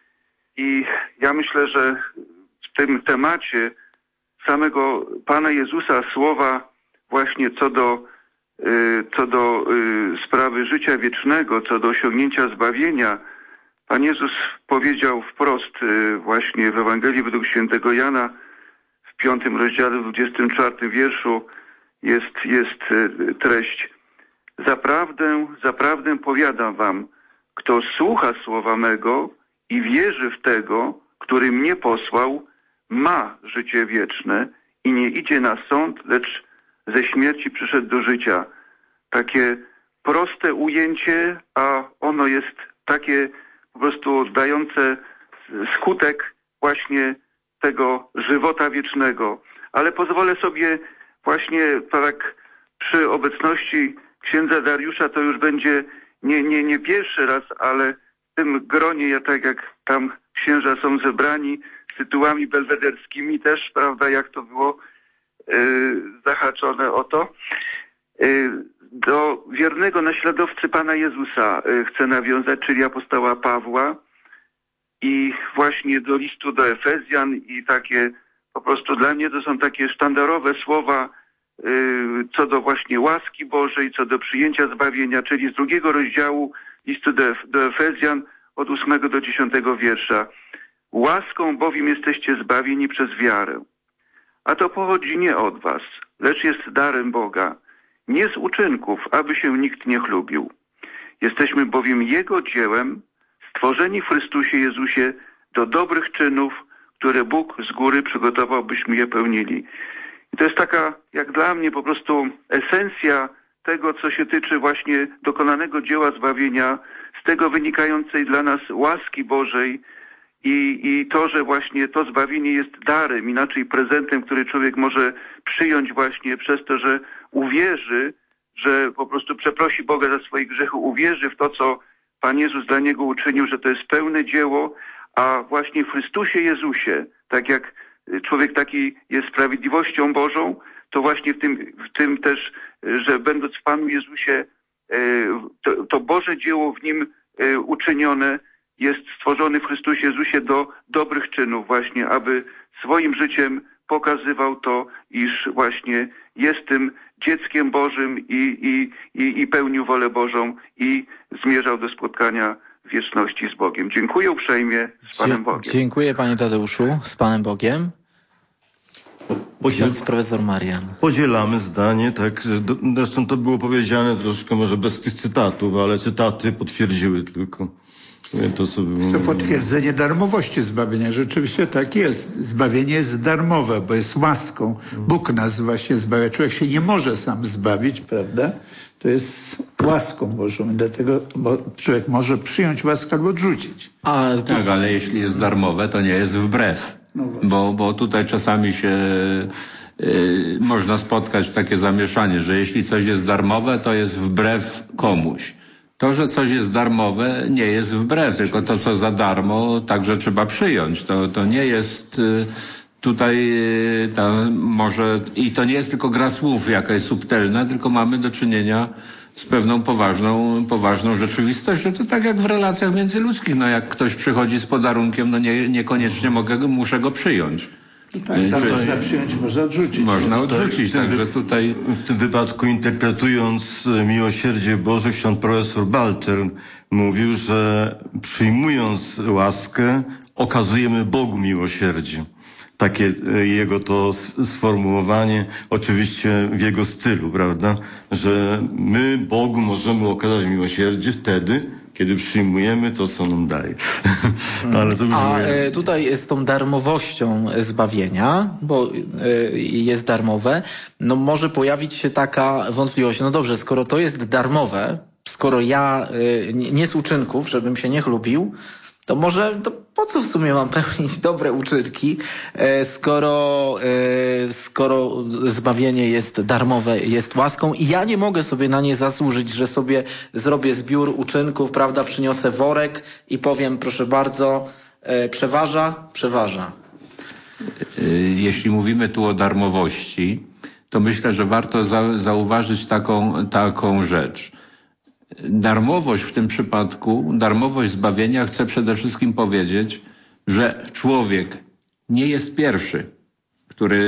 J: I ja myślę, że w tym temacie samego Pana Jezusa słowa właśnie co do, y, co do y, sprawy życia wiecznego, co do osiągnięcia zbawienia, Pan Jezus powiedział wprost y, właśnie w Ewangelii według świętego Jana w piątym rozdziale, w dwudziestym czwartym wierszu jest, jest y, treść. Zaprawdę, zaprawdę powiadam wam, kto słucha słowa mego i wierzy w tego, który mnie posłał, ma życie wieczne i nie idzie na sąd, lecz ze śmierci przyszedł do życia. Takie proste ujęcie, a ono jest takie po prostu dające skutek właśnie tego żywota wiecznego. Ale pozwolę sobie właśnie tak przy obecności księdza Dariusza, to już będzie nie, nie, nie pierwszy raz, ale w tym gronie, ja tak jak tam księża są zebrani, tytułami belwederskimi też, prawda, jak to było yy, zahaczone o to. Yy, do wiernego naśladowcy Pana Jezusa yy, chcę nawiązać, czyli apostoła Pawła i właśnie do listu do Efezjan i takie, po prostu dla mnie to są takie sztandarowe słowa yy, co do właśnie łaski Bożej, co do przyjęcia zbawienia, czyli z drugiego rozdziału listu do, do Efezjan od ósmego do dziesiątego wiersza. Łaską bowiem jesteście zbawieni przez wiarę. A to pochodzi nie od was, lecz jest darem Boga, nie z uczynków, aby się nikt nie chlubił. Jesteśmy bowiem Jego dziełem, stworzeni w Chrystusie Jezusie do dobrych czynów, które Bóg z góry przygotował, byśmy je pełnili. I to jest taka, jak dla mnie, po prostu esencja tego, co się tyczy właśnie dokonanego dzieła zbawienia, z tego wynikającej dla nas łaski Bożej, I, I to, że właśnie to zbawienie jest darem, inaczej prezentem, który człowiek może przyjąć właśnie przez to, że uwierzy, że po prostu przeprosi Boga za swoje grzechy, uwierzy w to, co Pan Jezus dla niego uczynił, że to jest pełne dzieło, a właśnie w Chrystusie Jezusie, tak jak człowiek taki jest sprawiedliwością Bożą, to właśnie w tym, w tym też, że będąc w Panu Jezusie, to, to Boże dzieło w Nim uczynione, jest stworzony w Chrystusie Jezusie do dobrych czynów właśnie, aby swoim życiem pokazywał to, iż właśnie jest tym dzieckiem Bożym i, i, i, i pełnił wolę Bożą i zmierzał do spotkania w wieczności z Bogiem. Dziękuję uprzejmie, z Panem Bogiem.
A: Dziękuję Panie Tadeuszu, z Panem Bogiem. Ksiądz profesor Marian.
F: Podzielamy zdanie, tak. Zresztą to było powiedziane troszkę może bez tych cytatów, ale cytaty potwierdziły tylko to, co było.
B: To potwierdzenie darmowości zbawienia. Rzeczywiście tak jest. Zbawienie jest darmowe, bo jest łaską. Bóg nas właśnie zbawia. Człowiek się nie może sam zbawić, prawda? To jest łaską Bożą. Dlatego człowiek może przyjąć łaskę albo odrzucić.
E: A, tak, ale jeśli jest darmowe, to nie jest wbrew. No bo, bo tutaj czasami się y, można spotkać takie zamieszanie, że jeśli coś jest darmowe, to jest wbrew komuś. To, że coś jest darmowe, nie jest wbrew, tylko to, co za darmo, także trzeba przyjąć. To, to nie jest y, tutaj y, ta, może, i to nie jest tylko gra słów jakaś subtelna, tylko mamy do czynienia z pewną poważną, poważną rzeczywistością. To tak jak w relacjach międzyludzkich. No jak ktoś przychodzi z podarunkiem, no nie, niekoniecznie mogę, muszę go przyjąć.
B: Tak, tam
E: że,
B: można przyjąć, można odrzucić.
E: Można odrzucić, także tutaj...
F: W tym wypadku, interpretując miłosierdzie Boże, ksiądz profesor Balter mówił, że przyjmując łaskę, okazujemy Bogu miłosierdzie. Takie jego to sformułowanie, oczywiście w jego stylu, prawda? Że my Bogu możemy okazać miłosierdzie wtedy, kiedy przyjmujemy to, co nam daje. Ale to już
A: A e, tutaj z tą darmowością zbawienia, bo e, jest darmowe, no może pojawić się taka wątpliwość. No dobrze, skoro to jest darmowe, skoro ja e, nie, nie z uczynków, żebym się nie chlubił, to może to po co w sumie mam pełnić dobre uczynki, e, skoro, e, skoro zbawienie jest darmowe, jest łaską i ja nie mogę sobie na nie zasłużyć, że sobie zrobię zbiór uczynków, prawda, przyniosę worek i powiem, proszę bardzo, e, przeważa, przeważa.
E: Jeśli mówimy tu o darmowości, to myślę, że warto za, zauważyć taką, taką rzecz. Darmowość w tym przypadku, darmowość zbawienia chce przede wszystkim powiedzieć, że człowiek nie jest pierwszy, który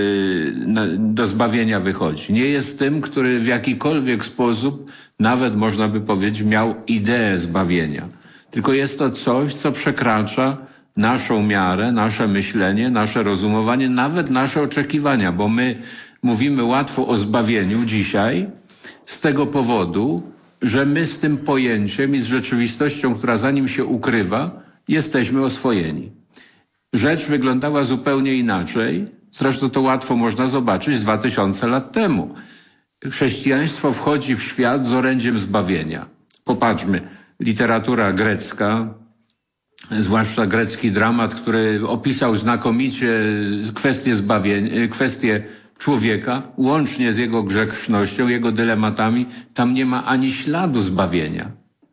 E: do zbawienia wychodzi. Nie jest tym, który w jakikolwiek sposób, nawet można by powiedzieć, miał ideę zbawienia. Tylko jest to coś, co przekracza naszą miarę, nasze myślenie, nasze rozumowanie, nawet nasze oczekiwania, bo my mówimy łatwo o zbawieniu dzisiaj z tego powodu, że my z tym pojęciem i z rzeczywistością, która za nim się ukrywa, jesteśmy oswojeni. Rzecz wyglądała zupełnie inaczej, zresztą to łatwo można zobaczyć dwa tysiące lat temu. Chrześcijaństwo wchodzi w świat z orędziem zbawienia. Popatrzmy, literatura grecka, zwłaszcza grecki dramat, który opisał znakomicie kwestię zbawienia, kwestię człowieka, łącznie z jego grzesznością, jego dylematami, tam nie ma ani śladu zbawienia.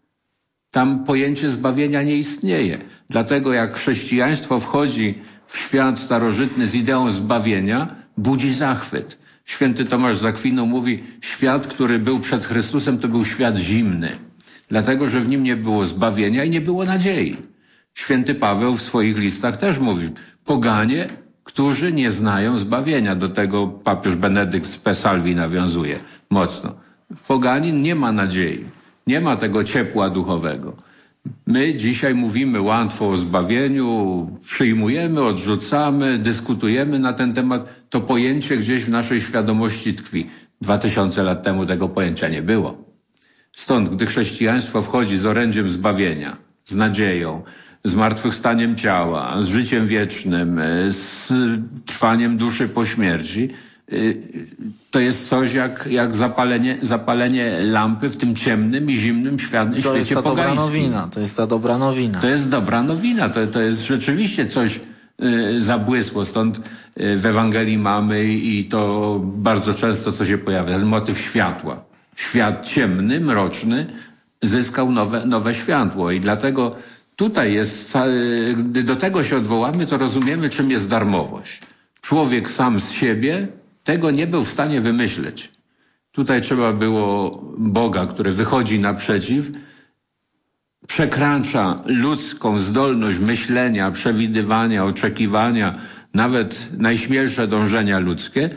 E: Tam pojęcie zbawienia nie istnieje. Dlatego jak chrześcijaństwo wchodzi w świat starożytny z ideą zbawienia, budzi zachwyt. Święty Tomasz z Akwinu mówi, świat, który był przed Chrystusem, to był świat zimny. Dlatego, że w nim nie było zbawienia i nie było nadziei. Święty Paweł w swoich listach też mówi, poganie, którzy nie znają zbawienia. Do tego papież Benedykt z Pesalvi nawiązuje mocno. Poganin nie ma nadziei, nie ma tego ciepła duchowego. My dzisiaj mówimy łatwo o zbawieniu, przyjmujemy, odrzucamy, dyskutujemy na ten temat. To pojęcie gdzieś w naszej świadomości tkwi. Dwa tysiące lat temu tego pojęcia nie było. Stąd, gdy chrześcijaństwo wchodzi z orędziem zbawienia, z nadzieją, zmartwychwstaniem ciała, z życiem wiecznym, z trwaniem duszy po śmierci, to jest coś jak, jak zapalenie, zapalenie lampy w tym ciemnym i zimnym świat,
A: to
E: świecie pogańskim.
A: To jest ta dobra nowina, to jest ta dobra nowina.
E: To jest dobra nowina, to, to jest rzeczywiście coś y, zabłysło. Stąd y, w Ewangelii mamy i to bardzo często co się pojawia, ten motyw światła. Świat ciemny, mroczny zyskał nowe, nowe światło i dlatego tutaj jest, gdy do tego się odwołamy, to rozumiemy, czym jest darmowość. Człowiek sam z siebie tego nie był w stanie wymyśleć. Tutaj trzeba było Boga, który wychodzi naprzeciw, przekracza ludzką zdolność myślenia, przewidywania, oczekiwania, nawet najśmielsze dążenia ludzkie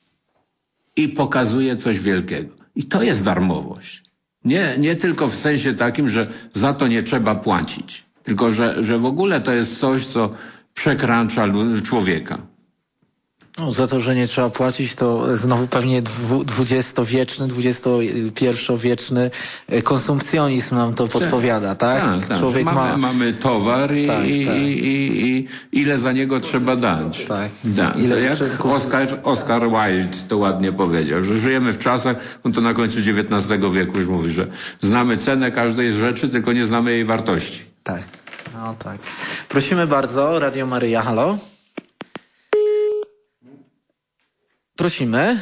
E: i pokazuje coś wielkiego. I to jest darmowość. Nie, nie tylko w sensie takim, że za to nie trzeba płacić, tylko że, że w ogóle to jest coś, co przekracza człowieka.
A: No, za to, że nie trzeba płacić, to znowu pewnie dwudziestowieczny, dwudziestopierwowieczny konsumpcjonizm nam to podpowiada, tak?
E: Tak, tak.
A: Człowiek
E: mamy,
A: ma...
E: mamy towar i,
A: tak,
E: i,
A: tak.
E: i, i ile za niego trzeba dać.
A: Tak.
E: tak.
A: Ile
E: jak
A: uczynków...
E: Oscar, Oscar Wilde to ładnie powiedział, że żyjemy w czasach, on to na końcu dziewiętnastego wieku już mówi, że znamy cenę każdej rzeczy, tylko nie znamy jej wartości.
A: Tak, no tak. Prosimy bardzo, Radio Maryja, halo? Prosimy.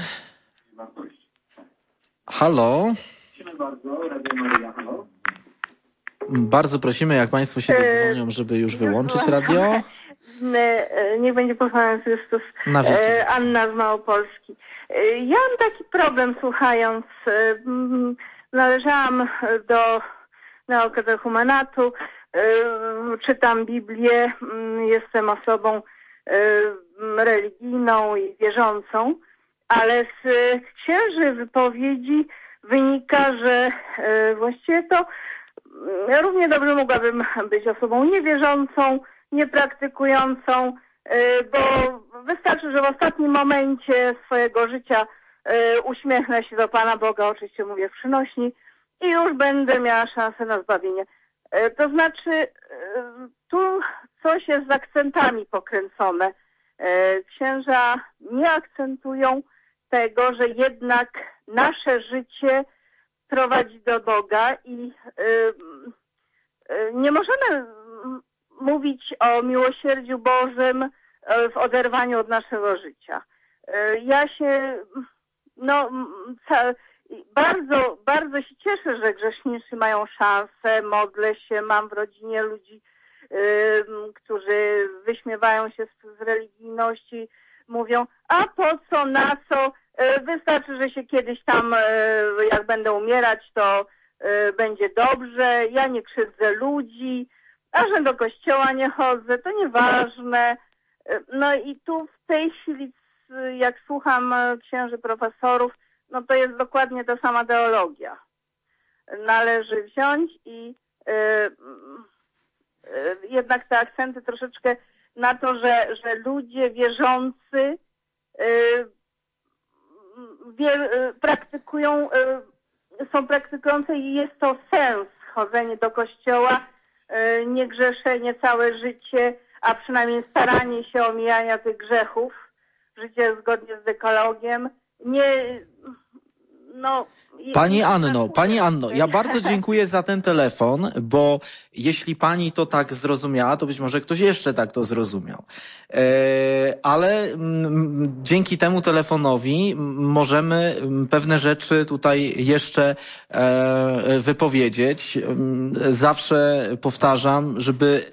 A: Halo. Prosimy bardzo, Radio Maryja, halo. Bardzo prosimy, jak Państwo się dodzwonią, żeby już wyłączyć radio.
K: Niech będzie pochwalony Chrystus.
A: Na wieki.
K: Anna z Małopolski. Ja mam taki problem, słuchając. Należałam do neokatechumenatu, czytam Biblię, jestem osobą religijną i wierzącą, ale z księży wypowiedzi wynika, że właściwie to równie dobrze mogłabym być osobą niewierzącą, niepraktykującą, bo wystarczy, że w ostatnim momencie swojego życia uśmiechnę się do Pana Boga, oczywiście mówię w przynośni, i już będę miała szansę na zbawienie. To znaczy, tu coś jest z akcentami pokręcone. Księża nie akcentują tego, że jednak nasze życie prowadzi do Boga i nie możemy mówić o miłosierdziu Bożym w oderwaniu od naszego życia. Ja się, no, bardzo, bardzo się cieszę, że grzesznicy mają szansę, modlę się, mam w rodzinie ludzi, którzy wyśmiewają się z, z religijności, mówią, a po co, na co, wystarczy, że się kiedyś tam, jak będę umierać, to będzie dobrze, ja nie krzywdzę ludzi, a że do kościoła nie chodzę, to nieważne. No i tu w tej chwili, jak słucham księży profesorów, no to jest dokładnie ta sama teologia. Należy wziąć i y, y, jednak te akcenty troszeczkę na to, że, że ludzie wierzący y, wie, y, praktykują, y, są praktykujące i jest to sens chodzenie do kościoła, y, nie grzeszenie całe życie, a przynajmniej staranie się omijania tych grzechów, życie zgodnie z dekalogiem, nie, no...
A: Pani Anno, Pani Anno, ja bardzo dziękuję za ten telefon, bo jeśli Pani to tak zrozumiała, to być może ktoś jeszcze tak to zrozumiał. E, ale m, dzięki temu telefonowi możemy pewne rzeczy tutaj jeszcze e, wypowiedzieć. Zawsze powtarzam, żeby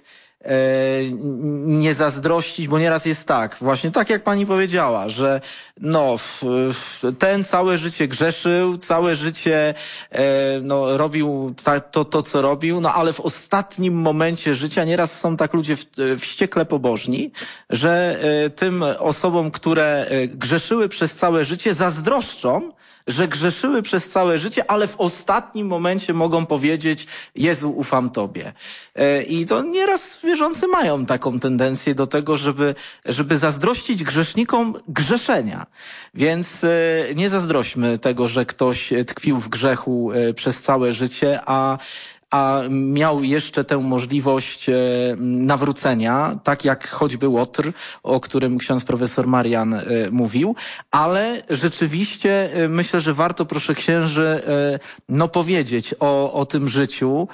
A: nie zazdrościć, bo nieraz jest tak, właśnie tak jak pani powiedziała, że no ten całe życie grzeszył, całe życie no, robił to, to, co robił, no ale w ostatnim momencie życia nieraz są tak ludzie wściekle pobożni, że tym osobom, które grzeszyły przez całe życie, zazdroszczą, że grzeszyły przez całe życie, ale w ostatnim momencie mogą powiedzieć: Jezu, ufam Tobie. I to nieraz wierzący mają taką tendencję do tego, żeby, żeby zazdrościć grzesznikom grzeszenia. Więc nie zazdrośćmy tego, że ktoś tkwił w grzechu przez całe życie, a a miał jeszcze tę możliwość nawrócenia, tak jak choćby Łotr, o którym ksiądz profesor Marian mówił, ale rzeczywiście myślę, że warto, proszę księży, no powiedzieć o, o tym życiu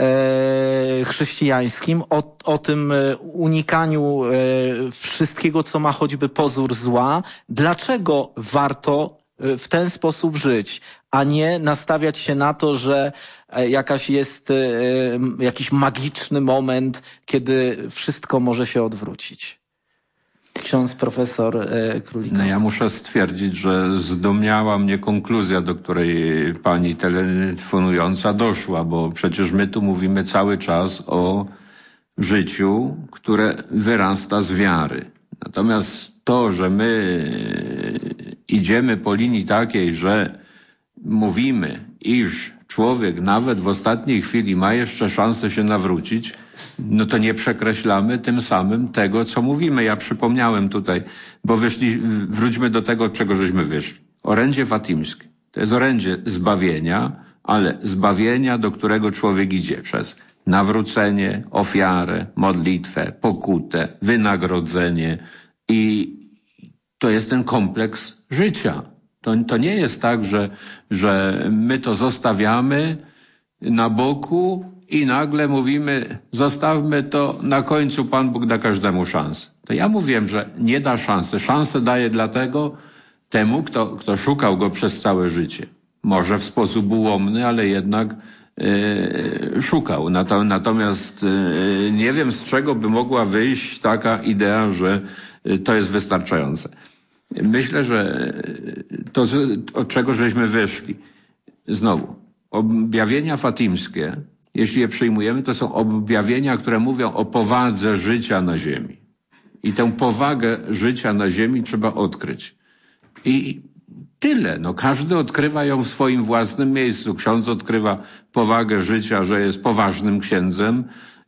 A: chrześcijańskim, o, o tym unikaniu wszystkiego, co ma choćby pozór zła. Dlaczego warto w ten sposób żyć, a nie nastawiać się na to, że jakaś jest jakiś magiczny moment, kiedy wszystko może się odwrócić. Ksiądz profesor Królikowski.
E: No ja muszę stwierdzić, że zdumiała mnie konkluzja, do której pani telefonująca doszła, bo przecież my tu mówimy cały czas o życiu, które wyrasta z wiary. Natomiast to, że my idziemy po linii takiej, że mówimy, iż człowiek nawet w ostatniej chwili ma jeszcze szansę się nawrócić, no to nie przekreślamy tym samym tego, co mówimy. Ja przypomniałem tutaj, bo wyszli, wróćmy do tego, od czego żeśmy wyszli. Orędzie fatimskie. To jest orędzie zbawienia, ale zbawienia, do którego człowiek idzie przez nawrócenie, ofiarę, modlitwę, pokutę, wynagrodzenie i to jest ten kompleks życia. To, to nie jest tak, że, że my to zostawiamy na boku i nagle mówimy, zostawmy to, na końcu Pan Bóg da każdemu szansę. To ja mówiłem, że nie da szansy. Szansę daje dlatego temu, kto, kto szukał go przez całe życie. Może w sposób ułomny, ale jednak yy, szukał. Natomiast yy, nie wiem, z czego by mogła wyjść taka idea, że yy, to jest wystarczające. Myślę, że to, od czego żeśmy wyszli, znowu, objawienia fatimskie, jeśli je przyjmujemy, to są objawienia, które mówią o powadze życia na ziemi. I tę powagę życia na ziemi trzeba odkryć. I tyle. No, każdy odkrywa ją w swoim własnym miejscu. Ksiądz odkrywa powagę życia, że jest poważnym księdzem.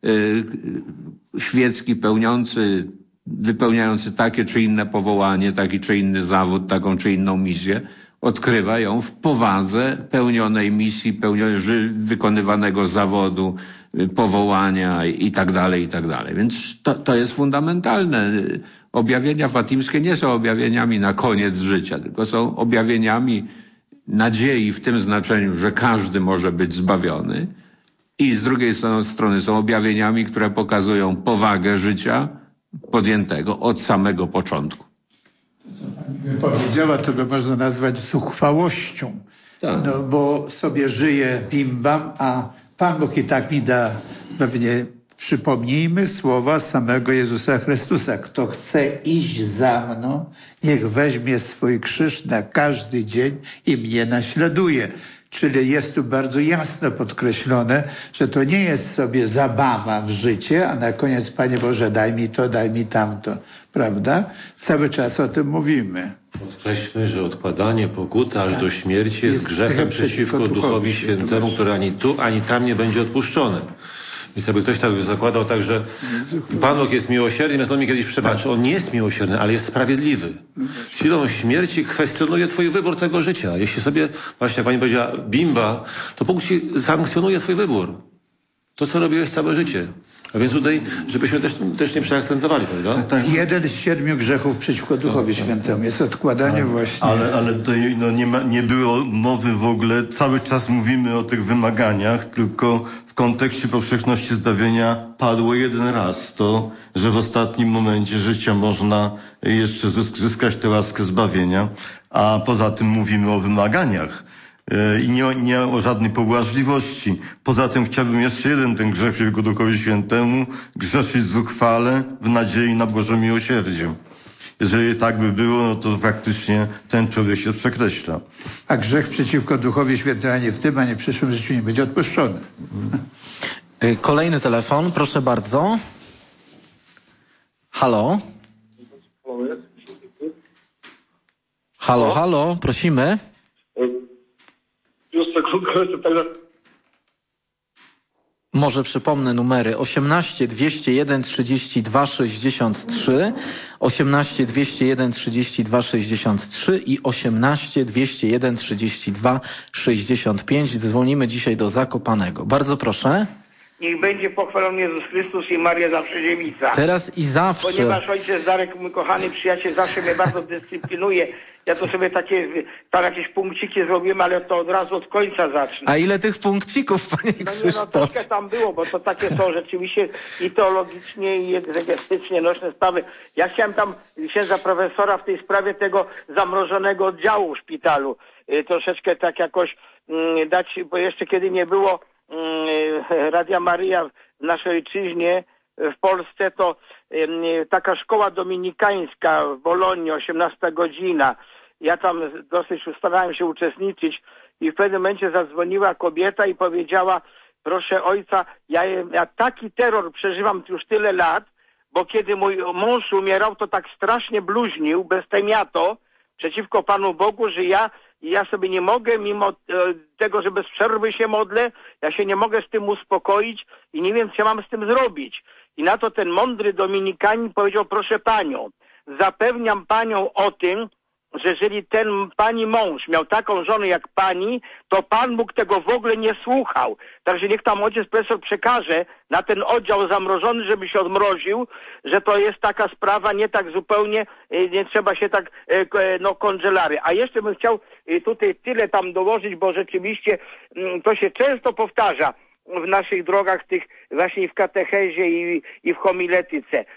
E: Yy, świecki pełniący, wypełniający takie czy inne powołanie, taki czy inny zawód, taką czy inną misję, odkrywa ją w powadze pełnionej misji, pełnionej, wykonywanego zawodu, powołania i tak dalej, i tak dalej. Więc to, to jest fundamentalne. Objawienia fatimskie nie są objawieniami na koniec życia, tylko są objawieniami nadziei w tym znaczeniu, że każdy może być zbawiony. I z drugiej strony są objawieniami, które pokazują powagę życia podjętego od samego początku.
B: Co pani by powiedziała, to by można nazwać zuchwałością. Tak. No bo sobie żyje bimbam, a Pan Bóg i tak mi da, pewnie przypomnijmy słowa samego Jezusa Chrystusa. Kto chce iść za mną, niech weźmie swój krzyż na każdy dzień i mnie naśladuje. Czyli jest tu bardzo jasno podkreślone, że to nie jest sobie zabawa w życie, a na koniec, Panie Boże, daj mi to, daj mi tamto, prawda? Cały czas o tym mówimy.
C: Podkreślmy, że odkładanie pokuty aż tak. do śmierci jest, jest grzechem przeciwko Duchowi, Duchowi Świętemu, który ani tu, ani tam nie będzie odpuszczony. Więc jakby ktoś tak zakładał tak, że Pan Bóg jest miłosierny, więc on mi kiedyś przebaczy. On nie jest miłosierny, ale jest sprawiedliwy. Z chwilą śmierci kwestionuje twój wybór całego życia. Jeśli sobie, właśnie jak pani powiedziała, bimba, to Bóg ci sankcjonuje twój wybór. To, co robiłeś całe życie. A więc tutaj, żebyśmy też, też nie przeakcentowali, prawda?
B: Jeden z siedmiu grzechów przeciwko Duchowi Świętemu jest odkładanie ale, właśnie.
F: Ale, ale tutaj no, nie, ma, nie było mowy w ogóle, cały czas mówimy o tych wymaganiach, tylko w kontekście powszechności zbawienia padło jeden raz to, że w ostatnim momencie życia można jeszcze zysk, zyskać tę łaskę zbawienia, a poza tym mówimy o wymaganiach. I nie, nie o żadnej pobłażliwości. Poza tym chciałbym jeszcze jeden ten grzech przeciwko Duchowi Świętemu, grzeszyć zuchwale w nadziei na Boże miłosierdzie. Jeżeli tak by było, no to faktycznie ten człowiek się przekreśla.
B: A grzech przeciwko Duchowi Świętemu ani w tym, ani w przyszłym życiu nie będzie odpuszczony.
A: Kolejny telefon, proszę bardzo. Halo? Halo, halo, prosimy. Może przypomnę numery osiemnaście dwieście jeden trzydzieści dwa sześćdziesiąt trzy, osiemnaście dwieście jeden trzydzieści dwa sześćdziesiąt trzy i osiemnaście dwieście jeden trzydzieści dwa sześćdziesiąt pięć. Dzwonimy dzisiaj do Zakopanego. Bardzo proszę.
L: Niech będzie pochwalony Jezus Chrystus i Maria zawsze dziewica.
A: Teraz i zawsze.
L: Ponieważ ojciec Darek, mój kochany przyjaciel, zawsze mnie bardzo dyscyplinuje. Ja to sobie takie, tam jakieś punkciki zrobiłem, ale to od razu od końca zacznę.
A: A ile tych punkcików, panie Krzysztof?
L: No nie, no troszkę tam było, bo to takie są rzeczywiście i teologicznie, i egzegetycznie nośne sprawy. Ja chciałem tam księdza profesora w tej sprawie tego zamrożonego oddziału w szpitalu y, troszeczkę tak jakoś y, dać, bo jeszcze kiedy nie było y, Radia Maryja w naszej ojczyźnie, w Polsce, to y, taka szkoła dominikańska w Bolonii, osiemnasta godzina. Ja tam dosyć starałem się uczestniczyć i w pewnym momencie zadzwoniła kobieta i powiedziała: proszę ojca, ja, ja taki terror przeżywam już tyle lat, bo kiedy mój mąż umierał, to tak strasznie bluźnił, beztemiato, przeciwko Panu Bogu, że ja, ja sobie nie mogę, mimo tego, że bez przerwy się modlę, ja się nie mogę z tym uspokoić i nie wiem, co ja mam z tym zrobić. I na to ten mądry dominikanin powiedział: proszę panią, zapewniam panią o tym, że jeżeli ten pani mąż miał taką żonę jak pani, to Pan Bóg tego w ogóle nie słuchał. Także niech tam ojciec profesor przekaże na ten oddział zamrożony, żeby się odmroził, że to jest taka sprawa, nie tak zupełnie, nie trzeba się tak, no, kongelary. A jeszcze bym chciał tutaj tyle tam dołożyć, bo rzeczywiście to się często powtarza w naszych drogach, tych właśnie w katechezie i, i w homiletyce.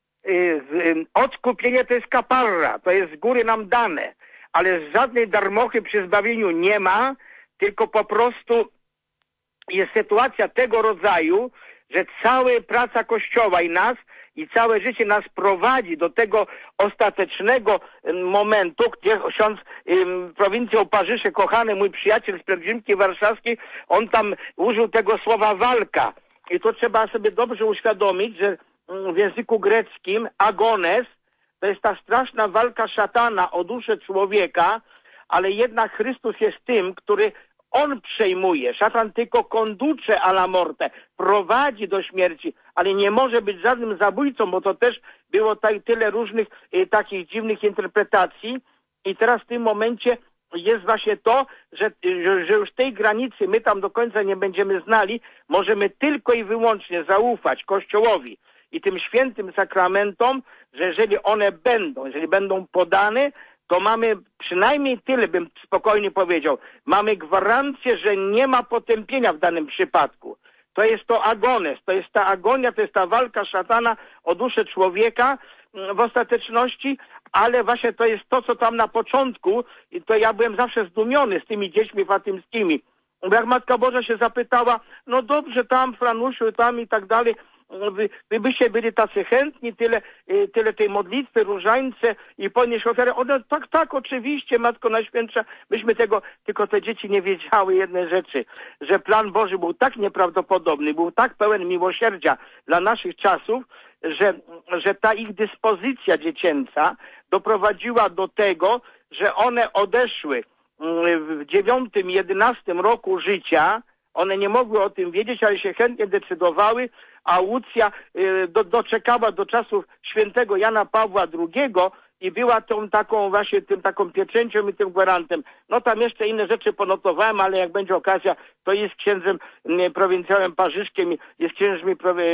L: Odkupienie to jest kaparra, to jest z góry nam dane, ale żadnej darmochy przy zbawieniu nie ma, tylko po prostu jest sytuacja tego rodzaju, że cała praca Kościoła i nas, i całe życie nas prowadzi do tego ostatecznego momentu, gdzie ksiądz um, prowincją Parzysze, kochany mój przyjaciel z pielgrzymki warszawskiej, on tam użył tego słowa walka. I to trzeba sobie dobrze uświadomić, że w języku greckim agones, to jest ta straszna walka szatana o duszę człowieka, ale jednak Chrystus jest tym, który On przejmuje. Szatan tylko conduce alla morte, prowadzi do śmierci, ale nie może być żadnym zabójcą, bo to też było tutaj tyle różnych y, takich dziwnych interpretacji. I teraz w tym momencie jest właśnie to, że, że, że już tej granicy my tam do końca nie będziemy znali. Możemy tylko i wyłącznie zaufać Kościołowi i tym świętym sakramentom, że jeżeli one będą, jeżeli będą podane, to mamy przynajmniej tyle, bym spokojnie powiedział, mamy gwarancję, że nie ma potępienia w danym przypadku. To jest to agones, to jest ta agonia, to jest ta walka szatana o duszę człowieka w ostateczności, ale właśnie to jest to, co tam na początku, i to ja byłem zawsze zdumiony z tymi dziećmi fatymskimi. Bo jak Matka Boża się zapytała, no dobrze, tam Franusiu, tam i tak dalej, wy, wy byście byli tacy chętni, tyle, tyle tej modlitwy, różańce i podnieść ofiarę. One, tak, tak, oczywiście, Matko Najświętsza, myśmy tego, tylko te dzieci nie wiedziały jednej rzeczy, że plan Boży był tak nieprawdopodobny, był tak pełen miłosierdzia dla naszych czasów, że, że ta ich dyspozycja dziecięca doprowadziła do tego, że one odeszły w dziewiątym, jedenastym roku życia. One nie mogły o tym wiedzieć, ale się chętnie decydowały, a Łucja do, doczekała do czasów świętego Jana Pawła drugiego i była tą taką właśnie tym taką pieczęcią i tym gwarantem. No tam jeszcze inne rzeczy ponotowałem, ale jak będzie okazja, to jest księdzem prowincjałem Parzyszkiem, jest księżmi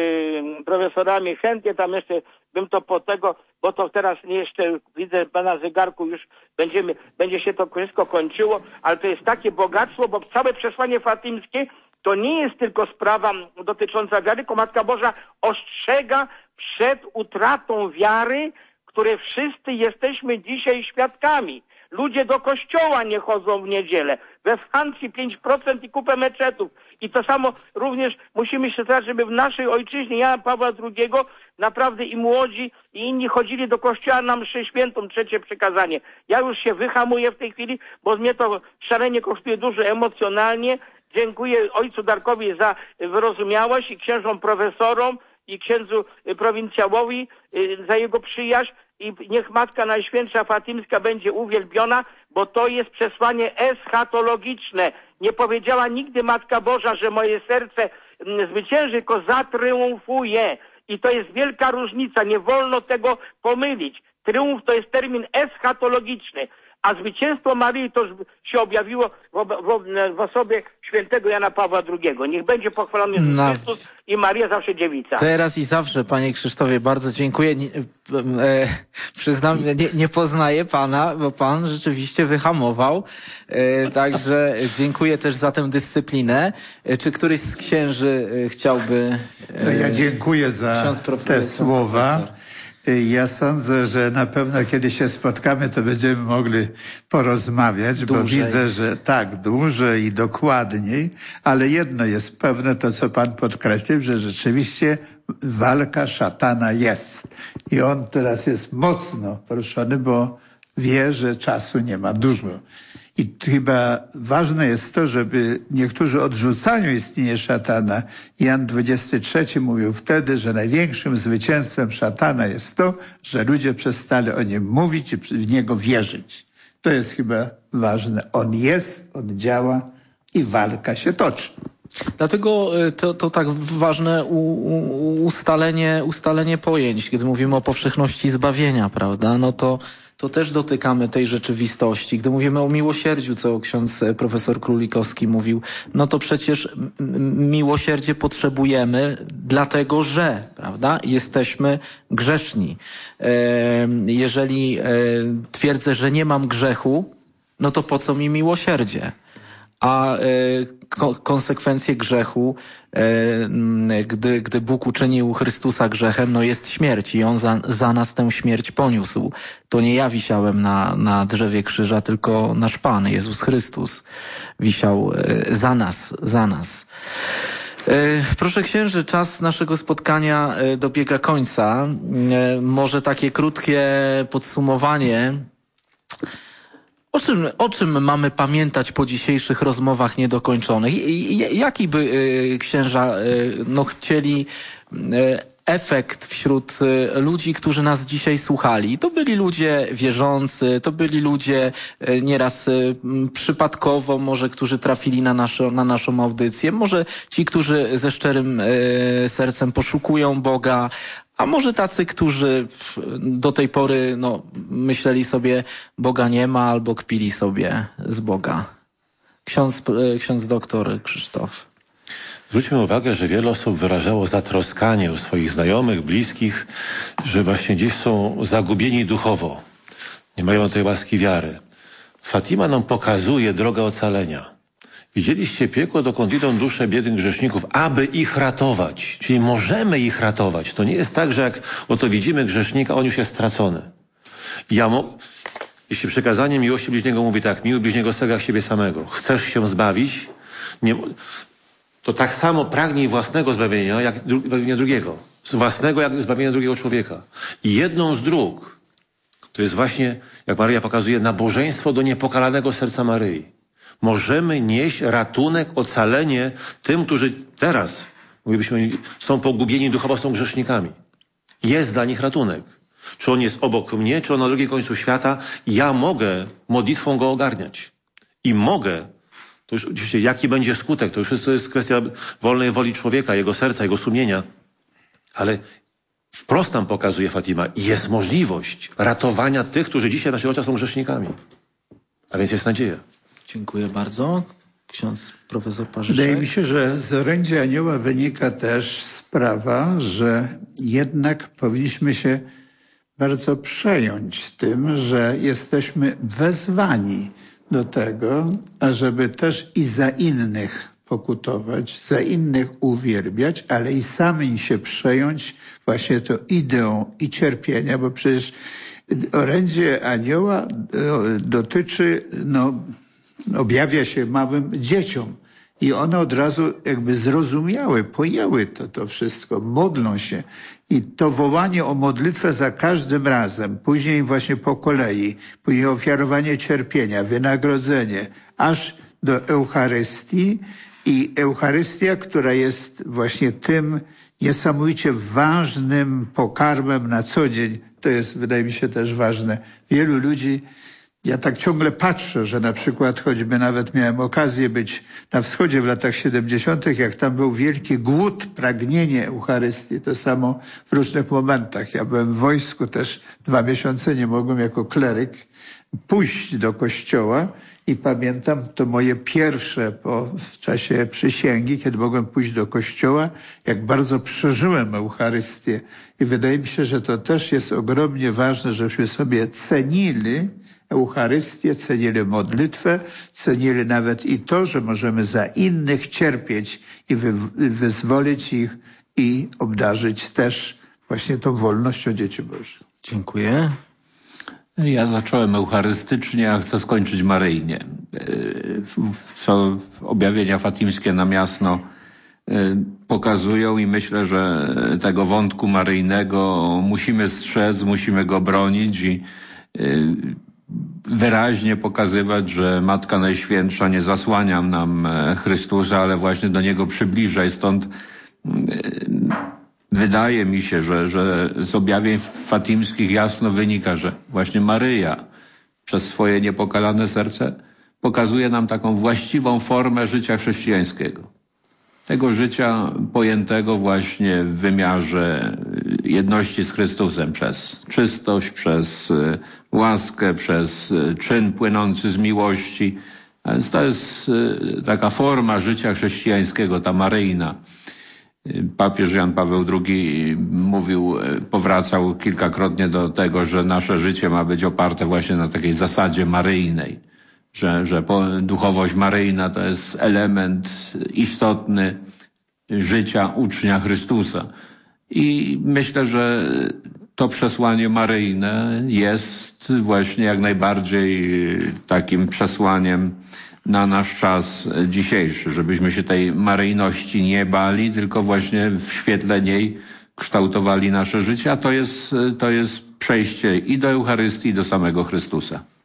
L: profesorami, chętnie tam jeszcze bym to po tego, bo to teraz nie jeszcze widzę na zegarku, już będziemy, będzie się to wszystko kończyło, ale to jest takie bogactwo, bo całe przesłanie fatymskie to nie jest tylko sprawa dotycząca wiary, tylko Matka Boża ostrzega przed utratą wiary, które wszyscy jesteśmy dzisiaj świadkami. Ludzie do kościoła nie chodzą w niedzielę. We Francji pięć procent i kupę meczetów. I to samo również musimy się starać, żeby w naszej ojczyźnie Jana Pawła drugiego naprawdę i młodzi, i inni chodzili do kościoła na mszę świętą, trzecie przykazanie. Ja już się wyhamuję w tej chwili, bo mnie to szalenie kosztuje dużo emocjonalnie. Dziękuję ojcu Darkowi za wyrozumiałość i księżom profesorom i księdzu prowincjałowi za jego przyjaźń. I niech Matka Najświętsza Fatymska będzie uwielbiona, bo to jest przesłanie eschatologiczne. Nie powiedziała nigdy Matka Boża, że moje serce zwycięży, tylko zatriumfuje. I to jest wielka różnica, nie wolno tego pomylić. Triumf to jest termin eschatologiczny, a zwycięstwo Maryi to się objawiło w, w, w osobie świętego Jana Pawła drugiego. Niech będzie pochwalony Jezus
A: Na...
L: Chrystus i Maria zawsze dziewica.
A: Teraz i zawsze, panie Krzysztofie, bardzo dziękuję. Nie, e, przyznam, nie, nie poznaję pana, bo pan rzeczywiście wyhamował. E, także dziękuję też za tę dyscyplinę. E, czy któryś z księży e, chciałby... E,
B: no ja dziękuję za te słowa. Ja sądzę, że na pewno kiedy się spotkamy, to będziemy mogli porozmawiać, dłużej. Bo widzę, że tak, dłużej i dokładniej, ale jedno jest pewne, to co pan podkreślił, że rzeczywiście walka szatana jest. I on teraz jest mocno poruszony, bo wie, że czasu nie ma dużo. I chyba ważne jest to, żeby niektórzy odrzucają istnienie szatana. Jan dwudziesty trzeci mówił wtedy, że największym zwycięstwem szatana jest to, że ludzie przestali o nim mówić i w niego wierzyć. To jest chyba ważne. On jest, on działa i walka się toczy.
A: Dlatego to, to tak ważne u, u, ustalenie, ustalenie pojęć, kiedy mówimy o powszechności zbawienia, prawda? No to to też dotykamy tej rzeczywistości. Gdy mówimy o miłosierdziu, co ksiądz profesor Królikowski mówił, no to przecież miłosierdzie potrzebujemy dlatego, że, prawda, jesteśmy grzeszni. Jeżeli twierdzę, że nie mam grzechu, no to po co mi miłosierdzie? A ko konsekwencje grzechu, gdy, gdy Bóg uczynił Chrystusa grzechem, no jest śmierć i On za, za nas tę śmierć poniósł. To nie ja wisiałem na, na drzewie krzyża, tylko nasz Pan, Jezus Chrystus, wisiał za nas, za nas. Proszę księży, czas naszego spotkania dobiega końca. Może takie krótkie podsumowanie. O czym, o czym mamy pamiętać po dzisiejszych rozmowach niedokończonych? Jaki by y, księża y, no, chcieli y, efekt wśród ludzi, którzy nas dzisiaj słuchali. To byli ludzie wierzący, to byli ludzie nieraz przypadkowo, może którzy trafili na, nasze, na naszą audycję, może ci, którzy ze szczerym sercem poszukują Boga, a może tacy, którzy do tej pory no, myśleli sobie, Boga nie ma, albo kpili sobie z Boga. Ksiądz, ksiądz doktor Krzysztof.
C: Zwróćmy uwagę, że wiele osób wyrażało zatroskanie u swoich znajomych, bliskich, że właśnie gdzieś są zagubieni duchowo. Nie mają tej łaski wiary. Fatima nam pokazuje drogę ocalenia. Widzieliście piekło, dokąd idą dusze biednych grzeszników, aby ich ratować. Czyli możemy ich ratować. To nie jest tak, że jak oto widzimy grzesznika, on już jest stracony. Ja mo- Jeśli przekazanie miłości bliźniego mówi tak, miłuj bliźniego swego jak siebie samego. Chcesz się zbawić? Nie, to tak samo pragnij własnego zbawienia, jak zbawienia drugiego. Z własnego, jak zbawienia drugiego człowieka. I jedną z dróg to jest właśnie, jak Maryja pokazuje, nabożeństwo do niepokalanego serca Maryi. Możemy nieść ratunek, ocalenie tym, którzy teraz, mówilibyśmy, są pogubieni duchowo, są grzesznikami. Jest dla nich ratunek. Czy on jest obok mnie, czy on na drugim końcu świata, ja mogę modlitwą go ogarniać. I mogę, to już oczywiście jaki będzie skutek, to już wszystko jest kwestia wolnej woli człowieka, jego serca, jego sumienia. Ale wprost nam pokazuje Fatima, jest możliwość ratowania tych, którzy dzisiaj w naszych oczach są grzesznikami. A więc jest nadzieja.
A: Dziękuję bardzo. Ksiądz profesor Parzyszek.
B: Wydaje mi się, że z orędzia anioła wynika też sprawa, że jednak powinniśmy się bardzo przejąć tym, że jesteśmy wezwani do tego, ażeby też i za innych pokutować, za innych uwielbiać, ale i sami się przejąć właśnie tą ideą i cierpienia, bo przecież orędzie anioła dotyczy, no, objawia się małym dzieciom. I one od razu jakby zrozumiały, pojęły to, to wszystko, modlą się. I to wołanie o modlitwę za każdym razem, później właśnie po kolei, później ofiarowanie cierpienia, wynagrodzenie, aż do Eucharystii. I Eucharystia, która jest właśnie tym niesamowicie ważnym pokarmem na co dzień, to jest, wydaje mi się, też ważne. Wielu ludzi, ja tak ciągle patrzę, że na przykład choćby nawet miałem okazję być na wschodzie w latach siedemdziesiątych, jak tam był wielki głód, pragnienie Eucharystii, to samo w różnych momentach. Ja byłem w wojsku też dwa miesiące, nie mogłem jako kleryk pójść do kościoła i pamiętam to moje pierwsze po, w czasie przysięgi, kiedy mogłem pójść do kościoła, jak bardzo przeżyłem Eucharystię. I wydaje mi się, że to też jest ogromnie ważne, żebyśmy sobie cenili Eucharystię, cenili modlitwę, cenili nawet i to, że możemy za innych cierpieć i wy, wyzwolić ich i obdarzyć też właśnie tą wolnością dzieci Bożych.
A: Dziękuję.
E: Ja zacząłem eucharystycznie, a chcę skończyć maryjnie. Co objawienia fatimskie nam jasno pokazują i myślę, że tego wątku maryjnego musimy strzec, musimy go bronić i wyraźnie pokazywać, że Matka Najświętsza nie zasłania nam Chrystusa, ale właśnie do Niego przybliża i stąd wydaje mi się, że, że z objawień fatimskich jasno wynika, że właśnie Maryja przez swoje niepokalane serce pokazuje nam taką właściwą formę życia chrześcijańskiego. Tego życia pojętego właśnie w wymiarze jedności z Chrystusem przez czystość, przez łaskę, przez czyn płynący z miłości. A więc to jest taka forma życia chrześcijańskiego, ta maryjna. Papież Jan Paweł drugi mówił, powracał kilkakrotnie do tego, że nasze życie ma być oparte właśnie na takiej zasadzie maryjnej, że, że duchowość maryjna to jest element istotny życia ucznia Chrystusa. I myślę, że to przesłanie maryjne jest właśnie jak najbardziej takim przesłaniem na nasz czas dzisiejszy, żebyśmy się tej maryjności nie bali, tylko właśnie w świetle niej kształtowali nasze życie, a to jest, to jest przejście i do Eucharystii, i do samego Chrystusa.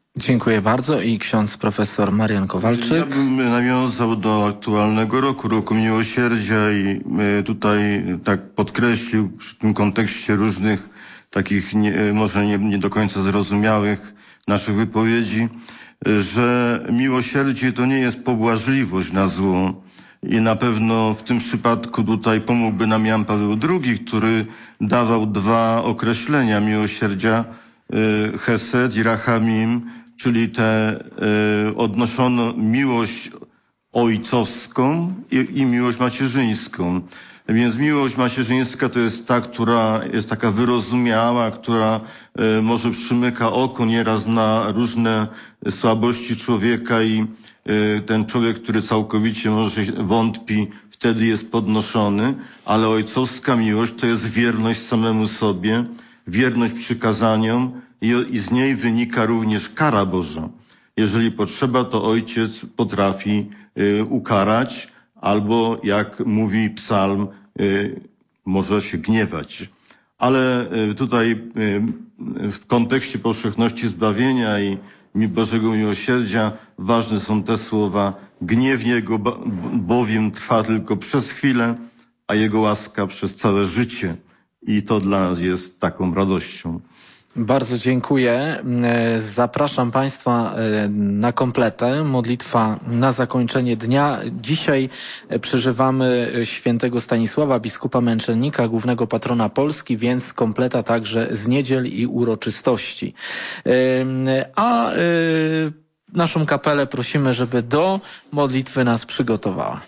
A: Dziękuję bardzo. I ksiądz profesor Marian Kowalczyk.
F: Ja bym nawiązał do aktualnego roku, roku miłosierdzia i tutaj tak podkreślił przy tym kontekście różnych takich nie, może nie, nie do końca zrozumiałych naszych wypowiedzi, że miłosierdzie to nie jest pobłażliwość na zło. I na pewno w tym przypadku tutaj pomógłby nam Jan Paweł drugi, który dawał dwa określenia miłosierdzia, chesed i rachamim, czyli te odnoszono miłość ojcowską i, i miłość macierzyńską. Więc miłość macierzyńska to jest ta, która jest taka wyrozumiała, która y, może przymyka oko nieraz na różne słabości człowieka i y, ten człowiek, który całkowicie może wątpi, wtedy jest podnoszony, ale ojcowska miłość to jest wierność samemu sobie, wierność przykazaniom i, i z niej wynika również kara Boża. Jeżeli potrzeba, to ojciec potrafi y, ukarać, albo jak mówi psalm, y, może się gniewać. Ale y, tutaj y, w kontekście powszechności zbawienia i Bożego miłosierdzia ważne są te słowa: gniew Jego bowiem trwa tylko przez chwilę, a Jego łaska przez całe życie. I to dla nas jest taką radością.
A: Bardzo dziękuję. Zapraszam Państwa na kompletę. Modlitwa na zakończenie dnia. Dzisiaj przeżywamy świętego Stanisława, biskupa męczennika, głównego patrona Polski, więc kompleta także z niedziel i uroczystości. A naszą kapelę prosimy, żeby do modlitwy nas przygotowała.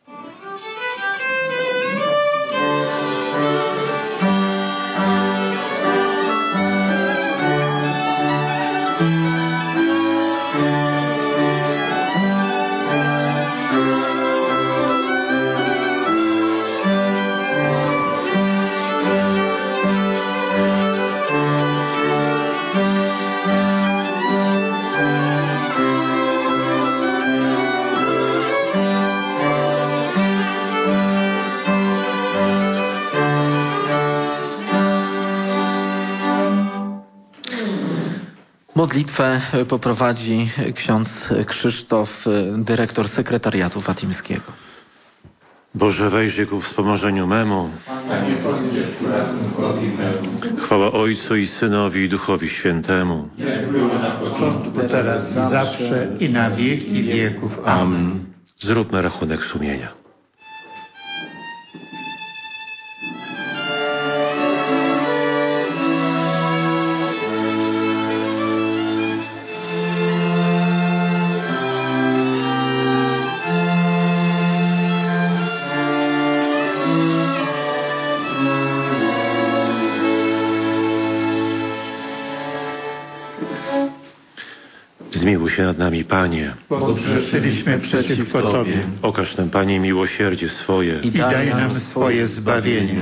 A: Modlitwę poprowadzi ksiądz Krzysztof, dyrektor sekretariatu fatimskiego.
C: Boże, wejrzyj ku wspomożeniu memu. Chwała Ojcu i Synowi i Duchowi Świętemu.
B: Jak było na początku, teraz i zawsze, i na wieki wieków. Amen.
C: Zróbmy rachunek sumienia. Zmiłuj się nad nami, Panie,
B: bo zgrzeszyliśmy przeciwko Tobie.
C: Okaż nam, Panie, miłosierdzie swoje
B: i daj nam swoje zbawienie.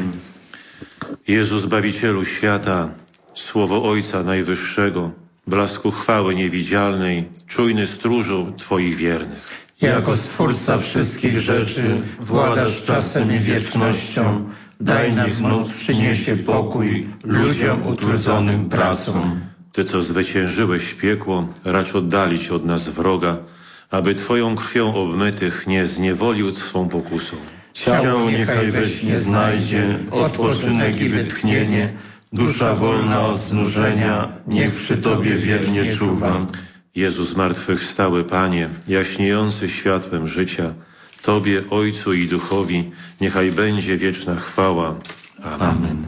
C: Jezu, Zbawicielu świata, Słowo Ojca Najwyższego, blasku chwały niewidzialnej, czujny stróżu Twoich wiernych.
B: Jako Stwórca wszystkich rzeczy, władasz czasem i wiecznością, daj niech noc przyniesie pokój ludziom utrudzonym pracą.
C: Ty, co zwyciężyłeś piekło, racz oddalić od nas wroga, aby Twoją krwią obmytych nie zniewolił swą pokusą.
B: Ciało niechaj weź nie znajdzie, odpoczynek i wytchnienie, dusza wolna od znużenia, niech przy Tobie wiernie czuwa.
C: Jezu zmartwychwstały, Panie, jaśniejący światłem życia, Tobie, Ojcu i Duchowi, niechaj będzie wieczna chwała. Amen. Amen.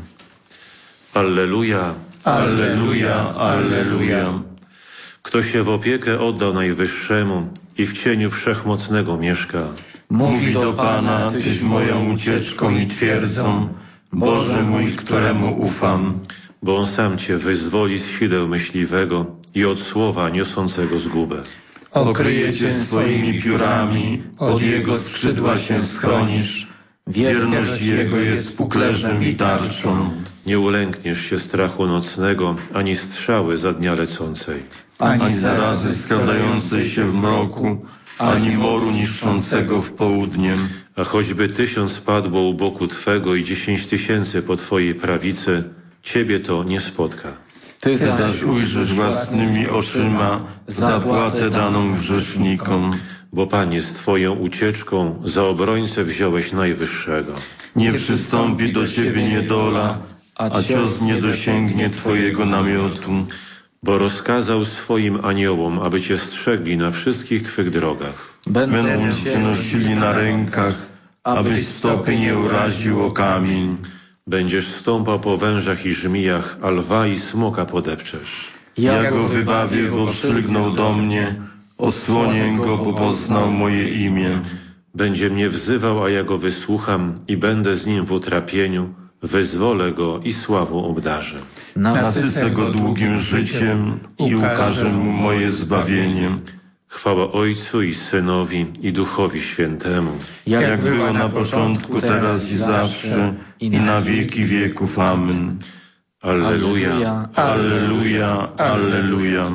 C: Alleluja.
B: Alleluja, alleluja.
C: Kto się w opiekę oddał Najwyższemu i w cieniu Wszechmocnego mieszka.
B: Mówi do Pana, Tyś moją ucieczką i twierdzą, Boże mój, któremu ufam.
C: Bo On sam Cię wyzwoli z sideł myśliwego i od słowa niosącego zgubę.
B: Okryje Cię swoimi piórami, pod Jego skrzydła się schronisz. Wierność Jego jest puklerzem i tarczą.
C: Nie ulękniesz się strachu nocnego, ani strzały za dnia lecącej.
B: Ani zarazy skradającej się w mroku, ani moru niszczącego w południe.
C: A choćby tysiąc padło u boku Twego i dziesięć tysięcy po Twojej prawicy, Ciebie to nie spotka.
A: Ty
F: Ty zaś ujrzysz własnymi oczyma zapłatę daną grzesznikom.
C: Bo Pan jest Twoją ucieczką, za obrońcę wziąłeś Najwyższego.
F: Nie przystąpi do Ciebie niedola, a cios nie dosięgnie Twojego namiotu.
C: Bo rozkazał swoim aniołom, aby Cię strzegli na wszystkich Twych drogach.
F: Będą Cię nosili na rękach, abyś stopy nie uraził o kamień.
C: Będziesz stąpał po wężach i żmijach, a lwa i smoka podepczesz.
F: Ja go wybawię, bo przylgnął do mnie, osłonię go, bo poznał moje imię.
C: Będzie mnie wzywał, a ja go wysłucham i będę z nim w utrapieniu. Wyzwolę go i sławą obdarzę.
F: Nasycę go długim życiem i ukażę mu moje zbawienie.
C: Chwała Ojcu i Synowi i Duchowi Świętemu.
F: Jak było na początku, teraz i zawsze, i na wieki wieków. Amen.
C: Alleluja.
F: Alleluja, alleluja.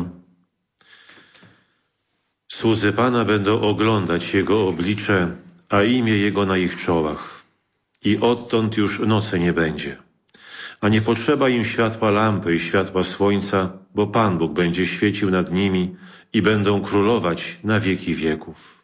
C: Słudzy Pana będą oglądać Jego oblicze, a imię Jego na ich czołach. I odtąd już nocy nie będzie. A nie potrzeba im światła lampy i światła słońca, bo Pan Bóg będzie świecił nad nimi i będą królować na wieki wieków.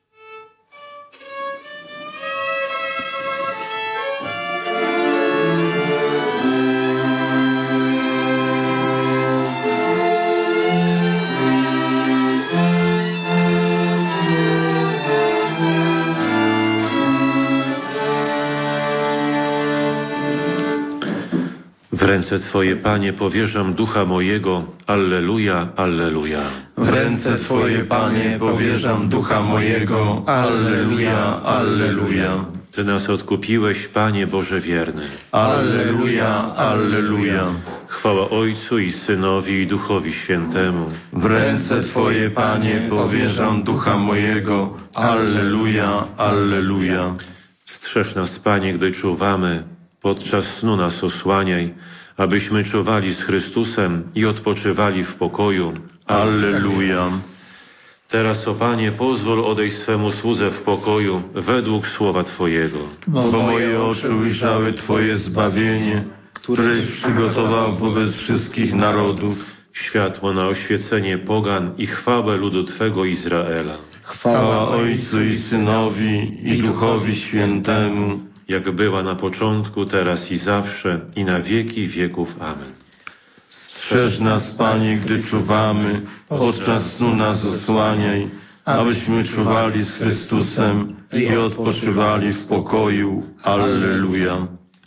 C: W ręce Twoje, Panie, powierzam ducha mojego. Alleluja, alleluja.
F: W ręce Twoje, Panie, powierzam ducha mojego. Alleluja, alleluja.
C: Ty nas odkupiłeś, Panie Boże wierny.
F: Alleluja, alleluja.
C: Chwała Ojcu i Synowi i Duchowi Świętemu.
F: W ręce Twoje, Panie, powierzam ducha mojego. Alleluja, alleluja.
C: Strzeż nas, Panie, gdy czuwamy. Podczas snu nas osłaniaj, abyśmy czuwali z Chrystusem i odpoczywali w pokoju.
F: Alleluja.
C: Teraz, o Panie, pozwól odejść swemu słudze w pokoju według słowa Twojego.
F: Bo moje oczy ujrzały Twoje zbawienie, któreś przygotował wobec wszystkich narodów.
C: Światło na oświecenie pogan i chwałę ludu Twego Izraela.
F: Chwała Ojcu i Synowi i Duchowi Świętemu,
C: jak była na początku, teraz i zawsze, i na wieki wieków. Amen.
F: Strzeż nas, Panie, gdy czuwamy, podczas snu nas osłaniaj, abyśmy czuwali z Chrystusem i odpoczywali w pokoju. Alleluja.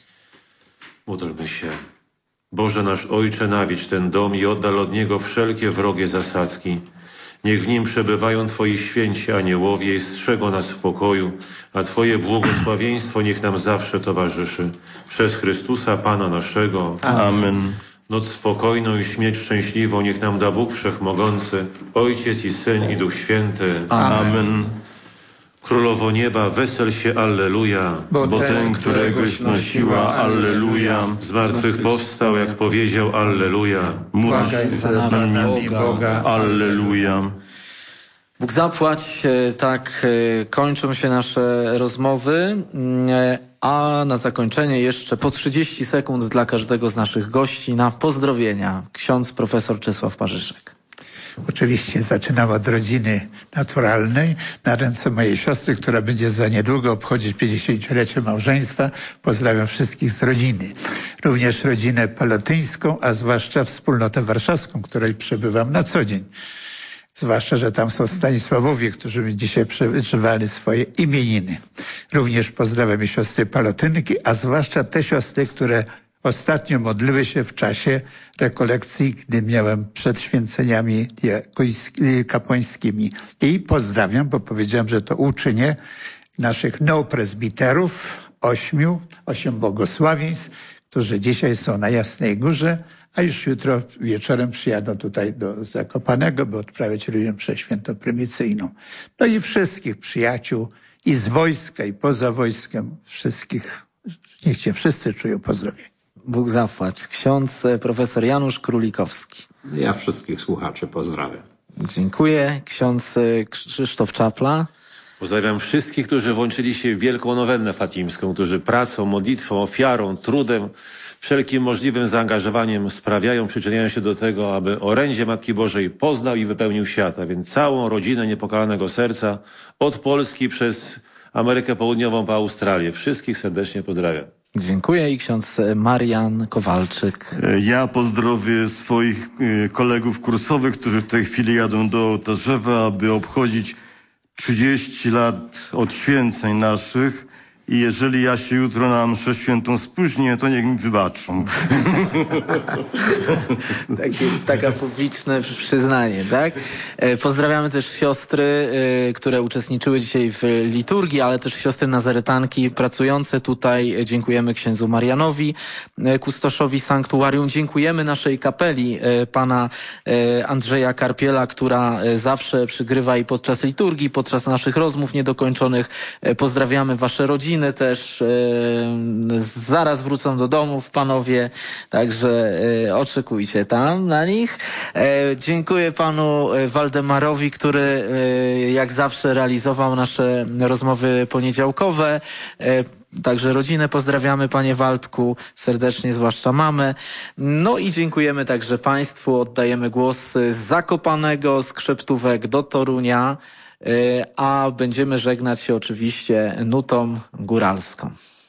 C: Módlmy się. Boże nasz Ojcze, nawiedź ten dom i oddal od niego wszelkie wrogie zasadzki. Niech w nim przebywają Twoi święci aniołowie i strzegą nas w pokoju, a Twoje błogosławieństwo niech nam zawsze towarzyszy. Przez Chrystusa Pana naszego.
F: Amen.
C: Noc spokojną i śmierć szczęśliwą niech nam da Bóg Wszechmogący, Ojciec i Syn i Duch Święty.
F: Amen.
C: Królowo nieba, wesel się, alleluja.
F: Bo, Bo ten, któregoś nosiła, alleluja,
C: zmartwychwstał, jak powiedział, alleluja.
F: Módl się za nami Boga, alleluja.
A: Bóg zapłać, tak kończą się nasze rozmowy, a na zakończenie jeszcze po trzydzieści sekund dla każdego z naszych gości na pozdrowienia. Ksiądz profesor Czesław Parzyszek.
B: Oczywiście zaczynam od rodziny naturalnej. Na ręce mojej siostry, która będzie za niedługo obchodzić pięćdziesięciolecie małżeństwa. Pozdrawiam wszystkich z rodziny. Również rodzinę palotyńską, a zwłaszcza wspólnotę warszawską, której przebywam na co dzień. Zwłaszcza, że tam są Stanisławowie, którzy mi dzisiaj przeżywali swoje imieniny. Również pozdrawiam siostry palotynki, a zwłaszcza te siostry, które ostatnio modliły się w czasie rekolekcji, gdy miałem przed święceniami kapłańskimi. I pozdrawiam, bo powiedziałem, że to uczynię naszych neopresbiterów, ośmiu, osiem błogosławieństw, którzy dzisiaj są na Jasnej Górze, a już jutro wieczorem przyjadą tutaj do Zakopanego, by odprawiać również mszę świętoprymicyjną. No i wszystkich przyjaciół i z wojska, i poza wojskiem, wszystkich, niech się wszyscy czują pozdrowieni.
A: Bóg zapłać. Ksiądz profesor Janusz Królikowski.
E: Ja wszystkich słuchaczy pozdrawiam.
A: Dziękuję. Ksiądz Krzysztof Czapla.
C: Pozdrawiam wszystkich, którzy włączyli się w wielką nowennę fatimską, którzy pracą, modlitwą, ofiarą, trudem wszelkim możliwym zaangażowaniem sprawiają, przyczyniają się do tego, aby orędzie Matki Bożej poznał i wypełnił świat, a więc całą rodzinę Niepokalanego Serca od Polski przez Amerykę Południową po Australię. Wszystkich serdecznie pozdrawiam.
A: Dziękuję i ksiądz Marian Kowalczyk.
F: Ja pozdrowię swoich kolegów kursowych, którzy w tej chwili jadą do Ołtarzewa, aby obchodzić trzydzieści lat od święceń naszych. I jeżeli ja się jutro na mszę świętą spóźnię, to niech mi wybaczą.
A: Takie, taka publiczne przyznanie, tak? Pozdrawiamy też siostry, które uczestniczyły dzisiaj w liturgii, ale też siostry nazaretanki pracujące tutaj. Dziękujemy księdzu Marianowi, kustoszowi sanktuarium. Dziękujemy naszej kapeli pana Andrzeja Karpiela, która zawsze przygrywa i podczas liturgii, podczas naszych rozmów niedokończonych. Pozdrawiamy wasze rodziny też. E, zaraz wrócą do domów panowie, także e, oczekujcie tam na nich. E, dziękuję panu Waldemarowi, który e, jak zawsze realizował nasze rozmowy poniedziałkowe. E, Także rodzinę pozdrawiamy, panie Waldku, serdecznie, zwłaszcza mamę. No i dziękujemy także państwu. Oddajemy głos z Zakopanego, z Krzeptówek do Torunia, a będziemy żegnać się oczywiście nutą góralską.